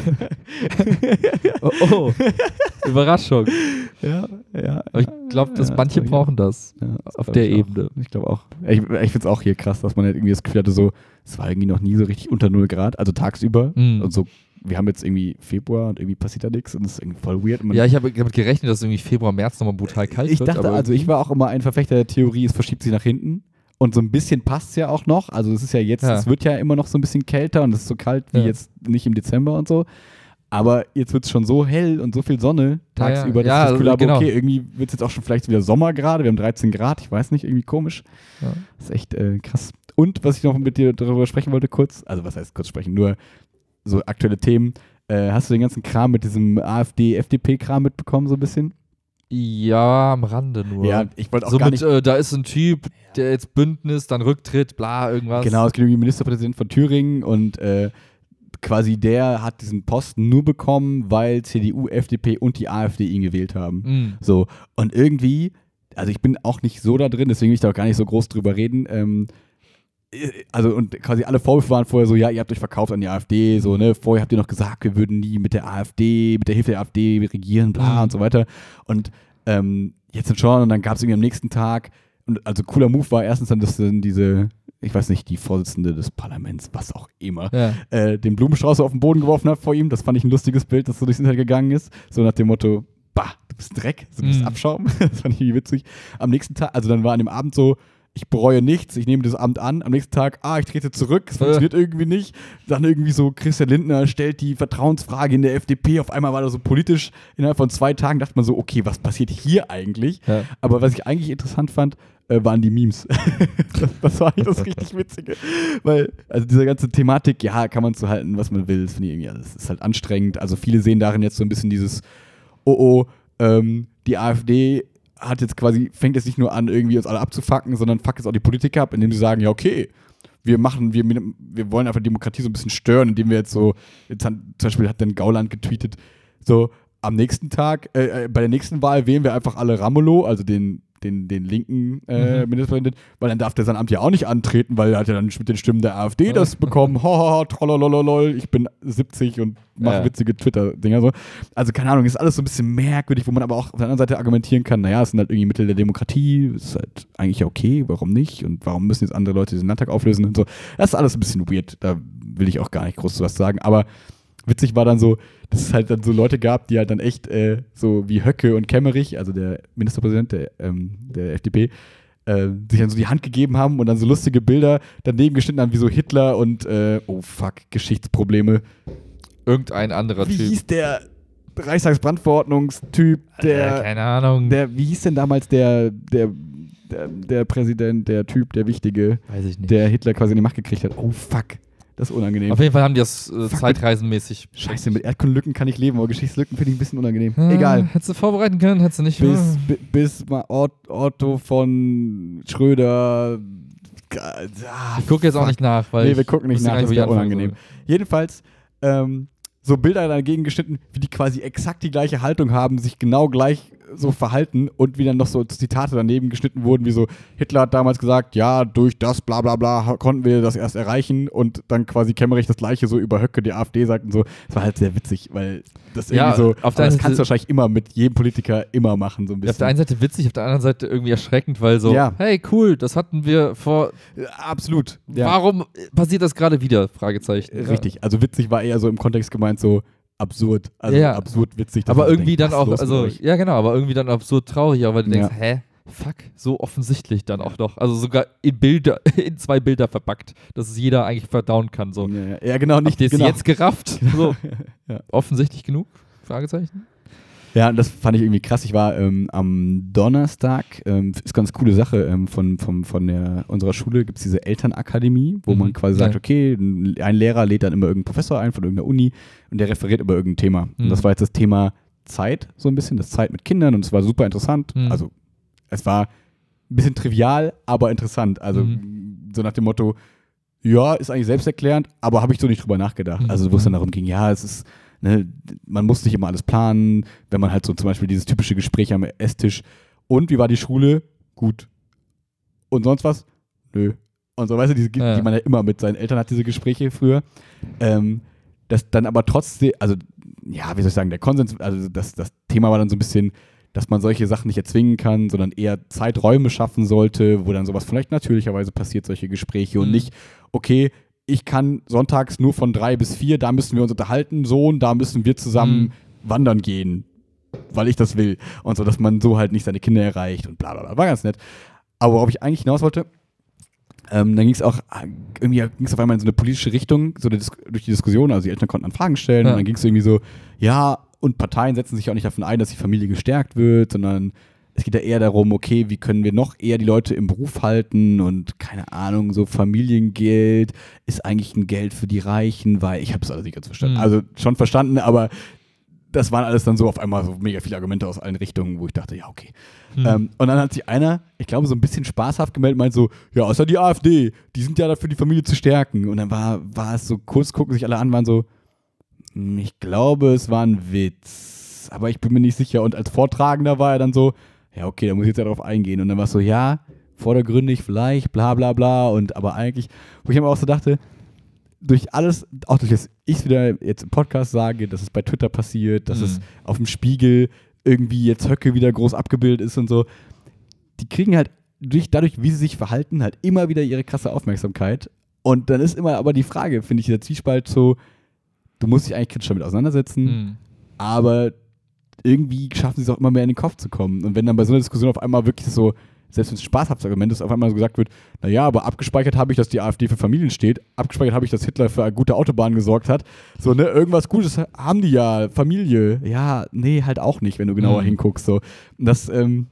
Oh, oh. Überraschung. ja, ja. Aber ich glaube, dass Ja, manche glaub ich brauchen das auch. Ja, auf glaub der ich auch. Ebene. Ich glaube auch. Ich, ich finde es auch hier krass, dass man halt irgendwie das Gefühl hatte, so, es war irgendwie noch nie so richtig unter null Grad, also tagsüber. Mhm. Und so, wir haben jetzt irgendwie Februar und irgendwie passiert da nichts und das ist irgendwie voll weird. Und man- Ja, ich habe damit gerechnet, dass es irgendwie Februar, März nochmal brutal kalt ich wird. dachte, aber also ich irgendwie- war auch immer ein Verfechter der Theorie, es verschiebt sich nach hinten. Und so ein bisschen passt es ja auch noch. Also es ist ja jetzt, Ja. es wird ja immer noch so ein bisschen kälter und es ist so kalt wie Ja. jetzt nicht im Dezember und so. Aber jetzt wird es schon so hell und so viel Sonne Ja, ja. tagsüber, dass Ja, ich das Gefühl also habe, genau. okay, irgendwie wird es jetzt auch schon vielleicht wieder Sommer gerade. Wir haben dreizehn Grad, ich weiß nicht, irgendwie komisch. Ja. Das ist echt äh, krass. Und was ich noch mit dir darüber sprechen wollte, kurz, also was heißt kurz sprechen, nur so aktuelle Themen. Äh, hast du den ganzen Kram mit diesem AfD-F D P-Kram mitbekommen, so ein bisschen? Ja, am Rande nur. Ja, ich wollte auch so gar mit, nicht. äh, da ist ein Typ, der jetzt Bündnis, dann Rücktritt, bla, irgendwas. Genau, es geht um den Ministerpräsident von Thüringen und äh, quasi der hat diesen Posten nur bekommen, weil C D U, F D P und die AfD ihn gewählt haben. Mhm. So, und irgendwie, also ich bin auch nicht so da drin, deswegen will ich da auch gar nicht so groß drüber reden. Ähm, äh, also und quasi alle Vorwürfe waren vorher so, ja, ihr habt euch verkauft an die AfD, so, ne, vorher habt ihr noch gesagt, wir würden nie mit der AfD, mit der Hilfe der AfD regieren, bla Mhm. und so weiter. Und ähm, jetzt sind schon, und dann gab es irgendwie am nächsten Tag, und also cooler Move war erstens dann, dass dann diese, ich weiß nicht, die Vorsitzende des Parlaments, was auch immer, Ja. äh, den Blumenstrauß auf den Boden geworfen hat vor ihm. Das fand ich ein lustiges Bild, das so durchs Internet gegangen ist. So nach dem Motto, bah, du bist Dreck, du bist Mhm. Abschaum. Das fand ich irgendwie witzig. Am nächsten Tag, also dann war an dem Abend so, ich bereue nichts, ich nehme das Amt an. Am nächsten Tag, ah, ich trete zurück, es funktioniert irgendwie nicht. Dann irgendwie so, Christian Lindner stellt die Vertrauensfrage in der F D P. Auf einmal war das so politisch. Innerhalb von zwei Tagen dachte man so, okay, was passiert hier eigentlich? Ja. Aber was ich eigentlich interessant fand, äh, waren die Memes. das, das war eigentlich das richtig Witzige. Weil, also diese ganze Thematik, ja, kann man zu halten, was man will. Das finde ich irgendwie, ja, das ist halt anstrengend. Also viele sehen darin jetzt so ein bisschen dieses, oh oh, ähm, die AfD hat jetzt quasi, fängt jetzt nicht nur an, irgendwie uns alle abzufacken, sondern fuckt jetzt auch die Politiker ab, indem sie sagen, ja, okay, wir machen, wir, wir wollen einfach Demokratie so ein bisschen stören, indem wir jetzt so, jetzt hat, zum Beispiel hat dann Gauland getweetet, so, am nächsten Tag, äh, äh, bei der nächsten Wahl wählen wir einfach alle Ramelow, also den, den, den linken äh, Mhm. Ministerpräsidenten, weil dann darf der sein Amt ja auch nicht antreten, weil er hat ja dann mit den Stimmen der AfD das bekommen. Haha, trollolololol, ich bin siebzig und mache Ja. witzige Twitter-Dinger so. Also keine Ahnung, ist alles so ein bisschen merkwürdig, wo man aber auch auf der anderen Seite argumentieren kann, naja, es sind halt irgendwie Mittel der Demokratie, ist halt eigentlich ja okay, warum nicht? Und warum müssen jetzt andere Leute diesen Landtag auflösen und so. Das ist alles ein bisschen weird, da will ich auch gar nicht groß zu was sagen, aber witzig war dann so, dass es halt dann so Leute gab, die halt dann echt äh, so wie Höcke und Kemmerich, also der Ministerpräsident der, ähm, der F D P, äh, sich dann so die Hand gegeben haben und dann so lustige Bilder daneben geschnitten haben, wie so Hitler und, äh, oh fuck, Geschichtsprobleme. Irgendein anderer Wie Typ. hieß der Reichstagsbrandverordnungstyp, der, äh, keine Ahnung. der, wie hieß denn damals der, der, der, der Präsident, der Typ, der Wichtige, Weiß ich nicht. der Hitler quasi in die Macht gekriegt hat? Oh fuck, das ist unangenehm. Auf jeden Fall haben die das äh, Fuck. zeitreisenmäßig. Scheiße, mit Erdkundenlücken kann ich leben, aber Geschichtslücken finde ich ein bisschen unangenehm. Äh, Egal. Hättest du vorbereiten können, hättest du nicht. Bis, bi- bis mal Ort- Otto von Schröder. Ah, Ich gucke jetzt auch fuck. nicht nach, weil. Nee, ich wir gucken nicht wüsste nach, gar das wo ich wäre anfangen unangenehm. soll. Jedenfalls, ähm, so Bilder dagegen geschnitten, wie die quasi exakt die gleiche Haltung haben, sich genau gleich so verhalten und wie dann noch so Zitate daneben geschnitten wurden, wie so, Hitler hat damals gesagt, ja, durch das bla bla bla konnten wir das erst erreichen und dann quasi Kemmerich das gleiche so über Höcke, die AfD sagt und so. Das war halt sehr witzig, weil das Ja, irgendwie so, auf der aber das einen kannst du Seite- wahrscheinlich immer mit jedem Politiker immer machen, so ein Ja, bisschen. auf der einen Seite witzig, auf der anderen Seite irgendwie erschreckend, weil so, Ja. hey, cool, das hatten wir vor. Ja, absolut. Ja. Warum passiert das gerade wieder? Fragezeichen. Richtig, also witzig war eher so im Kontext gemeint so, absurd. Also Ja. absurd witzig. dass Aber man so irgendwie denkt, dann was auch, ist los also, mit euch? ja genau, aber irgendwie dann absurd traurig, auch weil du denkst, Ja. hä, fuck, so offensichtlich dann auch noch. Also sogar in Bilder, in zwei Bilder verpackt, dass es jeder eigentlich verdauen kann. So. Ja, ja. ja, genau, nicht Habt ihr es genau. jetzt gerafft? So, Ja. offensichtlich genug? Fragezeichen? Ja, das fand ich irgendwie krass. Ich war ähm, am Donnerstag, ähm, ist ganz coole Sache, ähm, von, von, von der, unserer Schule gibt es diese Elternakademie, wo Mhm. man quasi sagt, Ja. okay, ein ein Lehrer lädt dann immer irgendeinen Professor ein von irgendeiner Uni und der referiert über irgendein Thema. Mhm. Und das war jetzt das Thema Zeit, so ein bisschen, das Zeit mit Kindern und es war super interessant. Mhm. Also es war ein bisschen trivial, aber interessant. Also Mhm. so nach dem Motto, ja, ist eigentlich selbsterklärend, aber habe ich so nicht drüber nachgedacht. Mhm. Also wo es dann darum ging, ja, es ist, ne, man muss nicht immer alles planen, wenn man halt so zum Beispiel dieses typische Gespräch am Esstisch, und wie war die Schule? Gut. Und sonst was? Nö. Und so, weißt du, diese, Ja. die man ja immer mit seinen Eltern hat, diese Gespräche früher. Ähm, das dann aber trotzdem, also, ja, wie soll ich sagen, der Konsens, also das, das Thema war dann so ein bisschen, dass man solche Sachen nicht erzwingen kann, sondern eher Zeiträume schaffen sollte, wo dann sowas vielleicht natürlicherweise passiert, solche Gespräche, und Mhm. nicht, okay, ich kann sonntags nur von drei bis vier, da müssen wir uns unterhalten, so, und da müssen wir zusammen Mhm. wandern gehen, weil ich das will. Und so, dass man so halt nicht seine Kinder erreicht und bla bla bla. War ganz nett. Aber worauf ich eigentlich hinaus wollte, ähm, dann ging es auch, irgendwie ging es auf einmal in so eine politische Richtung, so eine Dis- durch die Diskussion, also die Eltern konnten dann Fragen stellen, Ja. und dann ging es irgendwie so, ja, und Parteien setzen sich auch nicht davon ein, dass die Familie gestärkt wird, sondern es geht ja eher darum, okay, wie können wir noch eher die Leute im Beruf halten, und keine Ahnung, so Familiengeld ist eigentlich ein Geld für die Reichen, weil ich habe es alles nicht ganz verstanden. Mhm. Also schon verstanden, aber das waren alles dann so auf einmal so mega viele Argumente aus allen Richtungen, wo ich dachte, ja, okay. Mhm. Ähm, und dann hat sich einer, ich glaube, so ein bisschen spaßhaft gemeldet, meint so, ja, außer die AfD, die sind ja dafür, die Familie zu stärken. Und dann war, war es so, kurz gucken sich alle an, waren so, "Hm, ich glaube, es war ein Witz, aber ich bin mir nicht sicher." Und als Vortragender war er dann so, ja, okay, da muss ich jetzt ja drauf eingehen. Und dann war es so, ja, vordergründig vielleicht, bla bla bla. Und aber eigentlich, wo ich mir auch so dachte, durch alles, auch durch das ich wieder jetzt im Podcast sage, dass es bei Twitter passiert, dass Mhm. es auf dem Spiegel irgendwie jetzt Höcke wieder groß abgebildet ist und so, die kriegen halt durch, dadurch, wie sie sich verhalten, halt immer wieder ihre krasse Aufmerksamkeit. Und dann ist immer aber die Frage, finde ich, der Zwiespalt so, du musst dich eigentlich kritisch damit auseinandersetzen, Mhm. aber irgendwie schaffen sie es auch immer mehr in den Kopf zu kommen. Und wenn dann bei so einer Diskussion auf einmal wirklich so, selbst wenn es ein spaßhaftes Argument ist, auf einmal so gesagt wird, naja, aber abgespeichert habe ich, dass die AfD für Familien steht, abgespeichert habe ich, dass Hitler für eine gute Autobahn gesorgt hat, so, ne, irgendwas Gutes haben die ja, Familie, ja, nee, halt auch nicht, wenn du genauer Mhm. hinguckst, so. Und das, ähm,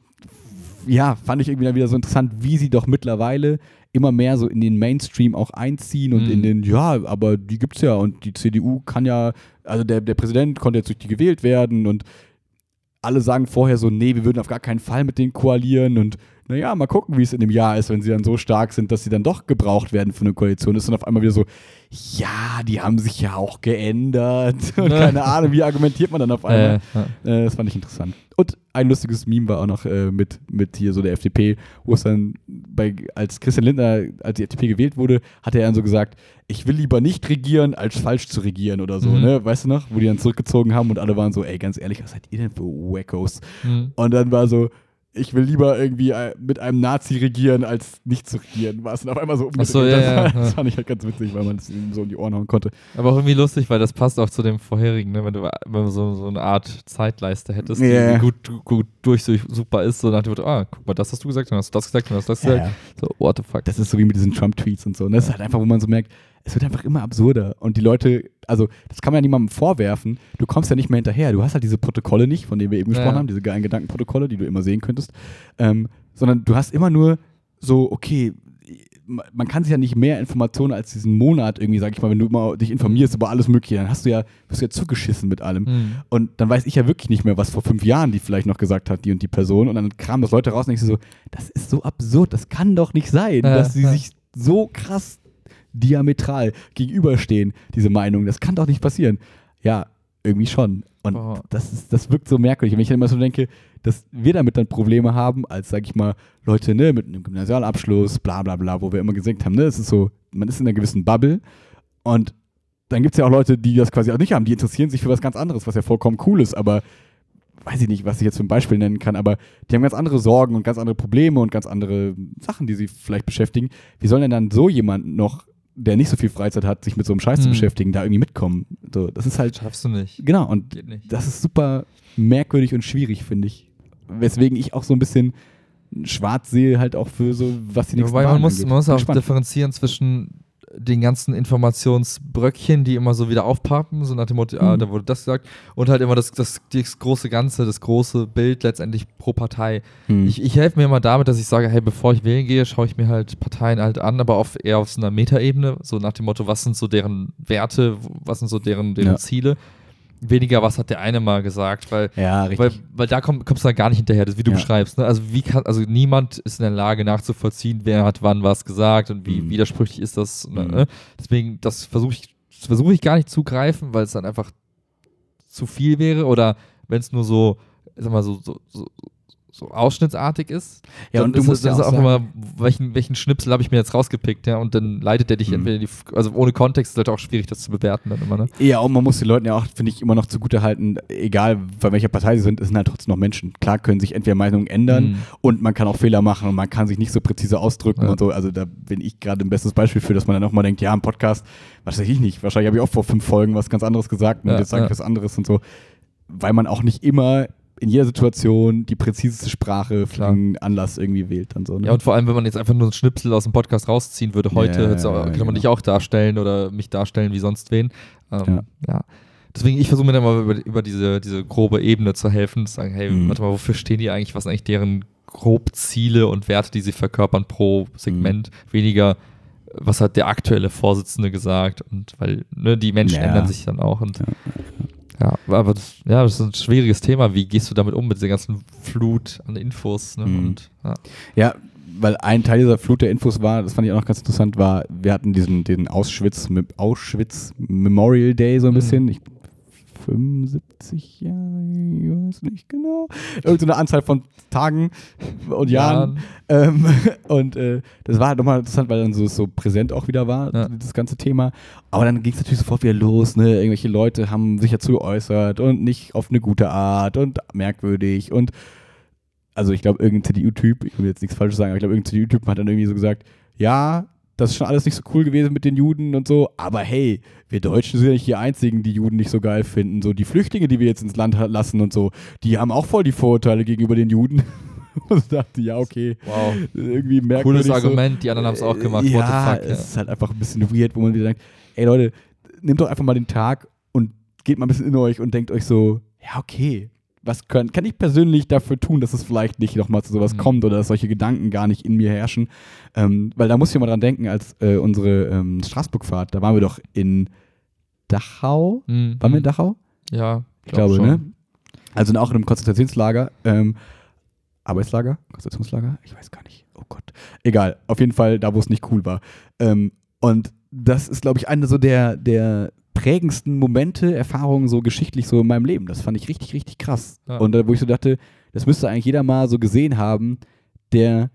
ja, fand ich irgendwie dann wieder so interessant, wie sie doch mittlerweile immer mehr so in den Mainstream auch einziehen und Mhm. in den, ja, aber die gibt's ja, und die C D U kann ja, also der, der Präsident konnte jetzt durch die gewählt werden, und alle sagen vorher so, nee, wir würden auf gar keinen Fall mit denen koalieren, und naja, mal gucken, wie es in dem Jahr ist, wenn sie dann so stark sind, dass sie dann doch gebraucht werden für eine Koalition. Ist dann auf einmal wieder so, ja, die haben sich ja auch geändert. Und keine Ahnung, wie argumentiert man dann auf einmal? Äh, ja. Äh, das fand ich interessant. Und ein lustiges Meme war auch noch äh, mit, mit hier so der F D P, wo es dann bei, als Christian Lindner, als die F D P gewählt wurde, hat er dann so gesagt, ich will lieber nicht regieren, als falsch zu regieren oder so, Mhm. ne? Weißt du noch? Wo die dann zurückgezogen haben und alle waren so, ey, ganz ehrlich, was seid ihr denn für Wackos? Mhm. Und dann war so, ich will lieber irgendwie äh, mit einem Nazi regieren, als nicht zu regieren. War es dann auf einmal so umgedreht. Ach so, ja, das, ja, war, ja. das fand ich halt ganz witzig, weil man es ihm so in die Ohren hauen konnte. Aber auch irgendwie lustig, weil das passt auch zu dem vorherigen, ne? wenn, du, wenn du so, so eine Art Zeitleiste hättest, die Ja. irgendwie gut, gut durch so super ist, so nach dem Motto, ah, guck mal, das hast du gesagt, dann hast du das gesagt, dann hast du das gesagt. So, what the fuck. Das ist so wie mit diesen Trump-Tweets und so. Und das ist halt einfach, wo man so merkt, es wird einfach immer absurder. Und die Leute, also das kann man ja niemandem vorwerfen, du kommst ja nicht mehr hinterher. Du hast halt diese Protokolle nicht, von denen wir eben gesprochen Ja. haben, diese geilen Gedankenprotokolle, die du immer sehen könntest. Ähm, sondern du hast immer nur so, okay, man kann sich ja nicht mehr Informationen als diesen Monat irgendwie, sag ich mal, wenn du immer dich informierst über alles Mögliche, dann hast du ja, wirst du ja zugeschissen mit allem. Mhm. Und dann weiß ich ja wirklich nicht mehr, was vor fünf Jahren die vielleicht noch gesagt hat, die und die Person. Und dann kramen das Leute raus und ich so, das ist so absurd, das kann doch nicht sein, Ja, dass sie ja. sich so krass diametral gegenüberstehen, diese Meinung. Das kann doch nicht passieren. Ja, irgendwie schon. Und Oh. das, ist, das wirkt so merkwürdig. Und wenn ich dann immer so denke, dass wir damit dann Probleme haben, als, sag ich mal, Leute, ne, mit einem Gymnasialabschluss, bla bla bla, wo wir immer gesagt haben, ne, es ist so, man ist in einer gewissen Bubble. Und dann gibt es ja auch Leute, die das quasi auch nicht haben, die interessieren sich für was ganz anderes, was ja vollkommen cool ist, aber weiß ich nicht, was ich jetzt für ein Beispiel nennen kann, aber die haben ganz andere Sorgen und ganz andere Probleme und ganz andere Sachen, die sie vielleicht beschäftigen. Wie soll denn dann so jemand noch der nicht so viel Freizeit hat, sich mit so einem Scheiß hm. zu beschäftigen, da irgendwie mitkommen. So, das ist halt. Schaffst du nicht. Genau, und das ist super merkwürdig und schwierig, finde ich. Weswegen ich auch so ein bisschen schwarz sehe, halt auch für so, was die nächsten Wobei man muss, angeht. man muss auch Spannend. differenzieren zwischen den ganzen Informationsbröckchen, die immer so wieder aufpappen, so nach dem Motto, mhm. ah, da wurde das gesagt, und halt immer das, das, das große Ganze, das große Bild letztendlich pro Partei. Mhm. Ich, ich helfe mir immer damit, dass ich sage, hey, bevor ich wählen gehe, schaue ich mir halt Parteien halt an, aber auf, eher auf so einer Metaebene, so nach dem Motto, was sind so deren Werte, was sind so deren, deren ja. Ziele. Weniger, was hat der eine mal gesagt, weil, ja, weil, weil da komm, kommst du dann gar nicht hinterher, das wie du ja. beschreibst. Ne? Also wie kann, also niemand ist in der Lage nachzuvollziehen, wer hat wann was gesagt und wie mhm. widersprüchlich ist das. Mhm. Ne? Deswegen, das versuche ich, versuche ich gar nicht zu greifen, weil es dann einfach zu viel wäre oder wenn es nur so, sag mal, so, so, so so ausschnittsartig ist. Ja, und du ist, musst das ja ist auch auch immer, welchen, welchen Schnipsel habe ich mir jetzt rausgepickt, ja, und dann leitet der dich mhm. entweder die, also ohne Kontext ist halt auch schwierig, das zu bewerten dann immer, ne? Ja, und man muss den Leuten ja auch, finde ich, immer noch zugute halten, egal bei welcher Partei sie sind, es sind halt trotzdem noch Menschen. Klar können sich entweder Meinungen ändern mhm. und man kann auch Fehler machen und man kann sich nicht so präzise ausdrücken ja. und so, also da bin ich gerade ein bestes Beispiel für, dass man dann auch mal denkt, ja, im Podcast, was weiß ich nicht, wahrscheinlich habe ich auch vor fünf Folgen was ganz anderes gesagt und ja, jetzt sage ja. ich was anderes und so, weil man auch nicht immer in jeder Situation die präziseste Sprache für einen Anlass irgendwie wählt. Dann so, ne? Ja, und vor allem, wenn man jetzt einfach nur einen Schnipsel aus dem Podcast rausziehen würde, heute ja, auch, kann genau. man dich auch darstellen oder mich darstellen wie sonst wen. Ähm, ja. ja. Deswegen, ich versuche mir dann mal über, über diese, diese grobe Ebene zu helfen, zu sagen, hey, mhm. warte mal, wofür stehen die eigentlich, was sind eigentlich deren grob Ziele und Werte, die sie verkörpern pro Segment, mhm. weniger, was hat der aktuelle Vorsitzende gesagt und weil ne, die Menschen ja. ändern sich dann auch und ja. Ja, aber das, ja, das ist ein schwieriges Thema. Wie gehst du damit um, mit dieser ganzen Flut an Infos? Ne? Mhm. Und, ja. ja, weil ein Teil dieser Flut der Infos war, das fand ich auch noch ganz interessant, war, wir hatten diesen den Auschwitz, Auschwitz Memorial Day so ein bisschen. Mhm. Ich, fünfundsiebzig Jahre, ich weiß nicht genau. Irgend so eine Anzahl von Tagen und Jahren. Ja. Ähm, und äh, das war halt nochmal interessant, weil dann so, so präsent auch wieder war, ja. das ganze Thema. Aber dann ging es natürlich sofort wieder los. Ne? Irgendwelche Leute haben sich dazu geäußert und nicht auf eine gute Art und merkwürdig. Und also ich glaube, irgendein C D U-Typ, ich will jetzt nichts Falsches sagen, aber ich glaube, irgendein C D U-Typ hat dann irgendwie so gesagt, ja, das ist schon alles nicht so cool gewesen mit den Juden und so, aber hey, wir Deutschen sind ja nicht die Einzigen, die Juden nicht so geil finden. So die Flüchtlinge, die wir jetzt ins Land lassen und so, die haben auch voll die Vorurteile gegenüber den Juden. Und ich dachte, ja, okay. Wow. Irgendwie merkwürdig. Cooles Argument, so. Die anderen haben es auch gemacht. Ja, What the fuck, es ja. ist halt einfach ein bisschen weird, wo man wieder denkt, ey Leute, nehmt doch einfach mal den Tag und geht mal ein bisschen in euch und denkt euch so, ja, okay, was kann, kann ich persönlich dafür tun, dass es vielleicht nicht nochmal zu sowas mhm. kommt oder dass solche Gedanken gar nicht in mir herrschen? Ähm, weil da muss ich mal dran denken, als äh, unsere ähm, Straßburg-Fahrt, da waren wir doch in Dachau. Mhm. Waren wir in Dachau? Ja, ich glaube, schon. Ne? Also auch in einem Konzentrationslager. Ähm, Arbeitslager? Konzentrationslager? Ich weiß gar nicht. Oh Gott. Egal. Auf jeden Fall da, wo es nicht cool war. Ähm, und das ist, glaube ich, eine so der, der prägendsten Momente, Erfahrungen so geschichtlich so in meinem Leben. Das fand ich richtig, richtig krass. Ja. Und äh, wo ich so dachte, das müsste eigentlich jeder mal so gesehen haben, der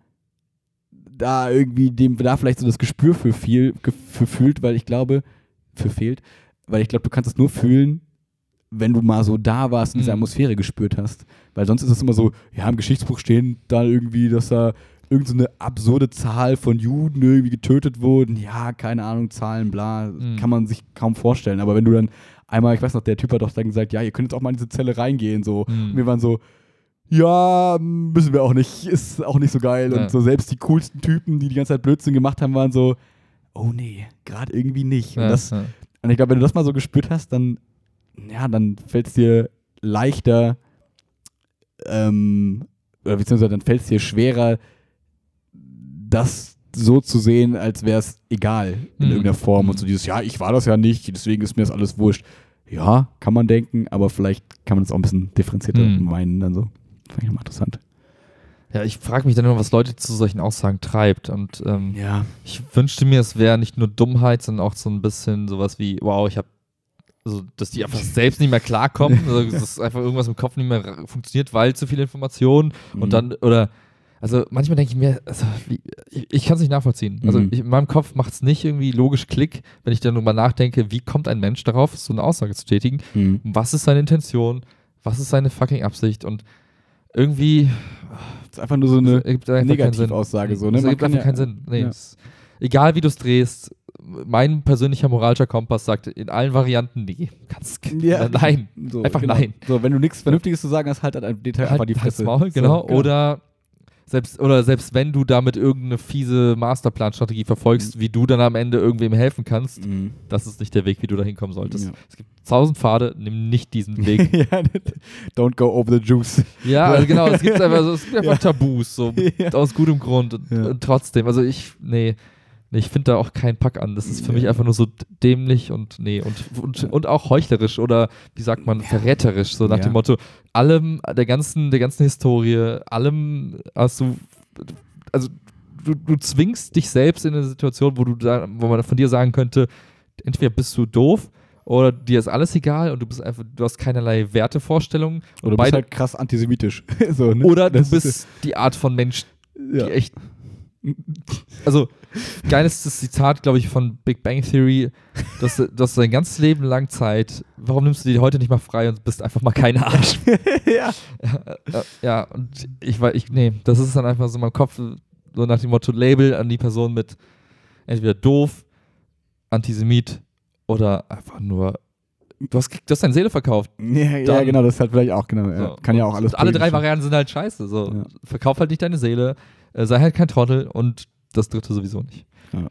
da irgendwie, dem da vielleicht so das Gespür für viel, für fühlt, weil ich glaube, für fehlt, weil ich glaube, du kannst es nur fühlen, wenn du mal so da warst und diese Atmosphäre gespürt hast. Weil sonst ist es immer so, ja, im Geschichtsbuch stehen da irgendwie, dass da irgendeine so absurde Zahl von Juden irgendwie getötet wurden. Ja, keine Ahnung, Zahlen, bla, mhm. kann man sich kaum vorstellen. Aber wenn du dann einmal, ich weiß noch, der Typ hat doch dann gesagt, ja, ihr könnt jetzt auch mal in diese Zelle reingehen. So. Mhm. Und wir waren so, ja, müssen wir auch nicht, ist auch nicht so geil. Ja. Und so selbst die coolsten Typen, die die ganze Zeit Blödsinn gemacht haben, waren so, oh nee, gerade irgendwie nicht. Und, ja, das, ja. und ich glaube, wenn du das mal so gespürt hast, dann, ja, dann fällt es dir leichter, ähm, oder beziehungsweise dann fällt es dir schwerer, das so zu sehen, als wäre es egal in mhm. irgendeiner Form. Und so dieses, ja, ich war das ja nicht, deswegen ist mir das alles wurscht. Ja, kann man denken, aber vielleicht kann man das auch ein bisschen differenzierter mhm. meinen. Dann so. Fand ich nochmal interessant. Ja, ich frage mich dann immer, was Leute zu solchen Aussagen treibt. Und ähm, ja. ich wünschte mir, es wäre nicht nur Dummheit, sondern auch so ein bisschen sowas wie, wow, ich habe also, dass die einfach selbst nicht mehr klarkommen, also, dass einfach irgendwas im Kopf nicht mehr funktioniert, weil zu viele Informationen mhm. und dann, oder, also manchmal denke ich mir, also, wie, ich, ich kann es nicht nachvollziehen. Also mhm. ich, in meinem Kopf macht es nicht irgendwie logisch Klick, wenn ich dann drüber nachdenke, wie kommt ein Mensch darauf, so eine Aussage zu tätigen, mhm. was ist seine Intention, was ist seine fucking Absicht und irgendwie das ist einfach nur so eine Negativaussage. So, ne? Das ergibt einfach ja, keinen Sinn. Nee, ja. es, egal wie du es drehst, mein persönlicher moralischer Kompass sagt in allen Varianten, nee, kannst, Ja. nein, So, einfach genau. nein. So, wenn du nichts Vernünftiges zu sagen hast, halt an einem Detail einfach die Halt's Fresse. Maul, genau. So, genau. Oder selbst, oder selbst wenn du damit irgendeine fiese Masterplan-Strategie verfolgst, Mhm. wie du dann am Ende irgendwem helfen kannst, Mhm. das ist nicht der Weg, wie du da hinkommen solltest. Ja. Es gibt tausend Pfade, nimm nicht diesen Weg. Ja, don't go over the juice. Ja, also genau, es gibt einfach, so, es gibt einfach Ja. Tabus, so Ja. aus gutem Grund. Und, Ja. und trotzdem, also ich, nee, nee ich finde da auch keinen Pack an. Das ist für Ja. mich einfach nur so dämlich und nee, und, und, und auch heuchlerisch oder wie sagt man, verräterisch, so nach Ja. dem Motto, allem, der ganzen, der ganzen Historie, allem hast du, also du, du zwingst dich selbst in eine Situation, wo du da, wo man von dir sagen könnte, entweder bist du doof oder dir ist alles egal und du bist einfach, du hast keinerlei Wertevorstellungen. Oder Und du bist beide, halt krass antisemitisch. so, ne? oder du Das ist- bist die Art von Mensch, ja. die echt. Also, geiles Zitat, glaube ich, von Big Bang Theory, dass du dass du dein ganzes Leben lang Zeit, warum nimmst du dir heute nicht mal frei und bist einfach mal kein Arsch? ja. Ja, ja, und ich war, ich, nee, das ist dann einfach so in meinem Kopf, so nach dem Motto Label an die Person mit entweder doof, Antisemit oder einfach nur, du hast, du hast deine Seele verkauft. Ja, ja, Dann- genau, das ist halt vielleicht auch, genau. Ja. So. Kann ja auch alles Und alle drei politisch- Varianten sind halt scheiße. So. Ja. Verkauf halt nicht deine Seele, äh, sei halt kein Trottel und das dritte sowieso nicht.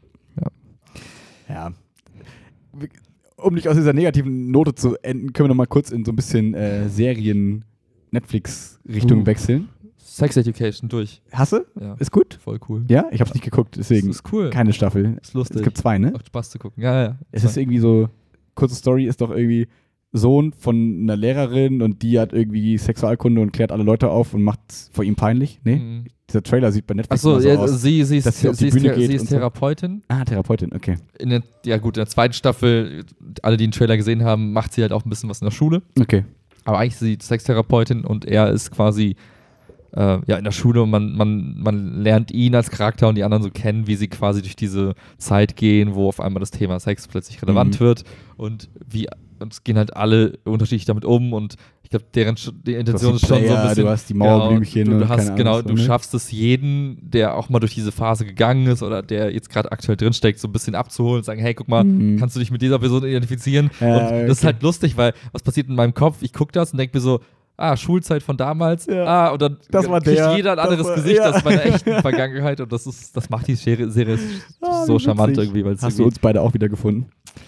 Ja. Um nicht aus dieser negativen Note zu enden, können wir noch mal kurz in so ein bisschen äh, Serien-Netflix-Richtung Uh. wechseln. Sex Education durch. Hasse? Ja, Ist gut? voll cool. Ja, ich hab's nicht geguckt, deswegen Das ist cool. keine Staffel. Ist lustig. Es gibt zwei, ne? Macht Spaß zu gucken. Ja, ja. Es ist irgendwie so, kurze Story ist doch irgendwie Sohn von einer Lehrerin und die hat irgendwie Sexualkunde und klärt alle Leute auf und macht vor ihm peinlich. Nee? Mhm. Dieser Trailer sieht bei Netflix Achso, immer so ja, aus. sie, sie ist, dass sie auf die sie ist, Bühne Thera- geht sie ist und so. Therapeutin. Ah, Therapeutin, okay. In der, ja gut, in der zweiten Staffel, alle, die den Trailer gesehen haben, macht sie halt auch ein bisschen was in der Schule. Okay. Aber eigentlich ist sie Sextherapeutin und er ist quasi äh, ja, in der Schule und man, man, man lernt ihn als Charakter und die anderen so kennen, wie sie quasi durch diese Zeit gehen, wo auf einmal das Thema Sex plötzlich relevant Mhm. wird und wie und es gehen halt alle unterschiedlich damit um und ich glaube, deren Sch- die Intention ist die schon so ein Player, bisschen. du hast die Mauerblümchen genau, du, und du hast keine genau, Ahnung, du so, ne? schaffst es jeden, der auch mal durch diese Phase gegangen ist oder der jetzt gerade aktuell drinsteckt, so ein bisschen abzuholen und sagen, hey, guck mal, Mhm. kannst du dich mit dieser Person identifizieren? Ja, und das ist okay. halt lustig, weil was passiert in meinem Kopf? Ich gucke das und denke mir so, ah, Schulzeit von damals, Ja. ah, und dann Das war kriegt der, jeder ein das anderes war- Gesicht ja. aus meiner echten Vergangenheit und das ist, das macht die Serie, Serie Ah, so wie charmant witzig. irgendwie, weil es Hast du irgendwie uns beide auch wieder gefunden?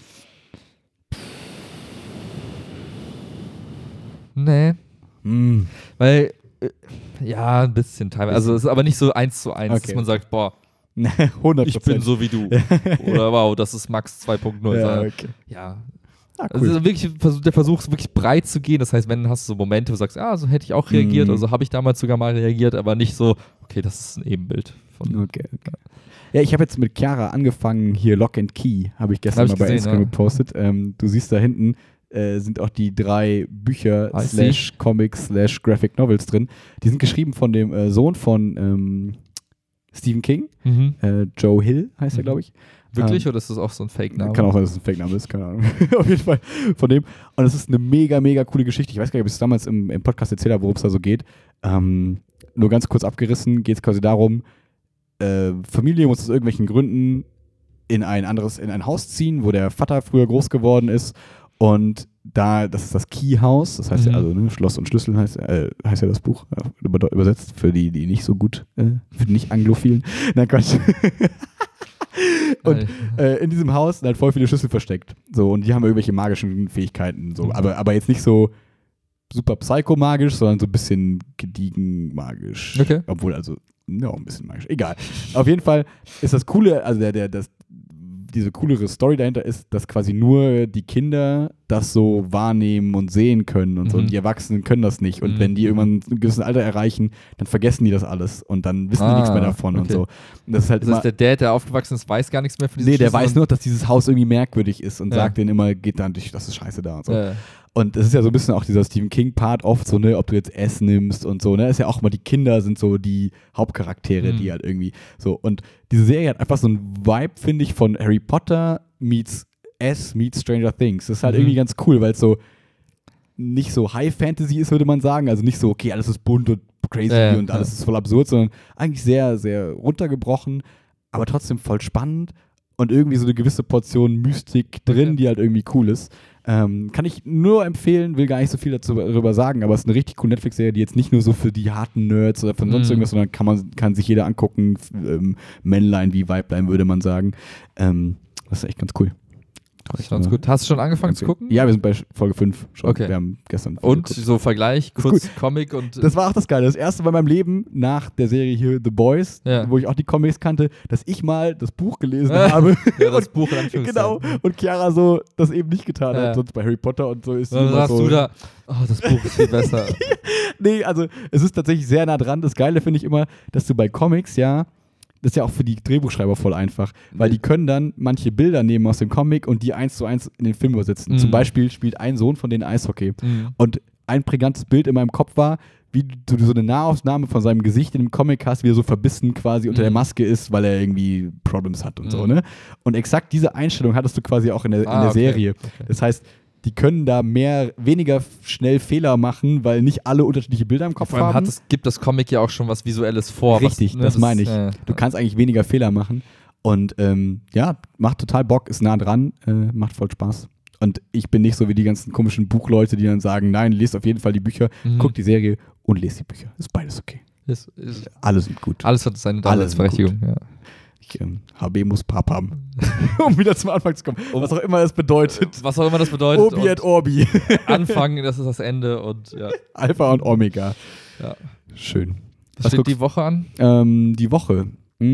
nee, Mhm. weil äh, ja, ein bisschen teilweise, also es ist aber nicht so eins zu eins, Okay. dass man sagt, boah, hundert ich bin so wie du oder wow, das ist Max zwei Punkt null. Ja, Ja, okay. ja. Ah, Also cool. wirklich Versuch- der Versuch ist wirklich breit zu gehen. Das heißt, wenn hast du so Momente, wo du sagst, ah, so hätte ich auch reagiert, Mhm. oder so habe ich damals sogar mal reagiert, aber nicht so, okay, das ist ein Ebenbild von. Okay, okay. Ja, ich habe jetzt mit Chiara angefangen, hier Lock and Key, habe ich gestern Hab ich mal bei gesehen, Instagram ja. gepostet. Ähm, du siehst da hinten äh, sind auch die drei Bücher I slash Comics slash Graphic Novels drin. Die sind geschrieben von dem äh, Sohn von ähm, Stephen King, Mhm. äh, Joe Hill heißt er, Mhm. glaube ich. Wirklich? Ähm, oder ist das auch so ein Fake-Name? Kann auch sein, dass es ein Fake-Name ist, keine Ahnung. Auf jeden Fall von dem. Und es ist eine mega, mega coole Geschichte. Ich weiß gar nicht, ob ich es damals im, im Podcast erzählt habe, worum es da so geht. Ähm, nur ganz kurz abgerissen geht es quasi darum, äh, Familie muss aus irgendwelchen Gründen in ein anderes, in ein Haus ziehen, wo der Vater früher groß geworden ist. Und da, das ist das Key House, das heißt Mhm. ja, also ne, Schloss und Schlüssel heißt, äh, heißt ja das Buch, äh, über, übersetzt für die, die nicht so gut, äh, für die nicht Anglophilen. Nein, Quatsch. Und äh, in diesem Haus sind halt voll viele Schlüssel versteckt. So, und die haben irgendwelche magischen Fähigkeiten. So. Mhm. Aber, aber jetzt nicht so super psychomagisch, sondern so ein bisschen gediegen magisch. Okay. Obwohl, also, ja, auch ein bisschen magisch. Egal. Auf jeden Fall ist das Coole, also der, der, das, diese coolere Story dahinter ist, dass quasi nur die Kinder das so wahrnehmen und sehen können und so. Mhm. Und die Erwachsenen können das nicht. Und Mhm. wenn die irgendwann ein gewisses Alter erreichen, dann vergessen die das alles. Und dann wissen die Ah, nichts mehr davon und okay. so. Und das ist halt Das immer, heißt, der Dad, der aufgewachsen ist, weiß gar nichts mehr von diesem nee, der Schlüssel weiß nur, dass dieses Haus irgendwie merkwürdig ist und Ja. sagt denen immer, geht dann durch, das ist scheiße da und so. und, äh, Und das ist ja so ein bisschen auch dieser Stephen King-Part oft so, ne, ob du jetzt S nimmst und so, ne, ist ja auch immer, die Kinder sind so die Hauptcharaktere, Mhm. die halt irgendwie so, und diese Serie hat einfach so einen Vibe, finde ich, von Harry Potter meets S meets Stranger Things. Das ist halt Mhm. irgendwie ganz cool, weil es so nicht so High Fantasy ist, würde man sagen, also nicht so, okay, alles ist bunt und crazy Ja, ja, und alles ja. ist voll absurd, sondern eigentlich sehr, sehr runtergebrochen, aber trotzdem voll spannend. und irgendwie so eine gewisse Portion Mystik drin, Okay. die halt irgendwie cool ist. Ähm, kann ich nur empfehlen, will gar nicht so viel dazu, darüber sagen, aber es ist eine richtig coole Netflix-Serie, die jetzt nicht nur so für die harten Nerds oder für sonst Mhm. irgendwas, sondern kann man kann sich jeder angucken, f- ähm, Männlein wie Weiblein, würde man sagen. Ähm, das ist echt ganz cool. Das ist ganz gut. Hast du schon angefangen zu gucken? Ja, wir sind bei Folge fünf schon. Okay. Wir haben gestern Folge Und geguckt. so Vergleich, Ist kurz Comic und. Das war auch das Geile. Das erste Mal in meinem Leben nach der Serie hier The Boys, Ja. wo ich auch die Comics kannte, dass ich mal das Buch gelesen habe. ja, das und, Buch in Anführungszeichen. genau. Und Chiara so das eben nicht getan Ja. hat. Sonst bei Harry Potter und so ist sie Dann immer sagst so. du da, oh, das Buch ist viel besser. Nee, also es ist tatsächlich sehr nah dran. Das Geile finde ich immer, dass du bei Comics, ja, das ist ja auch für die Drehbuchschreiber voll einfach, weil die können dann manche Bilder nehmen aus dem Comic und die eins zu eins in den Film übersetzen. Mhm. Zum Beispiel spielt ein Sohn von denen Eishockey. Mhm. Und ein prägnantes Bild in meinem Kopf war, wie du so eine Nahaufnahme von seinem Gesicht in dem Comic hast, wie er so verbissen quasi unter Mhm. der Maske ist, weil er irgendwie Problems hat und so, Mhm. ne? Und exakt diese Einstellung hattest du quasi auch in der, Ah, in der okay. Serie. Okay. Das heißt, die können da mehr, weniger f- schnell Fehler machen, weil nicht alle unterschiedliche Bilder im Kopf Vor allem haben. hat es, gibt das Comic ja auch schon was Visuelles vor. Richtig, was, ne, das meine ich. äh, Du kannst eigentlich weniger Fehler machen. Und ähm, ja, macht total Bock, ist nah dran, äh, macht voll Spaß. Und ich bin nicht so wie die ganzen komischen Buchleute, die dann sagen, nein, lest auf jeden Fall die Bücher, Mhm. guck die Serie und lest die Bücher. Ist beides okay. ist, ist, Alle sind gut. alles hat seine Alles Daseinsberechtigung. Ja. Ich, ähm, H B muss Pap haben. Um wieder zum Anfang zu kommen. Was auch immer das bedeutet. Was auch immer das bedeutet. Obi et und Orbi. Anfangen, das ist das Ende und ja. Alpha und Omega. ja. Schön. Was Was steht guckst- die Woche an? Ähm, die Woche.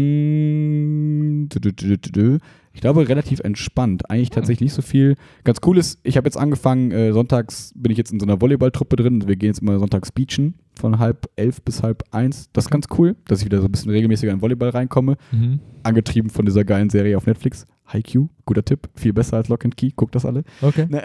Mm, dü- dü- dü- dü- dü. Ich glaube, relativ entspannt. Eigentlich tatsächlich nicht so viel. Ganz cool ist, ich habe jetzt angefangen, äh, sonntags bin ich jetzt in so einer Volleyballtruppe drin. Wir gehen jetzt immer sonntags beachen von halb elf bis halb eins. Das ist ganz cool, dass ich wieder so ein bisschen regelmäßiger in Volleyball reinkomme. Mhm. Angetrieben von dieser geilen Serie auf Netflix. Haikyuu, guter Tipp. Viel besser als Lock and Key. Guckt das alle. Okay. Ne?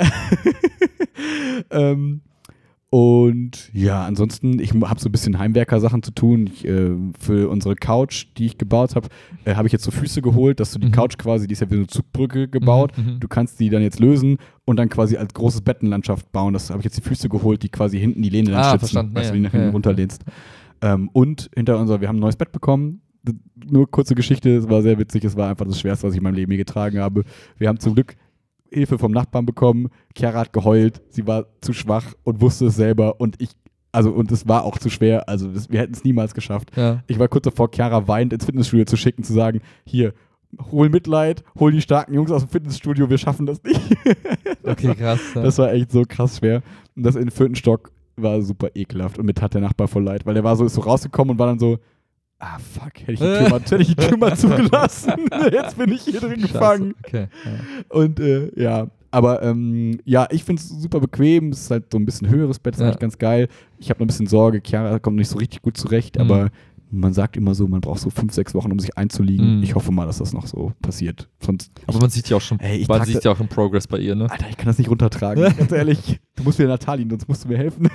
ähm, und ja, ansonsten, ich habe so ein bisschen Heimwerker-Sachen zu tun. Ich, äh, für unsere Couch, die ich gebaut habe, äh, habe ich jetzt so Füße geholt, dass du die Mhm. Couch quasi, die ist ja wie so eine Zugbrücke gebaut. Mhm, mhm. Du kannst die dann jetzt lösen und dann quasi als großes Bettenlandschaft bauen. Das habe ich jetzt die Füße geholt, die quasi hinten die Lehne dann Ah, stützen, verstanden, weißt du, ja, die nach hinten ja. runterlehnst. Ähm, und hinter unser, wir haben ein neues Bett bekommen. D- Nur kurze Geschichte, es war sehr witzig, es war einfach das Schwerste, was ich in meinem Leben je getragen habe. Wir haben zum Glück Hilfe vom Nachbarn bekommen. Chiara hat geheult, sie war zu schwach und wusste es selber und ich, also und es war auch zu schwer, also das, wir hätten es niemals geschafft. Ja. Ich war kurz davor, Chiara weint ins Fitnessstudio zu schicken, zu sagen, hier, hol Mitleid, hol die starken Jungs aus dem Fitnessstudio, wir schaffen das nicht. Okay, krass. Ja. Das war echt so krass schwer. Und das in den vierten Stock war super ekelhaft und mit hat der Nachbar voll leid, weil der war so, ist so rausgekommen und war dann so, ah fuck, hätte ich die Tür mal, hätte ich die Tür mal zugelassen. Jetzt bin ich hier drin Scheiße. gefangen. Okay. Ja. Und äh, ja, aber ähm, ja, ich finde es super bequem. Es ist halt so ein bisschen höheres Bett, ist Ja. eigentlich ganz geil. Ich habe noch ein bisschen Sorge, Chiara kommt nicht so richtig gut zurecht, Mhm. aber man sagt immer so, man braucht so fünf, sechs Wochen, um sich einzuliegen. Mhm. Ich hoffe mal, dass das noch so passiert. Sonst, Aber man sieht ja auch schon, Ey, ich man trag sieht ja auch im Progress bei ihr, ne? Alter, ich kann das nicht runtertragen. Ganz ehrlich, du musst wieder Natalien, sonst musst du mir helfen.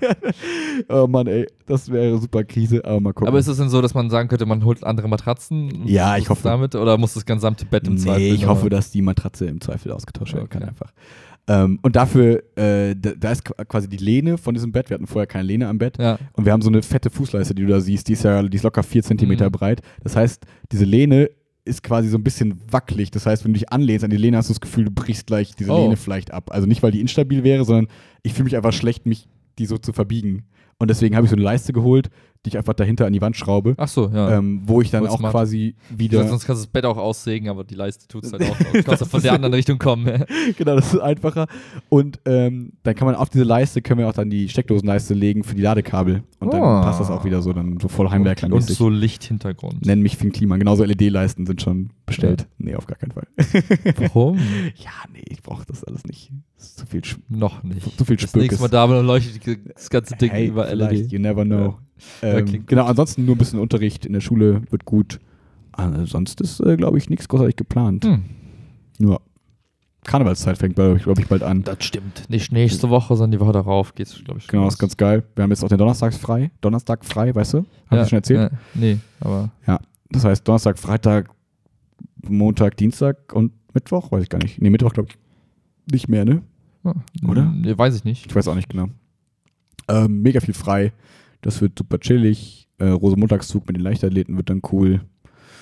Oh Mann, ey, das wäre super Krise, aber mal gucken. Aber ist es denn so, dass man sagen könnte, man holt andere Matratzen? Ja, ich Was hoffe. Damit, oder muss das gesamte Bett im nee, Zweifel? ich nochmal- hoffe, dass die Matratze im Zweifel ausgetauscht werden Okay. kann einfach. Ähm, und dafür, äh, da, da ist qu- quasi die Lehne von diesem Bett. Wir hatten vorher keine Lehne am Bett. Ja. Und wir haben so eine fette Fußleiste, die du da siehst. Die ist ja, die ist locker vier Zentimeter Mhm. breit. Das heißt, diese Lehne ist quasi so ein bisschen wackelig. Das heißt, wenn du dich anlehnst an die Lehne, hast du das Gefühl, du brichst gleich diese Oh. Lehne vielleicht ab. Also nicht, weil die instabil wäre, sondern ich fühle mich einfach schlecht, mich die so zu verbiegen. Und deswegen habe ich so eine Leiste geholt, die ich einfach dahinter an die Wand schraube, Ach so, ja. ähm, wo ich dann Voll auch smart. quasi Ja. wieder... Sonst kannst du das Bett auch aussägen, aber die Leiste tut es halt auch. Du kannst auch von der anderen Richtung kommen. Genau, das ist einfacher. Und ähm, dann kann man auf diese Leiste, können wir auch dann die Steckdosenleiste legen für die Ladekabel. Und dann Oh. passt das auch wieder so, dann so voll Und heimwerkermäßig. so Lichthintergrund. Nenn mich Finn Kliman. Genauso L E D-Leisten sind schon bestellt. Nee, auf gar keinen Fall. Warum? Ja, nee, ich brauche das alles nicht. Das ist zu viel, Sch Noch nicht. zu viel Das Spökes. nächste Mal da und dann leuchtet die- das ganze Ding Hey, über L E vielleicht, D. you never know. Ja, Ähm, klingt genau, ansonsten nur ein bisschen Unterricht in der Schule wird gut. Ah, sonst ist, äh, glaube ich, nichts großartig geplant. Hm. Ja. Karnevalszeit fängt, glaube ich, glaub ich, bald an. Das stimmt. Nicht nächste Woche, sondern die Woche darauf geht's, glaube ich. Genau, das ist ganz geil. Wir haben jetzt auch den Donnerstag frei. Donnerstag frei, weißt du? Hab ja, ich schon erzählt? Ja, nee, aber. Das heißt Donnerstag, Freitag, Montag, Dienstag und Mittwoch? Weiß ich gar nicht. Nee, Mittwoch glaube ich nicht mehr, ne? Ja, Oder? Nee, weiß ich nicht. Ich weiß auch nicht genau. Ähm, mega viel frei. Das wird super chillig. Äh, Rosenmontagszug mit den Leichtathleten wird dann cool.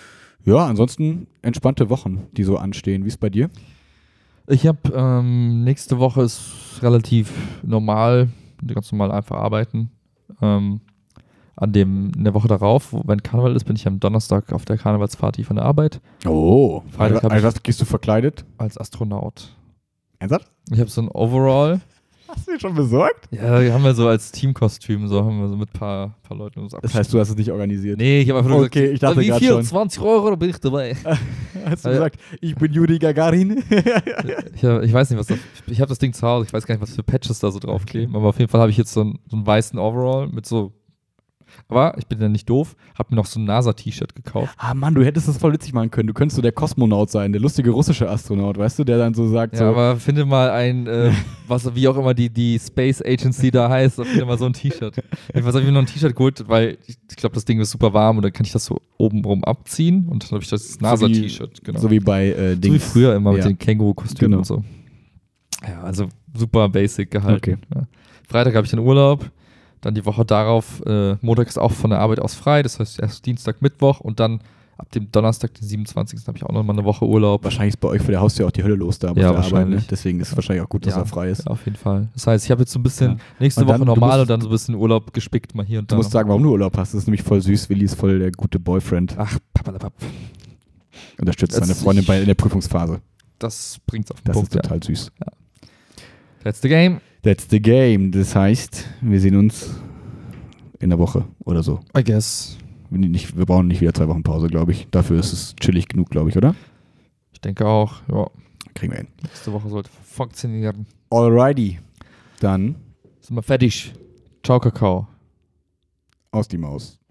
Ja, ansonsten entspannte Wochen, die so anstehen. Wie ist bei dir? Ich habe ähm, nächste Woche ist relativ normal, ganz normal einfach arbeiten. Ähm, an dem, in der Woche darauf, wo, wenn Karneval ist, bin ich am Donnerstag auf der Karnevalsparty von der Arbeit Oh, Freitag hab als ich- was gehst du verkleidet? als Astronaut. Ernsthaft? Ich habe so ein Overall. Hast du dir schon besorgt? Ja, die haben wir so als Teamkostüm, so haben wir so mit ein paar, paar Leuten uns Das heißt, du hast es nicht organisiert. nee, ich habe einfach nur Okay, gesagt, ich dachte wie grad viel? schon. zwanzig Euro, da bin ich dabei. Hast du Ja. gesagt, ich bin Yuri Gagarin? ich, hab, ich weiß nicht, was da, ich habe das Ding zu Hause, ich weiß gar nicht, was für Patches da so draufkleben, aber auf jeden Fall habe ich jetzt so einen, so einen weißen Overall mit so, aber ich bin ja nicht doof, habe mir noch so ein NASA-T-Shirt gekauft. Ah Mann, du hättest das voll witzig machen können. Du könntest so der Kosmonaut sein, der lustige russische Astronaut, weißt du, der dann so sagt, Ja, so, aber finde mal ein, äh, was, wie auch immer die, die Space Agency da heißt, finde mal so ein T-Shirt. Jedenfalls habe ich mir noch ein T-Shirt geholt, weil ich, ich glaube, das Ding ist super warm und dann kann ich das so obenrum abziehen und dann habe ich das NASA-T-Shirt, genau. so wie bei äh, So Dings. wie früher immer mit Ja. den Känguru-Kostümen Genau. und so. Ja, also super basic gehalten. Okay. Ja. Freitag habe ich dann Urlaub, dann die Woche darauf, äh, Montag ist auch von der Arbeit aus frei, das heißt erst Dienstag, Mittwoch und dann ab dem Donnerstag, den siebenundzwanzigsten habe ich auch nochmal eine Woche Urlaub. Wahrscheinlich ist bei euch vor der Haustür auch die Hölle los da auf Ja, der Arbeit. Ne? wahrscheinlich. Deswegen ist es wahrscheinlich auch gut, dass Ja, er frei ist. Ja, auf jeden Fall. Das heißt, ich habe jetzt so ein bisschen Ja. nächste Und dann, Woche du normal musst- und dann so ein bisschen Urlaub gespickt mal hier und Du da. musst sagen, warum du Urlaub hast. Das ist nämlich voll süß. Willi ist voll der gute Boyfriend. Ach, papalapap. Unterstützt Das seine ist- Freundin bei in der Prüfungsphase. Das bringt's auf den Das Punkt. ist total süß. Ja. Letzte Game. That's the game. Das heißt, wir sehen uns in der Woche oder so. I guess. Wir, nicht, wir brauchen nicht wieder zwei Wochen Pause, glaube ich. Dafür ist es chillig genug, glaube ich, oder? Ich denke auch, ja. Kriegen wir hin. Nächste Woche sollte funktionieren. Alrighty. Dann Sind wir fertig. Ciao, Kakao. aus die Maus.